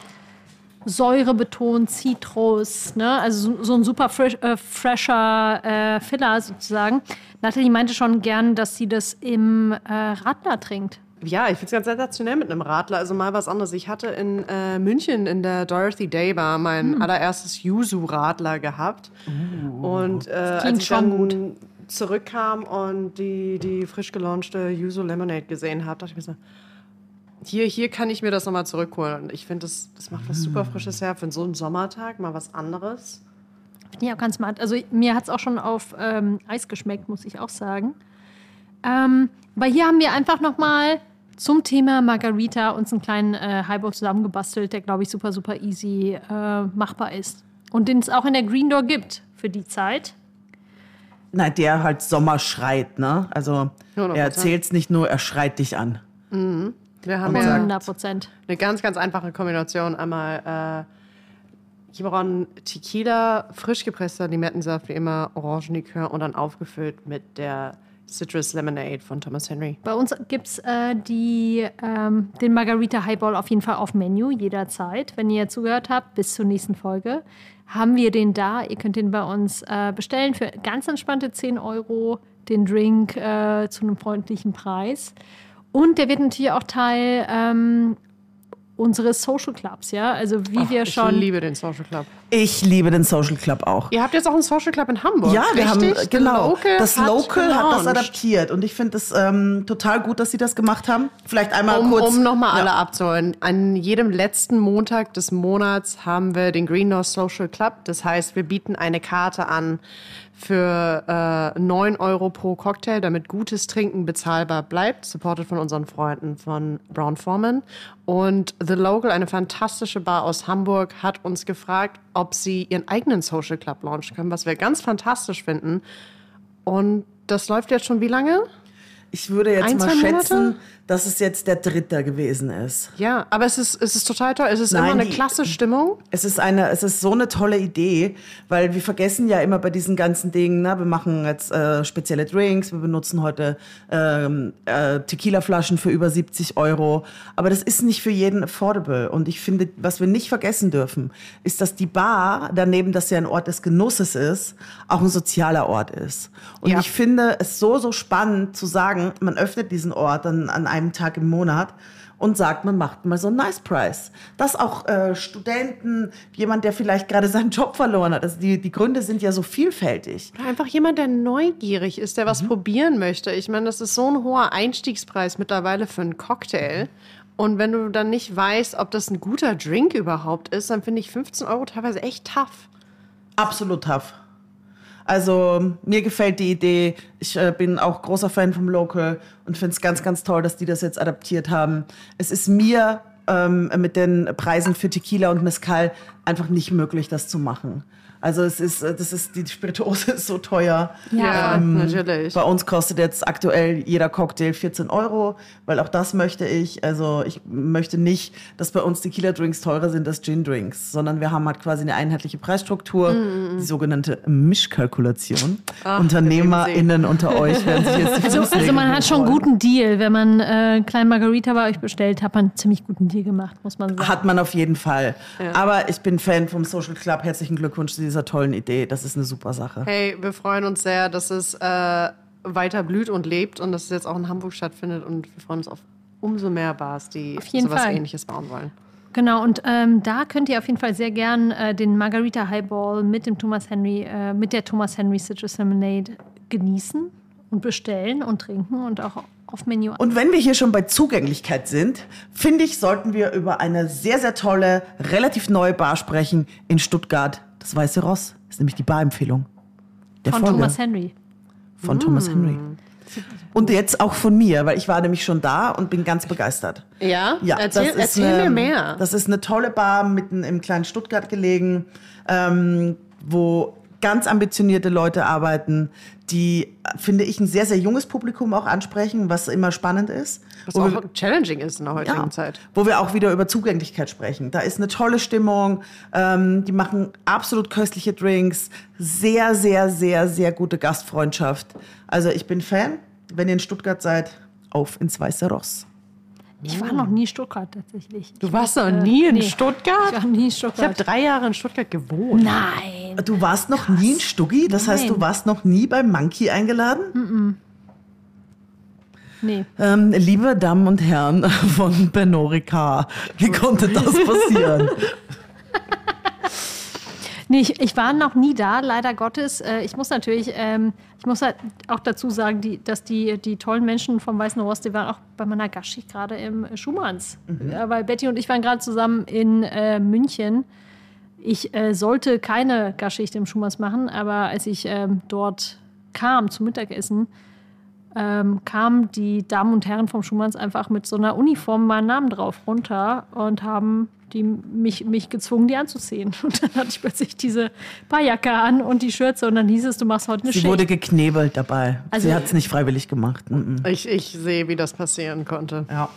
säurebetont, Zitrus, ne? Also so ein super fresher Filler sozusagen. Nathalie meinte schon gern, dass sie das im Radler trinkt. Ja, ich finde es ganz sensationell mit einem Radler. Also mal was anderes. Ich hatte in München in der Dorothy Day Bar mein allererstes Yuzu-Radler gehabt. Und als ich dann zurückkam und die frisch gelaunchte Yuzu Lemonade gesehen habe, dachte ich mir so, hier kann ich mir das nochmal zurückholen. Und ich finde, das macht was super Frisches her für so einen Sommertag, mal was anderes. Finde ich auch ganz smart. Also mir hat es auch schon auf Eis geschmeckt, muss ich auch sagen. Aber hier haben wir einfach nochmal zum Thema Margarita uns einen kleinen Highball zusammengebastelt, der, glaube ich, super, super easy machbar ist. Und den es auch in der Green Door gibt für die Zeit. Nein, der halt Sommer schreit, ne? Also 100%. Er erzählt es nicht nur, er schreit dich an. Wir haben 100%. Eine ganz, ganz einfache Kombination. Einmal Quiberon Tequila, frisch gepresster Limettensaft, wie immer, Orangenlikör und dann aufgefüllt mit der Citrus Lemonade von Thomas Henry. Bei uns gibt es den Margarita Highball auf jeden Fall auf Menü jederzeit. Wenn ihr zugehört habt, bis zur nächsten Folge, haben wir den da. Ihr könnt den bei uns bestellen für ganz entspannte 10 €, den Drink zu einem freundlichen Preis. Und der wird natürlich auch Teil unseres Social Clubs, ja? Also wie wir schon... Ich liebe den Social Club. Ich liebe den Social Club auch. Ihr habt jetzt auch einen Social Club in Hamburg. Ja, wir haben, genau. Das Local hat das gelauncht. adaptiert. Und ich finde es total gut, dass sie das gemacht haben. Vielleicht einmal kurz. Um nochmal alle abzuholen. An jedem letzten Montag des Monats haben wir den Green North Social Club. Das heißt, wir bieten eine Karte an für 9 € pro Cocktail, damit gutes Trinken bezahlbar bleibt. Supported von unseren Freunden von Brown Forman. Und The Local, eine fantastische Bar aus Hamburg, hat uns gefragt, ob sie ihren eigenen Social Club launchen können, was wir ganz fantastisch finden. Und das läuft jetzt schon wie lange? Ich würde jetzt 1, mal 2 schätzen, Monate? dass es jetzt der 3. gewesen ist. Ja, aber es ist total toll. Es ist Nein, immer eine klasse Stimmung. Es ist so eine tolle Idee, weil wir vergessen ja immer bei diesen ganzen Dingen, ne? Wir machen jetzt spezielle Drinks, wir benutzen heute Tequila-Flaschen für über 70 €. Aber das ist nicht für jeden affordable. Und ich finde, was wir nicht vergessen dürfen, ist, dass die Bar, daneben, dass sie ein Ort des Genusses ist, auch ein sozialer Ort ist. Und Ja. ich finde es so spannend zu sagen, man öffnet diesen Ort an einem Tag im Monat und sagt, man macht mal so einen Nice Price. Dass auch Studenten, jemand, der vielleicht gerade seinen Job verloren hat, also die Gründe sind ja so vielfältig. Oder einfach jemand, der neugierig ist, der was probieren möchte. Ich meine, das ist so ein hoher Einstiegspreis mittlerweile für einen Cocktail. Und wenn du dann nicht weißt, ob das ein guter Drink überhaupt ist, dann finde ich 15 € teilweise echt tough. Absolut tough. Also mir gefällt die Idee. Ich bin auch großer Fan vom Local und finde es ganz, ganz toll, dass die das jetzt adaptiert haben. Es ist mir mit den Preisen für Tequila und Mezcal einfach nicht möglich, das zu machen. Also die Spirituose ist so teuer. Ja, natürlich. Bei uns kostet jetzt aktuell jeder Cocktail 14 €, weil auch das möchte ich. Also ich möchte nicht, dass bei uns Tequila-Drinks teurer sind als Gin-Drinks, sondern wir haben halt quasi eine einheitliche Preisstruktur, die sogenannte Mischkalkulation. UnternehmerInnen unter euch werden sich jetzt die Also Fußnägel man hat schon einen freuen. guten Deal. Wenn man einen kleinen Margarita bei euch bestellt, hat man einen ziemlich guten Deal gemacht, muss man sagen. Hat man auf jeden Fall. Ja. Aber ich bin Fan vom Social Club. Herzlichen Glückwunsch zu dieser tollen Idee. Das ist eine super Sache. Hey, wir freuen uns sehr, dass es weiter blüht und lebt und dass es jetzt auch in Hamburg stattfindet. Und wir freuen uns auf umso mehr Bars, die Auf jeden sowas Fall. Ähnliches bauen wollen. Genau, und da könnt ihr auf jeden Fall sehr gern den Margarita Highball mit dem mit der Thomas Henry Citrus Lemonade genießen und bestellen und trinken und auch auf Menü. Und wenn wir hier schon bei Zugänglichkeit sind, finde ich, sollten wir über eine sehr, sehr tolle, relativ neue Bar sprechen in Stuttgart. Das Weiße Ross ist nämlich die Barempfehlung der Von Folge. Thomas Henry. Von Thomas Henry. Und jetzt auch von mir, weil ich war nämlich schon da und bin ganz begeistert. Ja? Ja, Erzähl mir mehr. Das ist eine tolle Bar mitten im kleinen Stuttgart gelegen, wo ganz ambitionierte Leute arbeiten, die, finde ich, ein sehr, sehr junges Publikum auch ansprechen, was immer spannend ist. Was auch challenging ist in der heutigen Zeit. Wo wir auch wieder über Zugänglichkeit sprechen. Da ist eine tolle Stimmung, die machen absolut köstliche Drinks, sehr, sehr, sehr, sehr gute Gastfreundschaft. Also ich bin Fan, wenn ihr in Stuttgart seid, auf ins Weiße Ross. Ich war noch nie in Stuttgart tatsächlich. Du warst noch nie in Stuttgart? Ich war nie in Ich Stuttgart. habe 3 Jahre in Stuttgart gewohnt. Nein. Du warst noch nie in Stuggi? Das heißt, du warst noch nie beim Monkey eingeladen? Nee. Liebe Damen und Herren von Pernod Ricard, wie konnte das passieren? Nee, ich war noch nie da, leider Gottes. Ich muss natürlich, halt auch dazu sagen, dass die tollen Menschen vom Weißen Ross, die waren auch bei meiner Gaststätte gerade im Schumanns. Weil Betty und ich waren gerade zusammen in München. Ich sollte keine Gaststätte im Schumanns machen, aber als ich dort kam zum Mittagessen, kamen die Damen und Herren vom Schumanns einfach mit so einer Uniform meinen Namen drauf runter und haben mich gezwungen, die anzuziehen. Und dann hatte ich plötzlich diese Barjacke an und die Schürze und dann hieß es, du machst heute eine Sie Schicht. wurde geknebelt dabei. Also- Sie hat es nicht freiwillig gemacht. Ich sehe, wie das passieren konnte. Ja.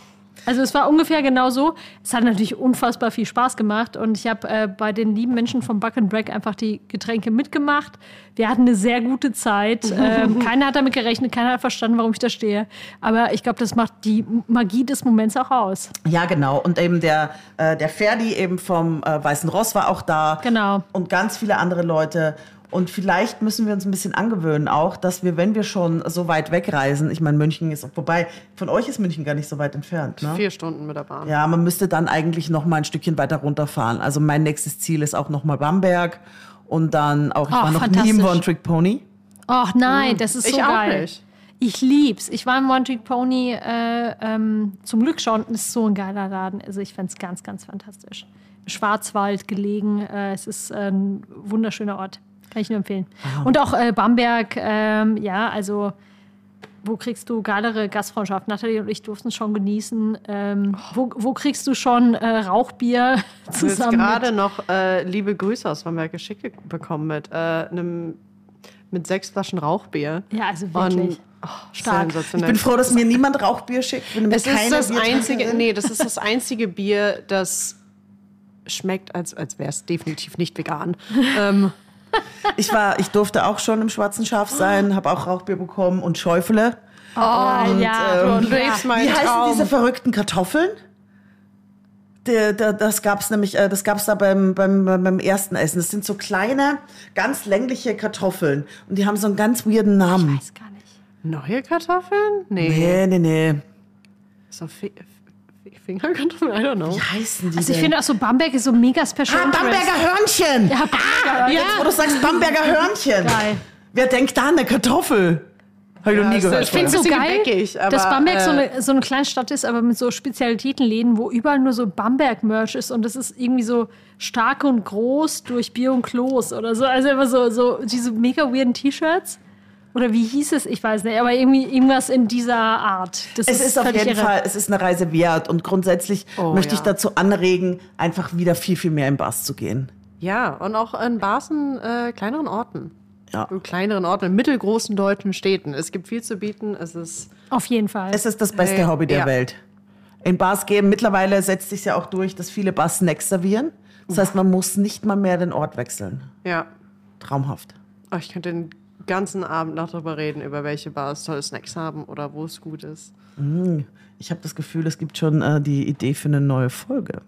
Also es war ungefähr genau so. Es hat natürlich unfassbar viel Spaß gemacht und ich habe bei den lieben Menschen vom Buck and Break einfach die Getränke mitgemacht. Wir hatten eine sehr gute Zeit. Keiner hat damit gerechnet, keiner hat verstanden, warum ich da stehe. Aber ich glaube, das macht die Magie des Moments auch aus. Ja, genau. Und eben der Ferdi eben vom Weißen Ross war auch da. Genau. Und ganz viele andere Leute. Und vielleicht müssen wir uns ein bisschen angewöhnen auch, dass wir, wenn wir schon so weit wegreisen, ich meine, München ist, wobei, von euch ist München gar nicht so weit entfernt, ne? 4 Stunden mit der Bahn. Ja, man müsste dann eigentlich noch mal ein Stückchen weiter runterfahren. Also mein nächstes Ziel ist auch noch mal Bamberg und dann auch, ich war noch nie im One Trick Pony. Ach nein, das ist so Ich auch geil. nicht. Ich lieb's. Ich war im One Trick Pony zum Glück schon. Das ist so ein geiler Laden. Also ich fand's ganz, ganz fantastisch. Im Schwarzwald gelegen. Es ist ein wunderschöner Ort. Kann ich nur empfehlen. Wow. Und auch Bamberg, ja, also wo kriegst du geilere Gastfreundschaft? Nathalie und ich durften es schon genießen. Wo kriegst du schon Rauchbier zusammen? Ich habe gerade noch liebe Grüße aus Bamberg geschickt bekommen mit 6 Flaschen Rauchbier. Ja, also wirklich. Stark. Ich bin froh, dass mir niemand Rauchbier schickt. Das ist das einzige Bier, das schmeckt, als wäre es definitiv nicht vegan. Ich durfte auch schon im Schwarzen Schaf sein, habe auch Rauchbier bekommen und Schäufele. Du lebst wie heißen diese verrückten Kartoffeln? Das gab's nämlich, das gab's da beim ersten Essen. Das sind so kleine, ganz längliche Kartoffeln und die haben so einen ganz weirden Namen. Ich weiß gar nicht. Neue Kartoffeln? Nee. So Fingerkartoffeln? I don't know. Wie heißen die Also ich denn? finde auch so Bamberg ist so mega special. Bamberger Hörnchen! Ja, Jetzt, wo du sagst Bamberger Hörnchen. Geil. Wer denkt da an eine Kartoffel? Habe ich noch nie gehört. Ich finde es so geil, dass Bamberg so eine kleine Stadt ist, aber mit so Spezialitätenläden, wo überall nur so Bamberg-Merch ist und das ist irgendwie so stark und groß durch Bier und Klos oder so. Also immer so diese mega weirden T-Shirts. Oder wie hieß es? Ich weiß nicht, aber irgendwas in dieser Art. Es ist auf jeden Fall, es ist eine Reise wert und grundsätzlich möchte ich dazu anregen, einfach wieder viel, viel mehr in Bars zu gehen. Ja, und auch in Bars in kleineren Orten. Ja. In kleineren Orten, in mittelgroßen deutschen Städten. Es gibt viel zu bieten. Auf jeden Fall. Es ist das beste Hobby der Welt. In Bars gehen, mittlerweile setzt sich ja auch durch, dass viele Bars Snacks servieren. Das heißt, man muss nicht mal mehr den Ort wechseln. Ja. Traumhaft. Oh, ich könnte den ganzen Abend noch darüber reden, über welche Bars tolle Snacks haben oder wo es gut ist. Ich habe das Gefühl, es gibt schon die Idee für eine neue Folge.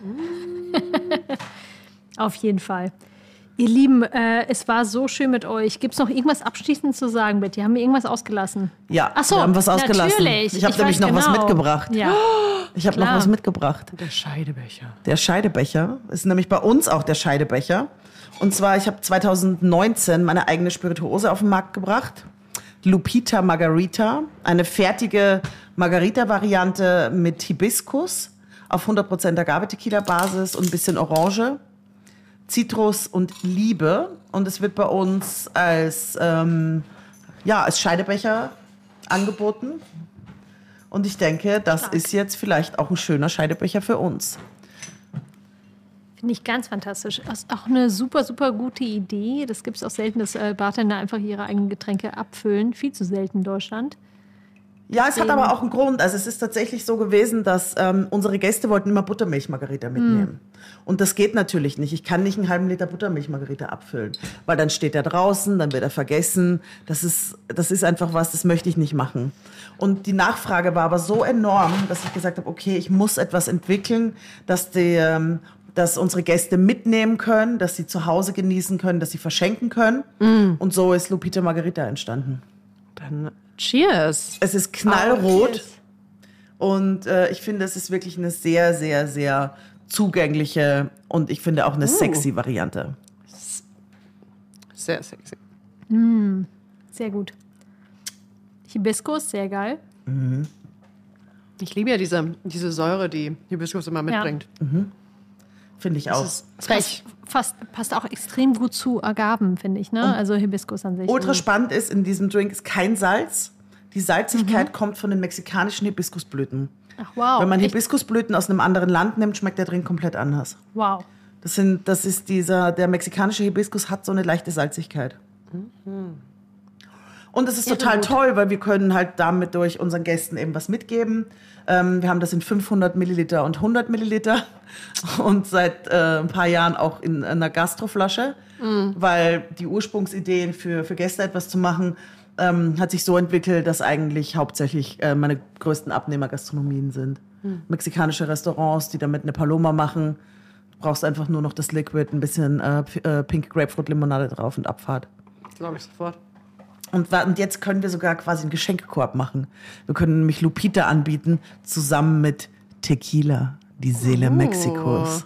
Auf jeden Fall. Ihr Lieben, es war so schön mit euch. Gibt es noch irgendwas abschließend zu sagen, Betty? Haben wir irgendwas ausgelassen? Ja, Ach so, wir haben was ausgelassen. Natürlich. Ich habe nämlich noch was mitgebracht. Ja. Ich habe noch was mitgebracht. Der Scheidebecher. Der Scheidebecher ist nämlich bei uns auch der Scheidebecher. Und zwar, ich habe 2019 meine eigene Spirituose auf den Markt gebracht. Lupita Margarita, eine fertige Margarita-Variante mit Hibiskus auf 100% Agave-Tequila-Basis und ein bisschen Orange, Zitrus und Liebe. Und es wird bei uns als Scheidebecher angeboten. Und ich denke, das ist jetzt vielleicht auch ein schöner Scheidebecher für uns. Finde ich ganz fantastisch. Das ist auch eine super, super gute Idee. Das gibt es auch selten, dass Bartender einfach ihre eigenen Getränke abfüllen. Viel zu selten in Deutschland. Ja, es hat aber auch einen Grund. Also es ist tatsächlich so gewesen, dass unsere Gäste wollten immer Buttermilch-Margarita mitnehmen. Und das geht natürlich nicht. Ich kann nicht einen halben Liter Buttermilch-Margarita abfüllen. Weil dann steht er draußen, dann wird er vergessen. Das ist einfach was, das möchte ich nicht machen. Und die Nachfrage war aber so enorm, dass ich gesagt habe, okay, ich muss etwas entwickeln, dass unsere Gäste mitnehmen können, dass sie zu Hause genießen können, dass sie verschenken können. Und so ist Lupita Margarita entstanden. Dann cheers. Es ist knallrot und ich finde, es ist wirklich eine sehr, sehr, sehr zugängliche und ich finde auch eine sexy Variante. Sehr sexy. Sehr gut. Hibiskus, sehr geil. Ich liebe ja diese Säure, die Hibiskus immer mitbringt. Finde ich auch. Passt auch extrem gut zu Agaven, finde ich, ne? Also Hibiskus an sich. Ultra spannend ist, in diesem Drink ist kein Salz. Die Salzigkeit kommt von den mexikanischen Hibiskusblüten. Ach, wow. Wenn man Hibiskusblüten aus einem anderen Land nimmt, schmeckt der Drink komplett anders. Wow. Der mexikanische Hibiskus hat so eine leichte Salzigkeit. Und es ist total toll, weil wir können halt damit durch unseren Gästen eben was mitgeben. Wir haben das in 500 Milliliter und 100 Milliliter und seit ein paar Jahren auch in einer Gastroflasche, weil die Ursprungsideen für Gäste etwas zu machen, hat sich so entwickelt, dass eigentlich hauptsächlich meine größten Abnehmer Gastronomien sind. Mexikanische Restaurants, die damit eine Paloma machen. Du brauchst einfach nur noch das Liquid, ein bisschen Pink Grapefruit Limonade drauf und Abfahrt. Glaube ich sofort. Und jetzt können wir sogar quasi einen Geschenkkorb machen. Wir können nämlich Lupita anbieten, zusammen mit Tequila, die Seele Mexikos.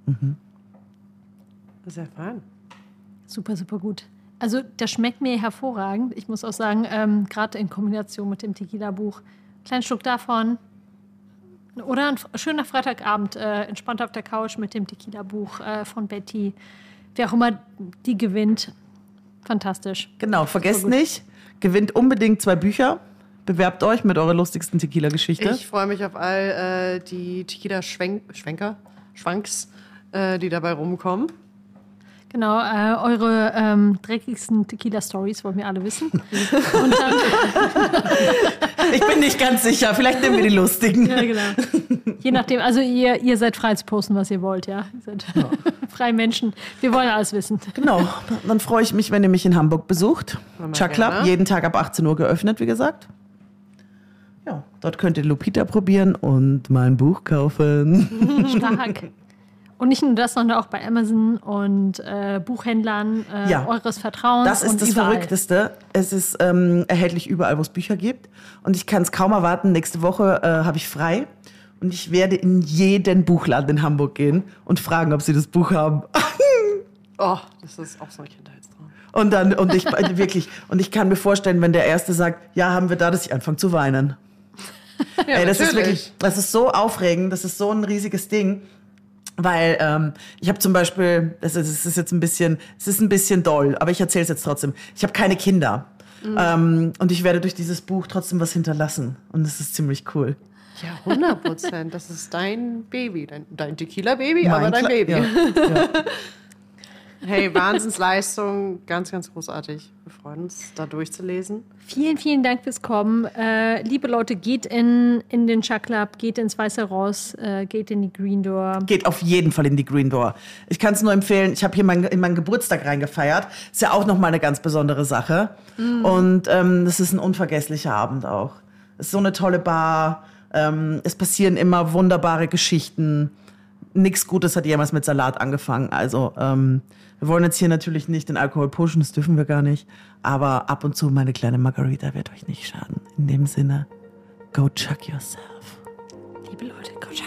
Sehr fein. Super, super gut. Also das schmeckt mir hervorragend. Ich muss auch sagen, gerade in Kombination mit dem Tequila-Buch, kleinen Schluck davon. Oder ein schöner Freitagabend, entspannt auf der Couch mit dem Tequila-Buch von Betty. Wer auch immer die gewinnt, fantastisch. Genau, vergesst nicht, gewinnt unbedingt 2 Bücher. Bewerbt euch mit eurer lustigsten Tequila-Geschichte. Ich freue mich auf all die Tequila-Schwanks, die dabei rumkommen. Genau, eure dreckigsten Tequila-Stories wollen wir alle wissen. Und dann ich bin nicht ganz sicher, vielleicht nehmen wir die lustigen. ja, genau. Je nachdem, also ihr seid frei zu posten, was ihr wollt, ja. Ihr seid freie Menschen. Wir wollen alles wissen. Genau, dann freue ich mich, wenn ihr mich in Hamburg besucht. Chuck Club, jeden Tag ab 18 Uhr geöffnet, wie gesagt. Ja, dort könnt ihr Lupita probieren und mein Buch kaufen. Stark. Und nicht nur das, sondern auch bei Amazon und Buchhändlern eures Vertrauens. Das ist und das überall. Verrückteste. Es ist erhältlich überall, wo es Bücher gibt. Und ich kann es kaum erwarten. Nächste Woche habe ich frei. Und ich werde in jeden Buchladen in Hamburg gehen und fragen, ob sie das Buch haben. Oh, das ist auch so ein Kindheitstraum. Und ich kann mir vorstellen, wenn der Erste sagt, ja, haben wir da, dass ich anfange zu weinen. Ja, Ey, das natürlich. ist so aufregend, das ist so ein riesiges Ding. Weil ich habe zum Beispiel, es ist ein bisschen doll, aber ich erzähle es jetzt trotzdem. Ich habe keine Kinder und ich werde durch dieses Buch trotzdem was hinterlassen und das ist ziemlich cool. Ja, 100%. Das ist dein Baby, dein Tequila-Baby, aber dein Baby. Ja. Hey, Wahnsinnsleistung, ganz, ganz großartig. Wir freuen uns, da durchzulesen. Vielen, vielen Dank fürs Kommen. Liebe Leute, geht in den Chuck Club, geht ins Weiße Ross, geht in die Green Door. Geht auf jeden Fall in die Green Door. Ich kann es nur empfehlen, ich habe hier in meinen Geburtstag reingefeiert. Ist ja auch nochmal eine ganz besondere Sache. Und das ist ein unvergesslicher Abend auch. Es ist so eine tolle Bar. Es passieren immer wunderbare Geschichten. Nichts Gutes hat jemals mit Salat angefangen. Also wir wollen jetzt hier natürlich nicht den Alkohol pushen, das dürfen wir gar nicht. Aber ab und zu meine kleine Margarita wird euch nicht schaden. In dem Sinne, go chuck yourself. Liebe Leute, go chuck.